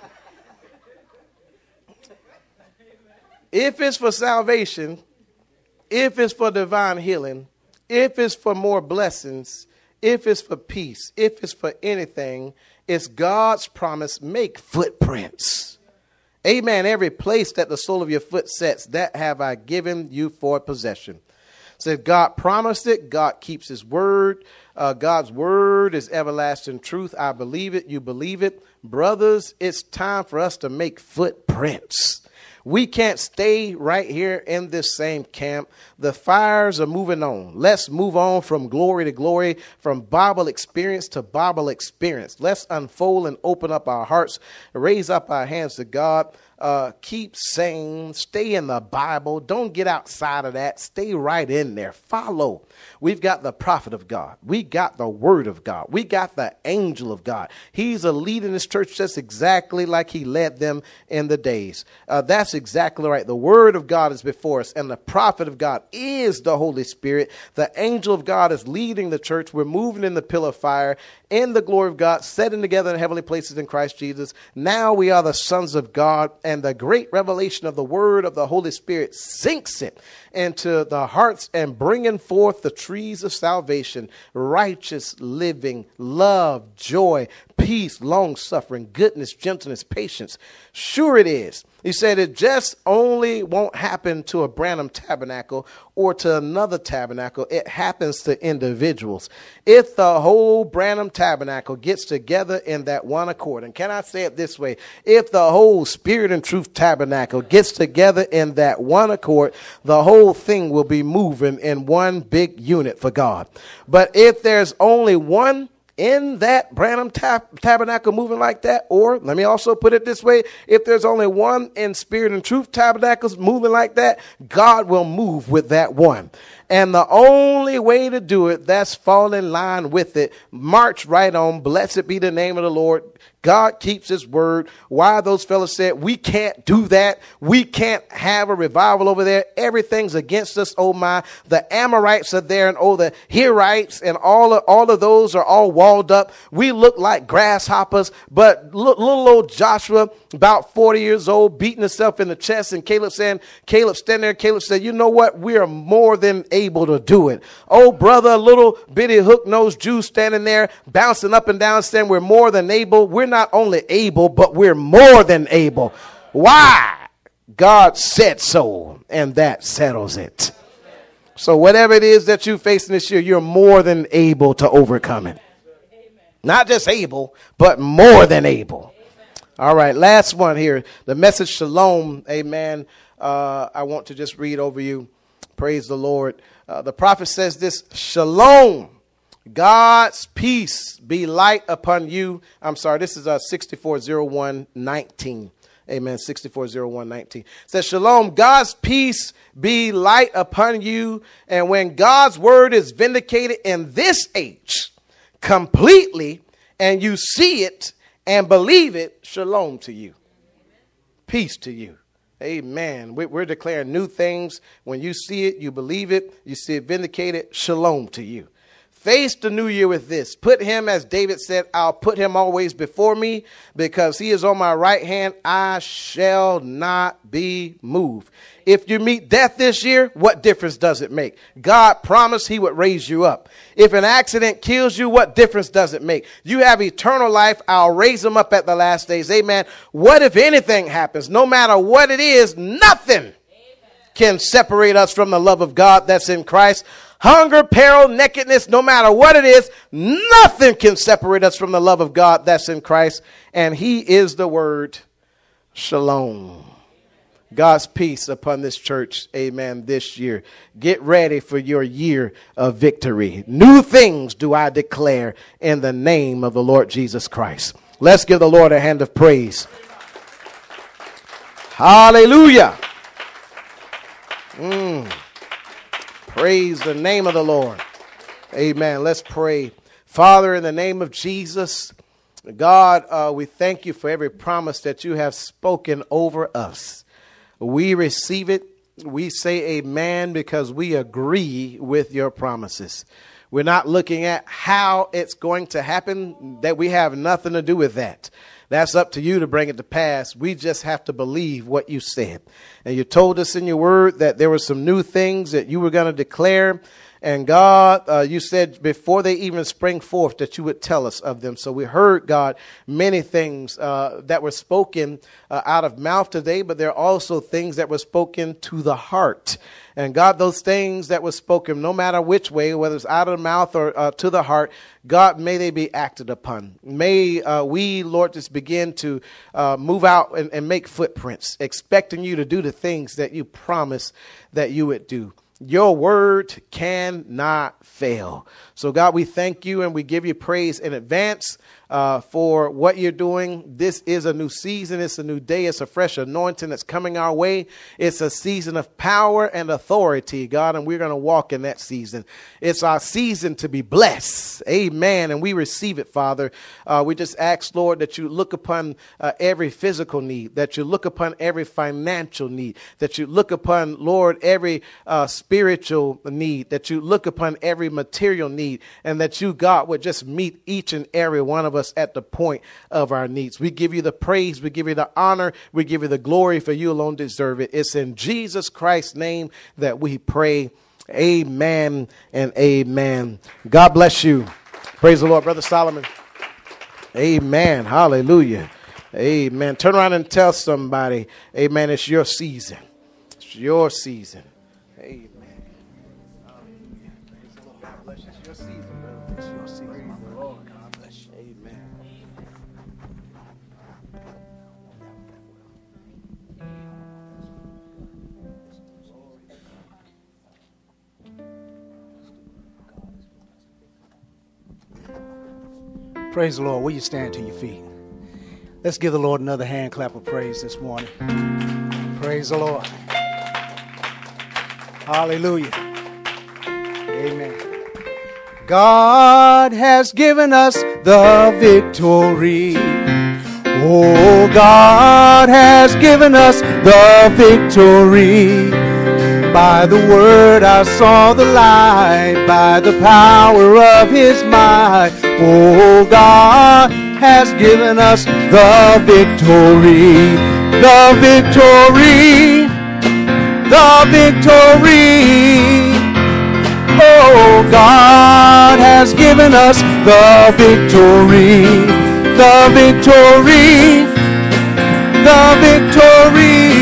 if it's for salvation, if it's for divine healing, if it's for more blessings, if it's for peace, if it's for anything, it's God's promise. Make footprints. Amen. Every place that the sole of your foot sets, that have I given you for possession. Said God promised it. God keeps his word. Uh, God's word is everlasting truth. I believe it. You believe it. Brothers, it's time for us to make footprints. We can't stay right here in this same camp. The fires are moving on. Let's move on from glory to glory, from Bible experience to Bible experience. Let's unfold and open up our hearts, raise up our hands to God. Uh, keep saying, stay in the Bible. Don't get outside of that. Stay right in there. Follow. We've got the prophet of God. We got the word of God. We got the angel of God. He's a lead in this church just exactly like he led them in the days. Uh, that's exactly right. The word of God is before us, and the prophet of God is the Holy Spirit. The angel of God is leading the church. We're moving in the pillar of fire in the glory of God, setting together in heavenly places in Christ Jesus. Now we are the sons of God, and the great revelation of the word of the Holy Spirit sinks it into the hearts and bringing forth the trees of salvation, righteous living, love, joy, peace, long suffering, goodness, gentleness, patience. Sure it is. He said it just just only won't happen to a Branham tabernacle or to another tabernacle. It happens to individuals. If the whole Branham tabernacle gets together in that one accord, and can I say it this way? If the whole Spirit and Truth tabernacle gets together in that one accord, the whole thing will be moving in one big unit for God. But if there's only one in that Branham tab- tabernacle moving like that, or let me also put it this way, if there's only one in Spirit and Truth tabernacles moving like that, God will move with that one. And the only way to do it, that's fall in line with it. March right on. Blessed be the name of the Lord. God keeps his word. Why those fellows said, we can't do that. We can't have a revival over there. Everything's against us. Oh my, the Amorites are there, and oh, the Hirites, and all of, all of those are all walled up. We look like grasshoppers, but little, little old Joshua, about forty years old, beating himself in the chest, and Caleb saying, Caleb standing there, Caleb said, you know what? We are more than able to do it. Oh brother, little bitty hook-nosed Jew standing there, bouncing up and down, saying we're more than able. We're not only able, but we're more than able. Why? God said so, and that settles it. So whatever it is that you're facing this year, you're more than able to overcome it. Not just able, but more than able. All right, last one here. The message shalom, amen. Uh, I want to just read over you. Praise the Lord. Uh, the prophet says this, shalom, God's peace be light upon you. I'm sorry, this is uh, sixty-four oh one nineteen. Amen, sixty-four oh one nineteen. It says, shalom, God's peace be light upon you. And when God's word is vindicated in this age completely, and you see it and believe it, shalom to you. Peace to you. Amen. We're declaring new things. When you see it, you believe it, you see it vindicated, shalom to you. Face the new year with this. Put him, as David said, I'll put him always before me, because he is on my right hand. I shall not be moved. If you meet death this year, what difference does it make? God promised he would raise you up. If an accident kills you, what difference does it make? You have eternal life. I'll raise him up at the last days. Amen. What if anything happens? No matter what it is, nothing Amen. Can separate us from the love of God that's in Christ. Hunger, peril, nakedness, no matter what it is, nothing can separate us from the love of God that's in Christ. And he is the word shalom. God's peace upon this church, amen, this year. Get ready for your year of victory. New things do I declare in the name of the Lord Jesus Christ. Let's give the Lord a hand of praise. Hallelujah. Mm. Praise the name of the Lord. Amen. Let's pray. Father, in the name of Jesus, God, uh, we thank you for every promise that you have spoken over us. We receive it. We say amen because we agree with your promises. We're not looking at how it's going to happen, that we have nothing to do with that. That's up to you to bring it to pass. We just have to believe what you said. And you told us in your word that there were some new things that you were going to declare. And God, uh, you said before they even spring forth that you would tell us of them. So we heard, God, many things uh, that were spoken uh, out of mouth today, but there are also things that were spoken to the heart. And God, those things that were spoken, no matter which way, whether it's out of the mouth or uh, to the heart, God, may they be acted upon. May uh, we, Lord, just begin to uh, move out and, and make footprints, expecting you to do the things that you promised that you would do. Your word cannot fail. So, God, we thank you and we give you praise in advance uh, for what you're doing. This is a new season. It's a new day. It's a fresh anointing that's coming our way. It's a season of power and authority, God, and we're going to walk in that season. It's our season to be blessed. Amen. And we receive it, Father. Uh, we just ask, Lord, that you look upon uh, every physical need, that you look upon every financial need, that you look upon, Lord, every uh, spiritual need, that you look upon every material need, and that you, God, would just meet each and every one of us at the point of our needs. We give you the praise. We give you the honor. We give you the glory, for you alone deserve it. It's in Jesus Christ's name that we pray. Amen and amen. God bless you. Praise the Lord, Brother Solomon. Amen. Hallelujah. Amen. Turn around and tell somebody, amen, it's your season. It's your season. Amen. It's your season, brother. It's your season, my brother. God bless you. Amen. Praise the Lord. Will you stand to your feet? Let's give the Lord another hand clap of praise this morning. Praise the Lord. Hallelujah. Amen. God has given us the victory. Oh, God has given us the victory. By the word I saw the light, by the power of his might. Oh, God has given us the victory, the victory, the victory. Oh, God has given us the victory, the victory, the victory.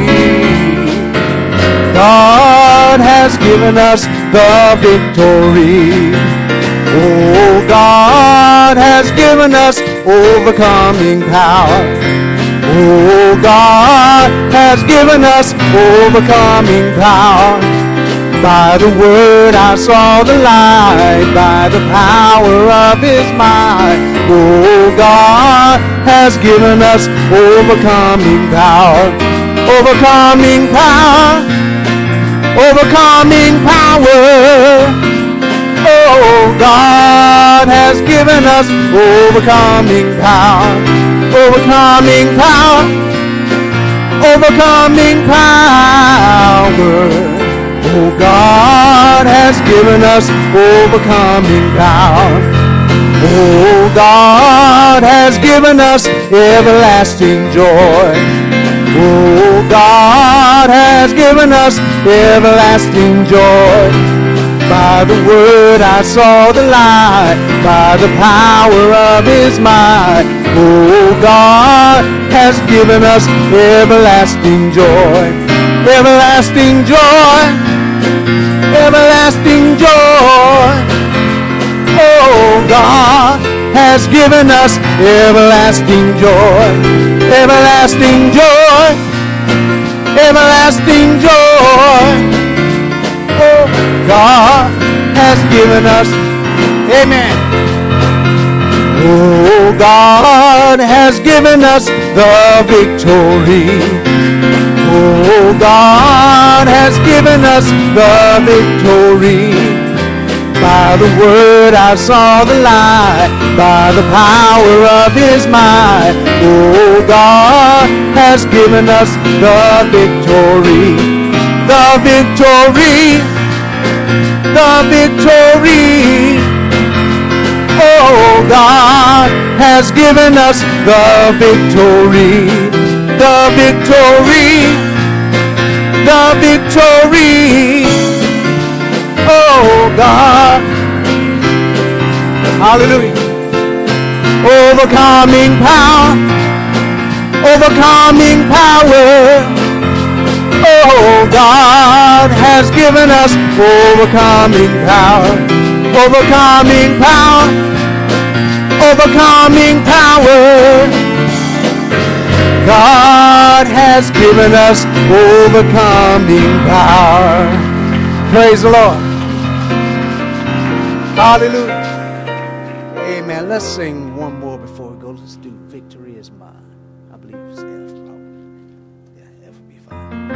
God has given us the victory. Oh, God has given us overcoming power. Oh, God has given us overcoming power. By the word I saw the light, by the power of his might. Oh, God has given us overcoming power. Overcoming power. Overcoming power. Oh, God has given us overcoming power. Overcoming power. Overcoming power. Oh, God has given us overcoming power. Oh, God has given us everlasting joy. Oh, God has given us everlasting joy. By the word I saw the light, by the power of his might. Oh, God has given us everlasting joy. Everlasting joy. Everlasting joy. Oh, God has given us everlasting joy. Everlasting joy. Everlasting joy. Oh, God has given us. Amen. Oh, God has given us the victory. Oh, God has given us the victory. By the word I saw the light, by the power of his might. Oh, God has given us the victory. The victory. The victory. Oh, God has given us the victory. The victory. The victory. Oh, God. Hallelujah. Overcoming power. Overcoming power. Oh, God has given us overcoming power. Overcoming power. Overcoming power. God has given us overcoming power. Praise the Lord. Hallelujah. Amen. Let's sing one more before we go. Let's do Victory Is Mine. I believe it's F. Yeah, F will be fine.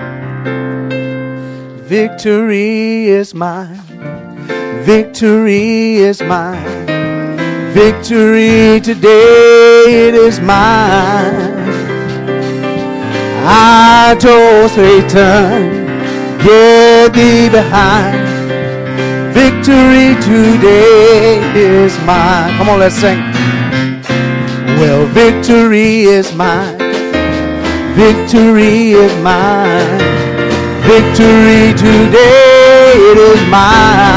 Victory is mine. Victory is mine. Victory today, it is mine. I told Satan, get thee behind. Victory today is mine. Come on, let's sing. Well, victory is mine. Victory is mine. Victory today, it is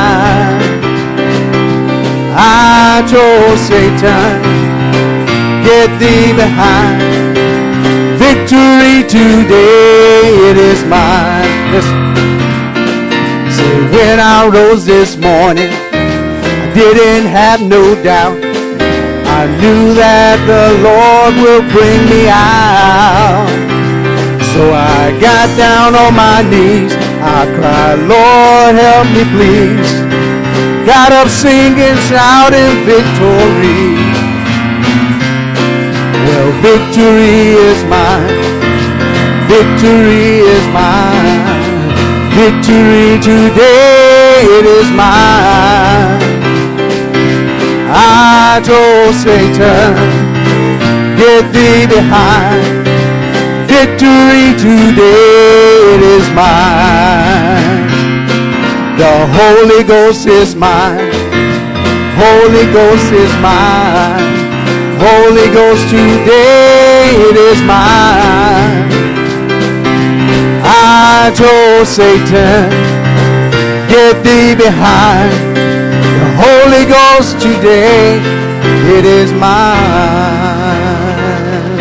mine. I told Satan, get thee behind. Victory today, it is mine. Listen. Say, when I rose this morning, I didn't have no doubt. I knew that the Lord will bring me out. So I got down on my knees. I cried, Lord, help me please. Got up singing, shouting victory. Well, victory is mine. Victory is mine. Victory today, it is mine. I told Satan, get thee behind. Victory today, it is mine. The Holy Ghost is mine. Holy Ghost is mine. Holy Ghost today, it is mine. I told Satan, get thee behind. The Holy Ghost today, it is mine.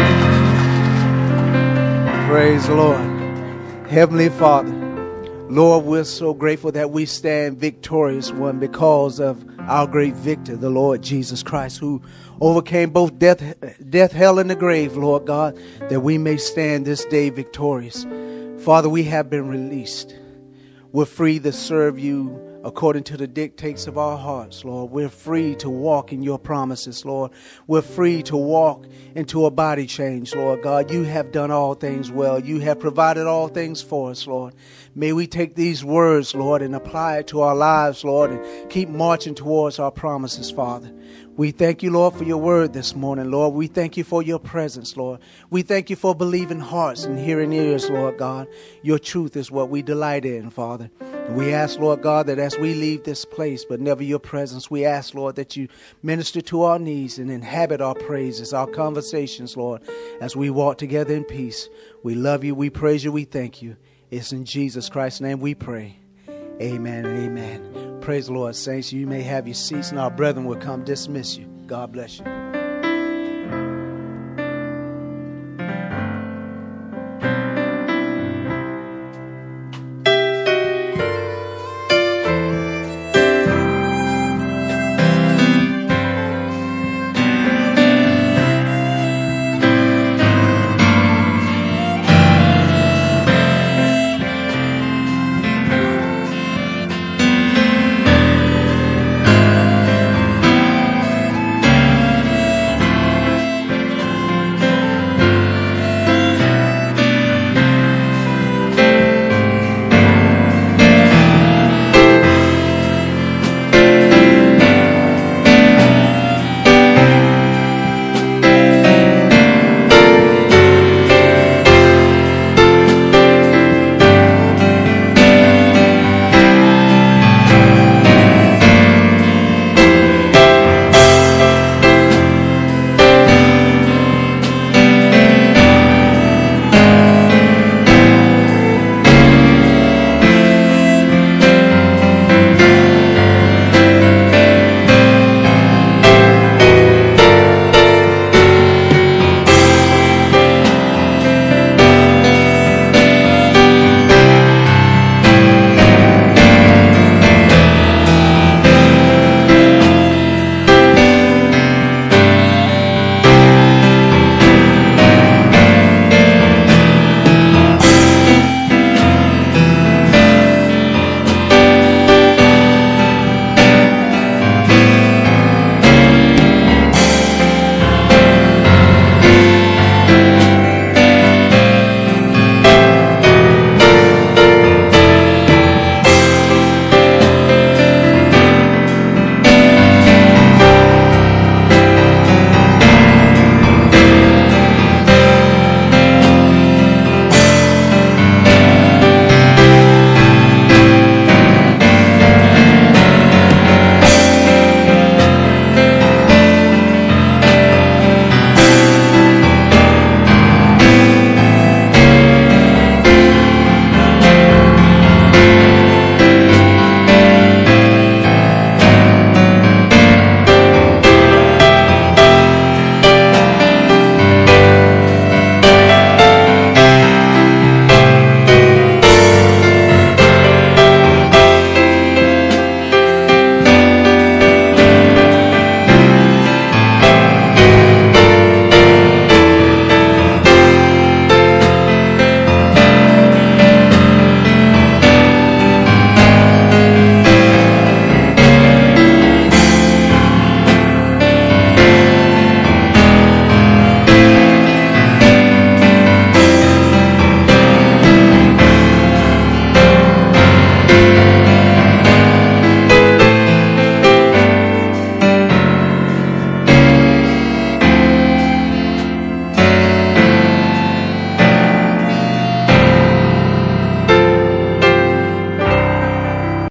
Praise the Lord. Heavenly Father, Lord, we're so grateful that we stand victorious, one, because of our great victor, the Lord Jesus Christ, who overcame both death, death, hell, and the grave, Lord God, that we may stand this day victorious. Father, we have been released. We're free to serve you according to the dictates of our hearts, Lord. We're free to walk in your promises, Lord. We're free to walk into a body change, Lord God. You have done all things well. You have provided all things for us, Lord. May we take these words, Lord, and apply it to our lives, Lord, and keep marching towards our promises, Father. We thank you, Lord, for your word this morning, Lord. We thank you for your presence, Lord. We thank you for believing hearts and hearing ears, Lord God. Your truth is what we delight in, Father. And we ask, Lord God, that as we leave this place, but never your presence, we ask, Lord, that you minister to our needs and inhabit our praises, our conversations, Lord, as we walk together in peace. We love you, we praise you, we thank you. It's in Jesus Christ's name we pray. Amen and amen. Praise the Lord, saints. You may have your seats, and our brethren will come dismiss you. God bless you.